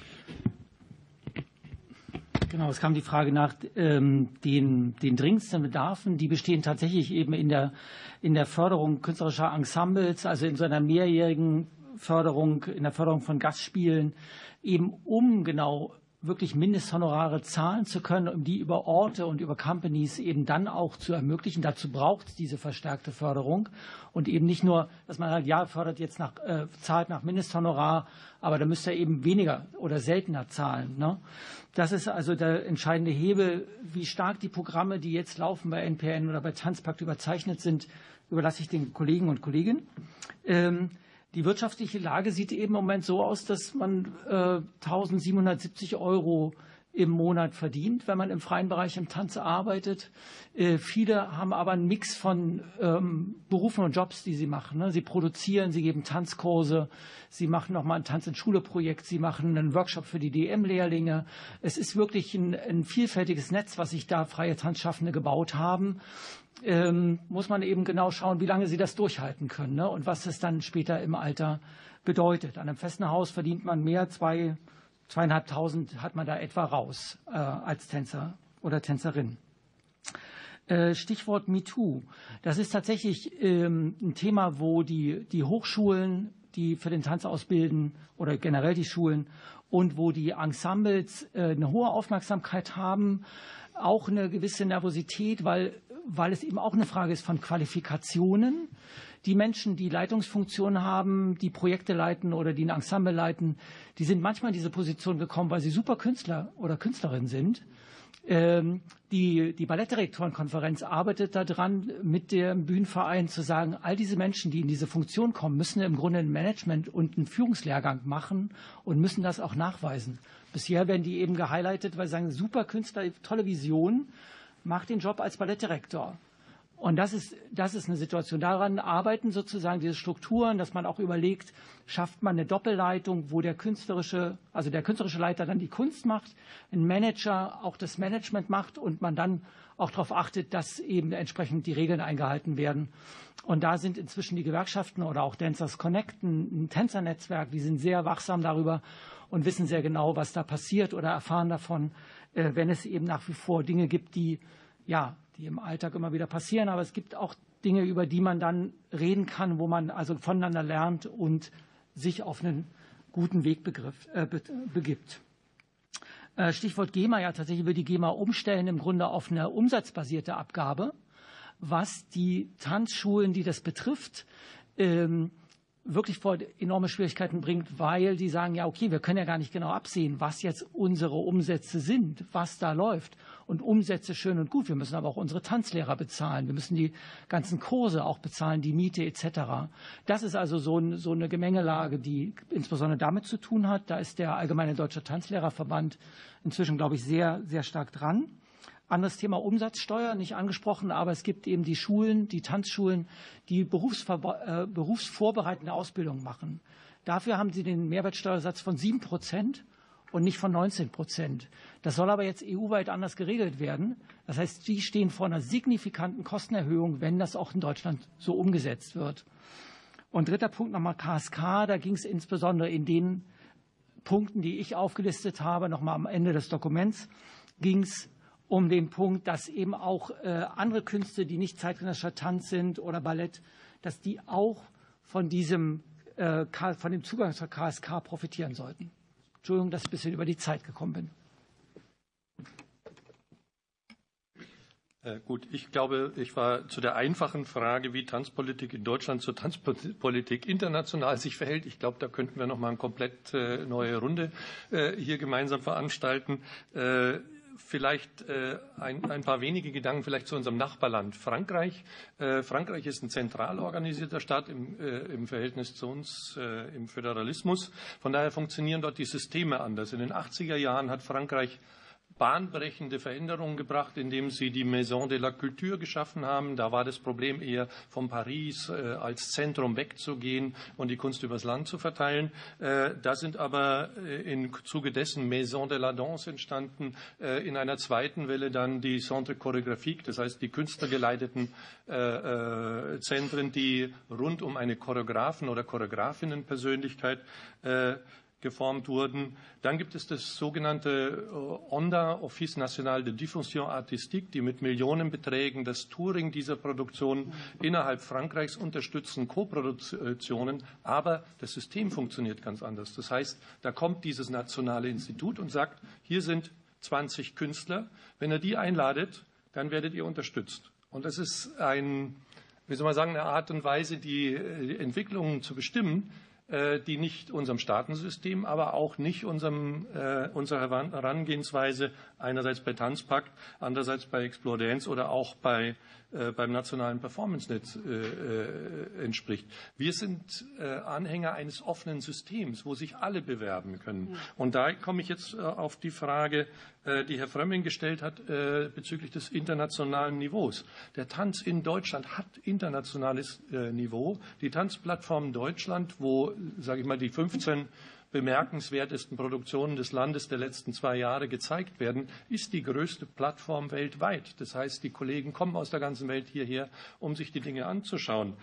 Genau, es kam die Frage nach den dringendsten Bedarfen. Die bestehen tatsächlich eben in der Förderung künstlerischer Ensembles, also in so einer mehrjährigen Förderung, in der Förderung von Gastspielen, eben um genau wirklich Mindesthonorare zahlen zu können, um die über Orte und über Companies eben dann auch zu ermöglichen. Dazu braucht es diese verstärkte Förderung und eben nicht nur, dass man halt, ja, fördert jetzt zahlt nach Mindesthonorar, aber da müsste er eben weniger oder seltener zahlen. Ne? Das ist also der entscheidende Hebel. Wie stark die Programme, die jetzt laufen bei NPN oder bei Tanzpakt überzeichnet sind, überlasse ich den Kollegen und Kolleginnen. Die wirtschaftliche Lage sieht eben im Moment so aus, dass man 1.770 € im Monat verdient, wenn man im freien Bereich im Tanz arbeitet. Viele haben aber einen Mix von Berufen und Jobs, die sie machen. Ne? Sie produzieren, sie geben Tanzkurse, sie machen nochmal ein Tanz in Schule-Projekt, sie machen einen Workshop für die DM-Lehrlinge. Es ist wirklich ein vielfältiges Netz, was sich da freie Tanzschaffende gebaut haben. Muss man eben genau schauen, wie lange sie das durchhalten können, ne? Und was es dann später im Alter bedeutet. An einem festen Haus verdient man mehr, 2.500 hat man da etwa raus als Tänzer oder Tänzerin. Stichwort MeToo. Das ist tatsächlich ein Thema, wo die Hochschulen, die für den Tanz ausbilden, oder generell die Schulen, und wo die Ensembles eine hohe Aufmerksamkeit haben, auch eine gewisse Nervosität, weil es eben auch eine Frage ist von Qualifikationen. Die Menschen, die Leitungsfunktionen haben, die Projekte leiten oder die ein Ensemble leiten, die sind manchmal in diese Position gekommen, weil sie super Künstler oder Künstlerin sind. Die Ballettdirektorenkonferenz arbeitet daran, mit dem Bühnenverein zu sagen, all diese Menschen, die in diese Funktion kommen, müssen im Grunde ein Management und einen Führungslehrgang machen und müssen das auch nachweisen. Bisher werden die eben gehighlightet, weil sie sagen, super Künstler, tolle Vision, macht den Job als Ballettdirektor. Und das ist eine Situation. Daran arbeiten sozusagen diese Strukturen, dass man auch überlegt, schafft man eine Doppelleitung, wo der künstlerische Leiter dann die Kunst macht, ein Manager auch das Management macht und man dann auch darauf achtet, dass eben entsprechend die Regeln eingehalten werden. Und da sind inzwischen die Gewerkschaften oder auch Dancers Connect, ein Tänzernetzwerk, die sind sehr wachsam darüber und wissen sehr genau, was da passiert oder erfahren davon, wenn es eben nach wie vor Dinge gibt, die im Alltag immer wieder passieren. Aber es gibt auch Dinge, über die man dann reden kann, wo man also voneinander lernt und sich auf einen guten Weg begibt. Stichwort GEMA, ja, tatsächlich will die GEMA umstellen im Grunde auf eine umsatzbasierte Abgabe, was die Tanzschulen, die das betrifft, wirklich vor enorme Schwierigkeiten bringt, weil die sagen, ja, okay, wir können ja gar nicht genau absehen, was jetzt unsere Umsätze sind, was da läuft. Und Umsätze schön und gut, wir müssen aber auch unsere Tanzlehrer bezahlen, wir müssen die ganzen Kurse auch bezahlen, die Miete etc. Das ist also so eine Gemengelage, die insbesondere damit zu tun hat. Da ist der Allgemeine Deutsche Tanzlehrerverband inzwischen, glaube ich, sehr, sehr stark dran. Anderes Thema Umsatzsteuer, nicht angesprochen, aber es gibt eben die Schulen, die Tanzschulen, die berufsvorbereitende Ausbildung machen. Dafür haben sie den Mehrwertsteuersatz von 7% und nicht von 19%. Das soll aber jetzt EU-weit anders geregelt werden. Das heißt, die stehen vor einer signifikanten Kostenerhöhung, wenn das auch in Deutschland so umgesetzt wird. Und dritter Punkt nochmal KSK, da ging es insbesondere in den Punkten, die ich aufgelistet habe, nochmal am Ende des Dokuments, ging es um den Punkt, dass eben auch andere Künste, die nicht zeitgenössischer Tanz sind oder Ballett, dass die auch von dem Zugang zur KSK profitieren sollten. Entschuldigung, dass ich ein bisschen über die Zeit gekommen bin. Gut, ich glaube, ich war zu der einfachen Frage, wie Tanzpolitik in Deutschland zur Tanzpolitik international sich verhält. Ich glaube, da könnten wir noch mal eine komplett neue Runde hier gemeinsam veranstalten. Vielleicht ein paar wenige Gedanken vielleicht zu unserem Nachbarland Frankreich. Frankreich ist ein zentral organisierter Staat im Verhältnis zu uns im Föderalismus. Von daher funktionieren dort die Systeme anders. In den 80er Jahren hat Frankreich bahnbrechende Veränderungen gebracht, indem sie die Maison de la Culture geschaffen haben. Da war das Problem eher von Paris als Zentrum wegzugehen und die Kunst übers Land zu verteilen. Da sind aber im Zuge dessen Maison de la Danse entstanden, in einer zweiten Welle dann die Centre Chorégraphique, das heißt die künstlergeleiteten Zentren, die rund um eine Choreografen- oder Choreografinnenpersönlichkeit geformt wurden. Dann gibt es das sogenannte ONDA, Office National de Diffusion Artistique, die mit Millionenbeträgen das Touring dieser Produktion innerhalb Frankreichs unterstützen, Koproduktionen, aber das System funktioniert ganz anders. Das heißt, da kommt dieses nationale Institut und sagt, hier sind 20 Künstler, wenn ihr die einladet, dann werdet ihr unterstützt. Und das ist eine Art und Weise, die Entwicklungen zu bestimmen, die nicht unserem Staatensystem, aber auch nicht unserer Herangehensweise einerseits bei Tanzpakt, andererseits bei Explore Dance oder auch beim nationalen Performance-Netz entspricht. Wir sind Anhänger eines offenen Systems, wo sich alle bewerben können. Und da komme ich jetzt auf die Frage, die Herr Frömming gestellt hat bezüglich des internationalen Niveaus. Der Tanz in Deutschland hat internationales Niveau. Die Tanzplattform Deutschland, wo, sage ich mal, die 15 bemerkenswertesten Produktionen des Landes der letzten 2 Jahre gezeigt werden, ist die größte Plattform weltweit. Das heißt, die Kollegen kommen aus der ganzen Welt hierher, um sich die Dinge anzuschauen.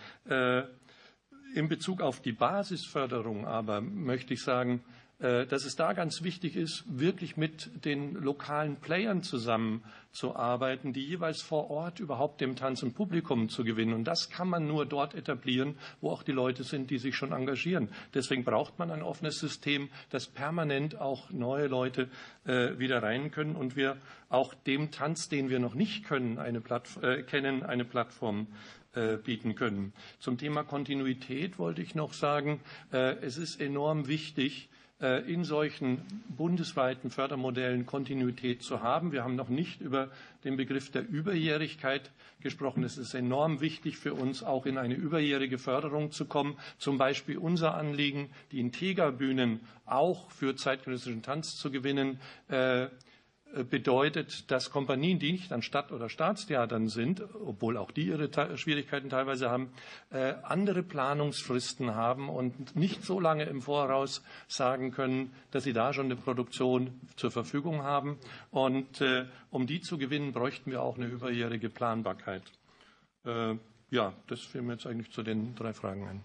In Bezug auf die Basisförderung aber möchte ich sagen, dass es da ganz wichtig ist, wirklich mit den lokalen Playern zusammenzuarbeiten, die jeweils vor Ort überhaupt dem Tanz ein Publikum zu gewinnen. Und das kann man nur dort etablieren, wo auch die Leute sind, die sich schon engagieren. Deswegen braucht man ein offenes System, dass permanent auch neue Leute wieder rein können und wir auch dem Tanz, den wir noch nicht kennen, eine Plattform bieten können. Zum Thema Kontinuität wollte ich noch sagen, es ist enorm wichtig, in solchen bundesweiten Fördermodellen Kontinuität zu haben. Wir haben noch nicht über den Begriff der Überjährigkeit gesprochen. Es ist enorm wichtig für uns, auch in eine überjährige Förderung zu kommen. Zum Beispiel unser Anliegen, die Integra-Bühnen auch für zeitgenössischen Tanz zu gewinnen, bedeutet, dass Kompanien, die nicht an Stadt- oder Staatstheatern sind, obwohl auch die ihre Schwierigkeiten teilweise haben, andere Planungsfristen haben und nicht so lange im Voraus sagen können, dass sie da schon eine Produktion zur Verfügung haben. Und um die zu gewinnen, bräuchten wir auch eine überjährige Planbarkeit. Ja, das fällt mir jetzt eigentlich zu den 3 Fragen ein.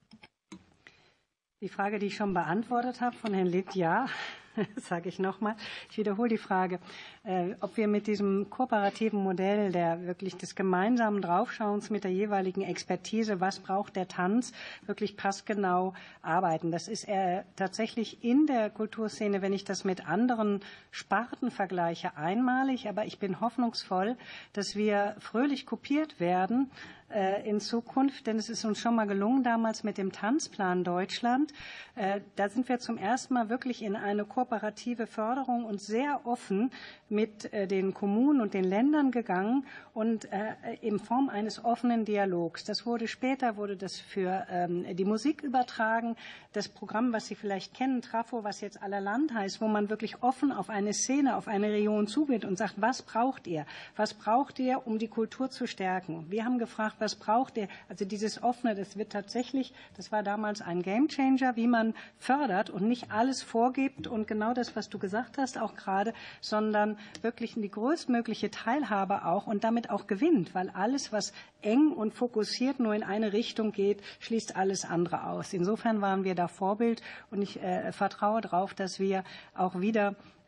Die Frage, die ich schon beantwortet habe von Herrn Litt, ja. Sage ich nochmal. Ich wiederhole die Frage, ob wir mit diesem kooperativen Modell des gemeinsamen Draufschauens mit der jeweiligen Expertise, was braucht der Tanz, wirklich passgenau arbeiten. Das ist tatsächlich in der Kulturszene, wenn ich das mit anderen Sparten vergleiche, einmalig. Aber ich bin hoffnungsvoll, dass wir fröhlich kopiert werden in Zukunft, denn es ist uns schon mal gelungen damals mit dem Tanzplan Deutschland. Da sind wir zum ersten Mal wirklich in eine kooperative Förderung und sehr offen mit den Kommunen und den Ländern gegangen und in Form eines offenen Dialogs. Das später wurde das für die Musik übertragen. Das Programm, was Sie vielleicht kennen, Trafo, was jetzt Allerland heißt, wo man wirklich offen auf eine Szene, auf eine Region zugeht und sagt, was braucht ihr? Was braucht ihr, um die Kultur zu stärken? Wir haben gefragt, was braucht ihr? Also dieses Offene, das war damals ein Gamechanger, wie man fördert und nicht alles vorgibt und genau das, was du gesagt hast, auch gerade, sondern wirklich in die größtmögliche Teilhabe auch und damit auch gewinnt, weil alles, was eng und fokussiert nur in eine Richtung geht, schließt alles andere aus. Insofern waren wir da Vorbild und ich vertraue darauf, dass wir auch wieder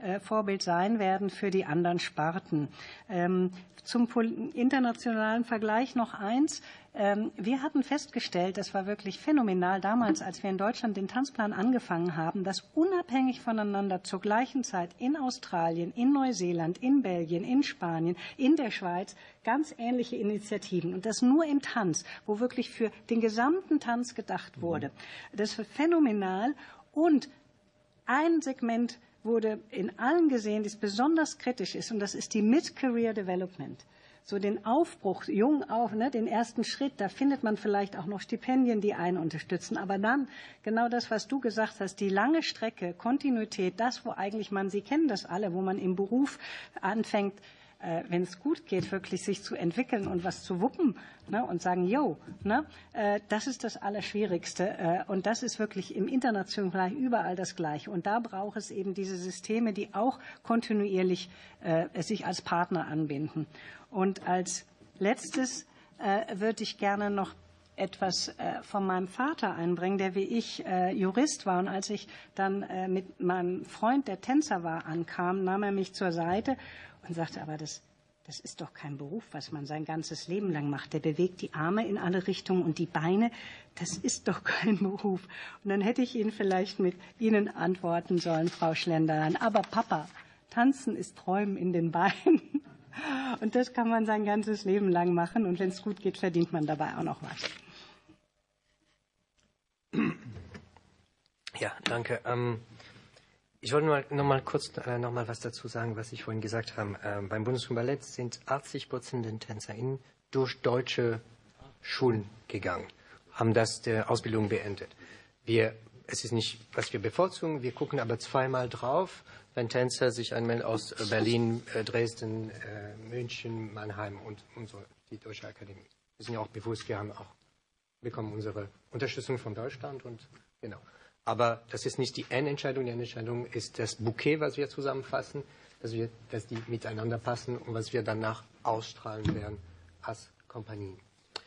Vorbild sein werden für die anderen Sparten. Zum internationalen Vergleich noch eins. Wir hatten festgestellt, das war wirklich phänomenal damals, als wir in Deutschland den Tanzplan angefangen haben, dass unabhängig voneinander zur gleichen Zeit in Australien, in Neuseeland, in Belgien, in Spanien, in der Schweiz ganz ähnliche Initiativen und das nur im Tanz, wo wirklich für den gesamten Tanz gedacht wurde. Das war phänomenal und ein Segment wurde in allen gesehen, das besonders kritisch ist, und das ist die Mid-Career Development. So den Aufbruch, jung auf, ne, den ersten Schritt, da findet man vielleicht auch noch Stipendien, die einen unterstützen. Aber dann, genau das, was du gesagt hast, die lange Strecke, Kontinuität, das, wo eigentlich man, Sie kennen das alle, wo man im Beruf anfängt, wenn es gut geht, wirklich sich zu entwickeln und was zu wuppen, ne, und sagen, yo, ne, das ist das Allerschwierigste. Und das ist wirklich im internationalen Vergleich überall das Gleiche. Und da braucht es eben diese Systeme, die auch kontinuierlich sich als Partner anbinden. Und als Letztes würde ich gerne noch etwas von meinem Vater einbringen, der wie ich Jurist war. Und als ich dann mit meinem Freund, der Tänzer war, ankam, nahm er mich zur Seite und sagte, aber das ist doch kein Beruf, was man sein ganzes Leben lang macht. Der bewegt die Arme in alle Richtungen und die Beine. Das ist doch kein Beruf. Und dann hätte ich vielleicht mit Ihnen antworten sollen, Frau Schlenderlein. Aber Papa, tanzen ist Träumen in den Beinen. Und das kann man sein ganzes Leben lang machen. Und wenn es gut geht, verdient man dabei auch noch was. Ja, danke. Ich wollte noch mal kurz noch mal was dazu sagen, was ich vorhin gesagt habe. Beim Bundesjugendballett sind 80% der TänzerInnen durch deutsche Schulen gegangen, haben das der Ausbildung beendet. Es ist nicht, was wir bevorzugen, wir gucken aber zweimal drauf, wenn Tänzer sich anmelden aus Berlin, Dresden, München, Mannheim und so, die Deutsche Akademie. Wir sind ja auch bewusst, wir bekommen unsere Unterstützung von Deutschland und genau. Aber das ist nicht die Endentscheidung. Die Endentscheidung ist das Bouquet, was wir zusammenfassen, dass die miteinander passen und was wir danach ausstrahlen werden als Kompanien.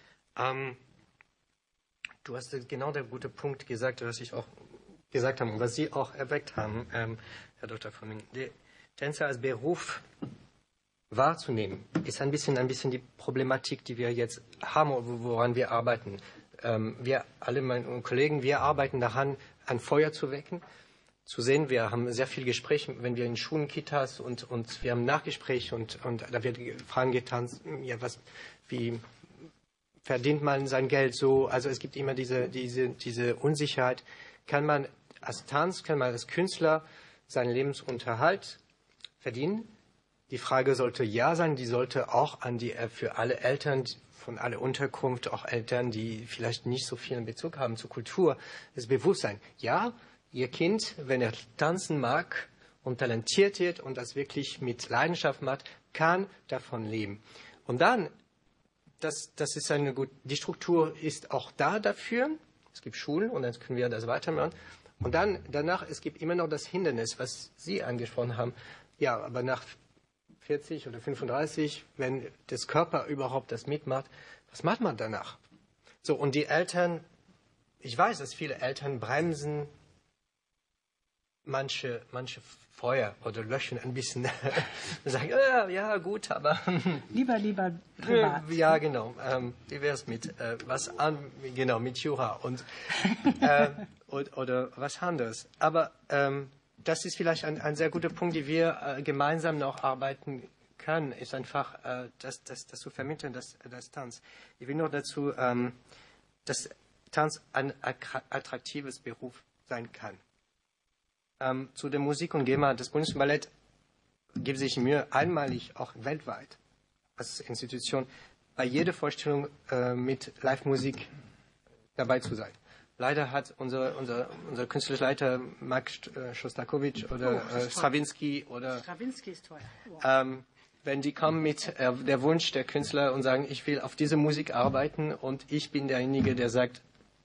Du hast genau den guten Punkt gesagt, was ich auch gesagt habe und was Sie auch erweckt haben, Herr Dr. von Ming. Die Tänzer als Beruf wahrzunehmen, ist ein bisschen die Problematik, die wir jetzt haben, woran wir arbeiten. Wir alle, meine Kollegen, wir arbeiten daran, ein Feuer zu wecken, zu sehen. Wir haben sehr viel Gespräche, wenn wir in Schulen, Kitas und wir haben Nachgespräche und da wird Fragen getanzt, ja, wie verdient man sein Geld so? Also es gibt immer diese Unsicherheit. Kann man als Künstler seinen Lebensunterhalt verdienen? Die Frage sollte ja sein, die sollte auch für alle Eltern von aller Unterkunft, auch Eltern, die vielleicht nicht so viel Bezug haben zur Kultur, das Bewusstsein. Ja, Ihr Kind, wenn er tanzen mag und talentiert wird und das wirklich mit Leidenschaft macht, kann davon leben. Und dann, das ist die Struktur ist auch da dafür. Es gibt Schulen und dann können wir das weitermachen. Und dann, danach, es gibt immer noch das Hindernis, was Sie angesprochen haben. Ja, aber nach 40 oder 35, wenn das Körper überhaupt das mitmacht, was macht man danach? So, und die Eltern, ich weiß, dass viele Eltern bremsen manche Feuer oder löschen ein bisschen. Sagen, ja, gut, aber... Lieber privat. Ja, genau. Wie wäre es mit mit Jura und oder was anderes. Aber das ist vielleicht ein sehr guter Punkt, den wir gemeinsam noch arbeiten können, ist einfach das zu vermitteln, das Tanz. Ich will noch dazu, dass Tanz ein attraktives Beruf sein kann. Zu der Musik und GEMA, das Bundesballett gibt sich Mühe, einmalig auch weltweit als Institution bei jeder Vorstellung mit Live-Musik dabei zu sein. Leider hat unser künstlerischer Leiter Max Schostakowitsch oder Stravinsky oder Stravinsky ist teuer. Wenn die kommen mit der Wunsch der Künstler und sagen, ich will auf diese Musik arbeiten und ich bin derjenige, der sagt,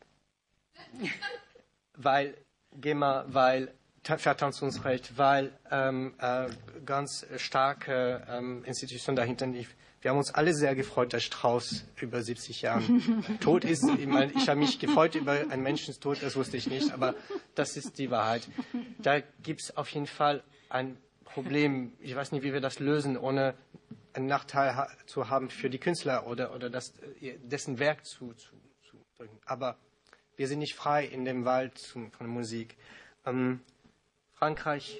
weil GEMA, weil Vertanzungsrecht, weil ganz starke Institutionen dahinter. Wir haben uns alle sehr gefreut, dass Strauss über 70 Jahren tot ist. Ich habe mich gefreut über einen Menschentod, das wusste ich nicht, aber das ist die Wahrheit. Da gibt es auf jeden Fall ein Problem, ich weiß nicht, wie wir das lösen, ohne einen Nachteil zu haben für die Künstler oder dessen Werk zu drücken. Aber wir sind nicht frei in dem Wald von der Musik. Frankreich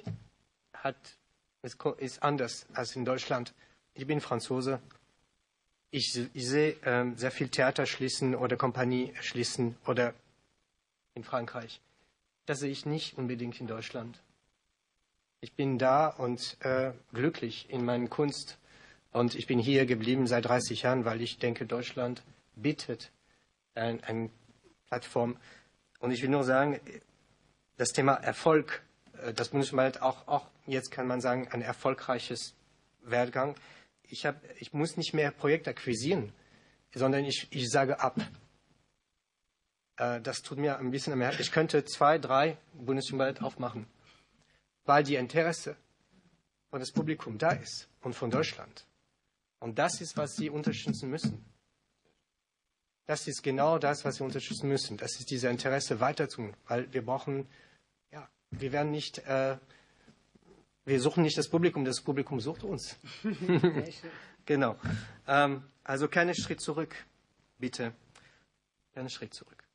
ist anders als in Deutschland. Ich bin Franzose. Ich sehe sehr viel Theater schließen oder Kompanie schließen oder in Frankreich. Das sehe ich nicht unbedingt in Deutschland. Ich bin da und glücklich in meiner Kunst. Und ich bin hier geblieben seit 30 Jahren, weil ich denke, Deutschland bietet eine Plattform. Und ich will nur sagen, das Thema Erfolg, das Bundesballett auch jetzt kann man sagen, ein erfolgreiches Werdegang. Ich muss nicht mehr Projekte akquisieren, sondern ich sage ab. Das tut mir ein bisschen am Herzen. Ich könnte 2, 3 Bundesballett aufmachen, weil die Interesse von das Publikum da ist und von Deutschland. Und das ist, was Sie unterstützen müssen. Das ist genau das, was wir unterstützen müssen. Das ist dieses Interesse weiterzutun, weil wir brauchen, wir werden nicht, wir suchen nicht das Publikum sucht uns. Genau. Also keinen Schritt zurück, bitte. Keinen Schritt zurück.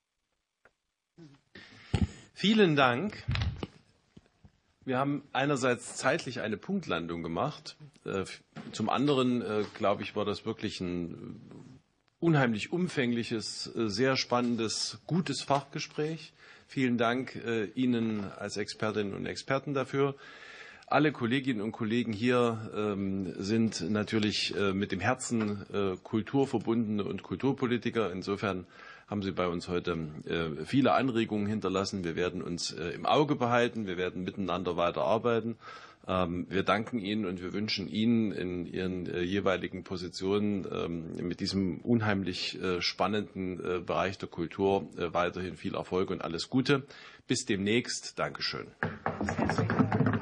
Vielen Dank. Wir haben einerseits zeitlich eine Punktlandung gemacht. Zum anderen, glaube ich, war das wirklich ein unheimlich umfängliches, sehr spannendes, gutes Fachgespräch. Vielen Dank Ihnen als Expertinnen und Experten dafür. Alle Kolleginnen und Kollegen hier sind natürlich mit dem Herzen Kulturverbundene und Kulturpolitiker. Insofern haben Sie bei uns heute viele Anregungen hinterlassen. Wir werden uns im Auge behalten. Wir werden miteinander weiterarbeiten. Wir danken Ihnen und wir wünschen Ihnen in Ihren jeweiligen Positionen mit diesem unheimlich spannenden Bereich der Kultur weiterhin viel Erfolg und alles Gute. Bis demnächst. Dankeschön. Sehr, sehr gerne.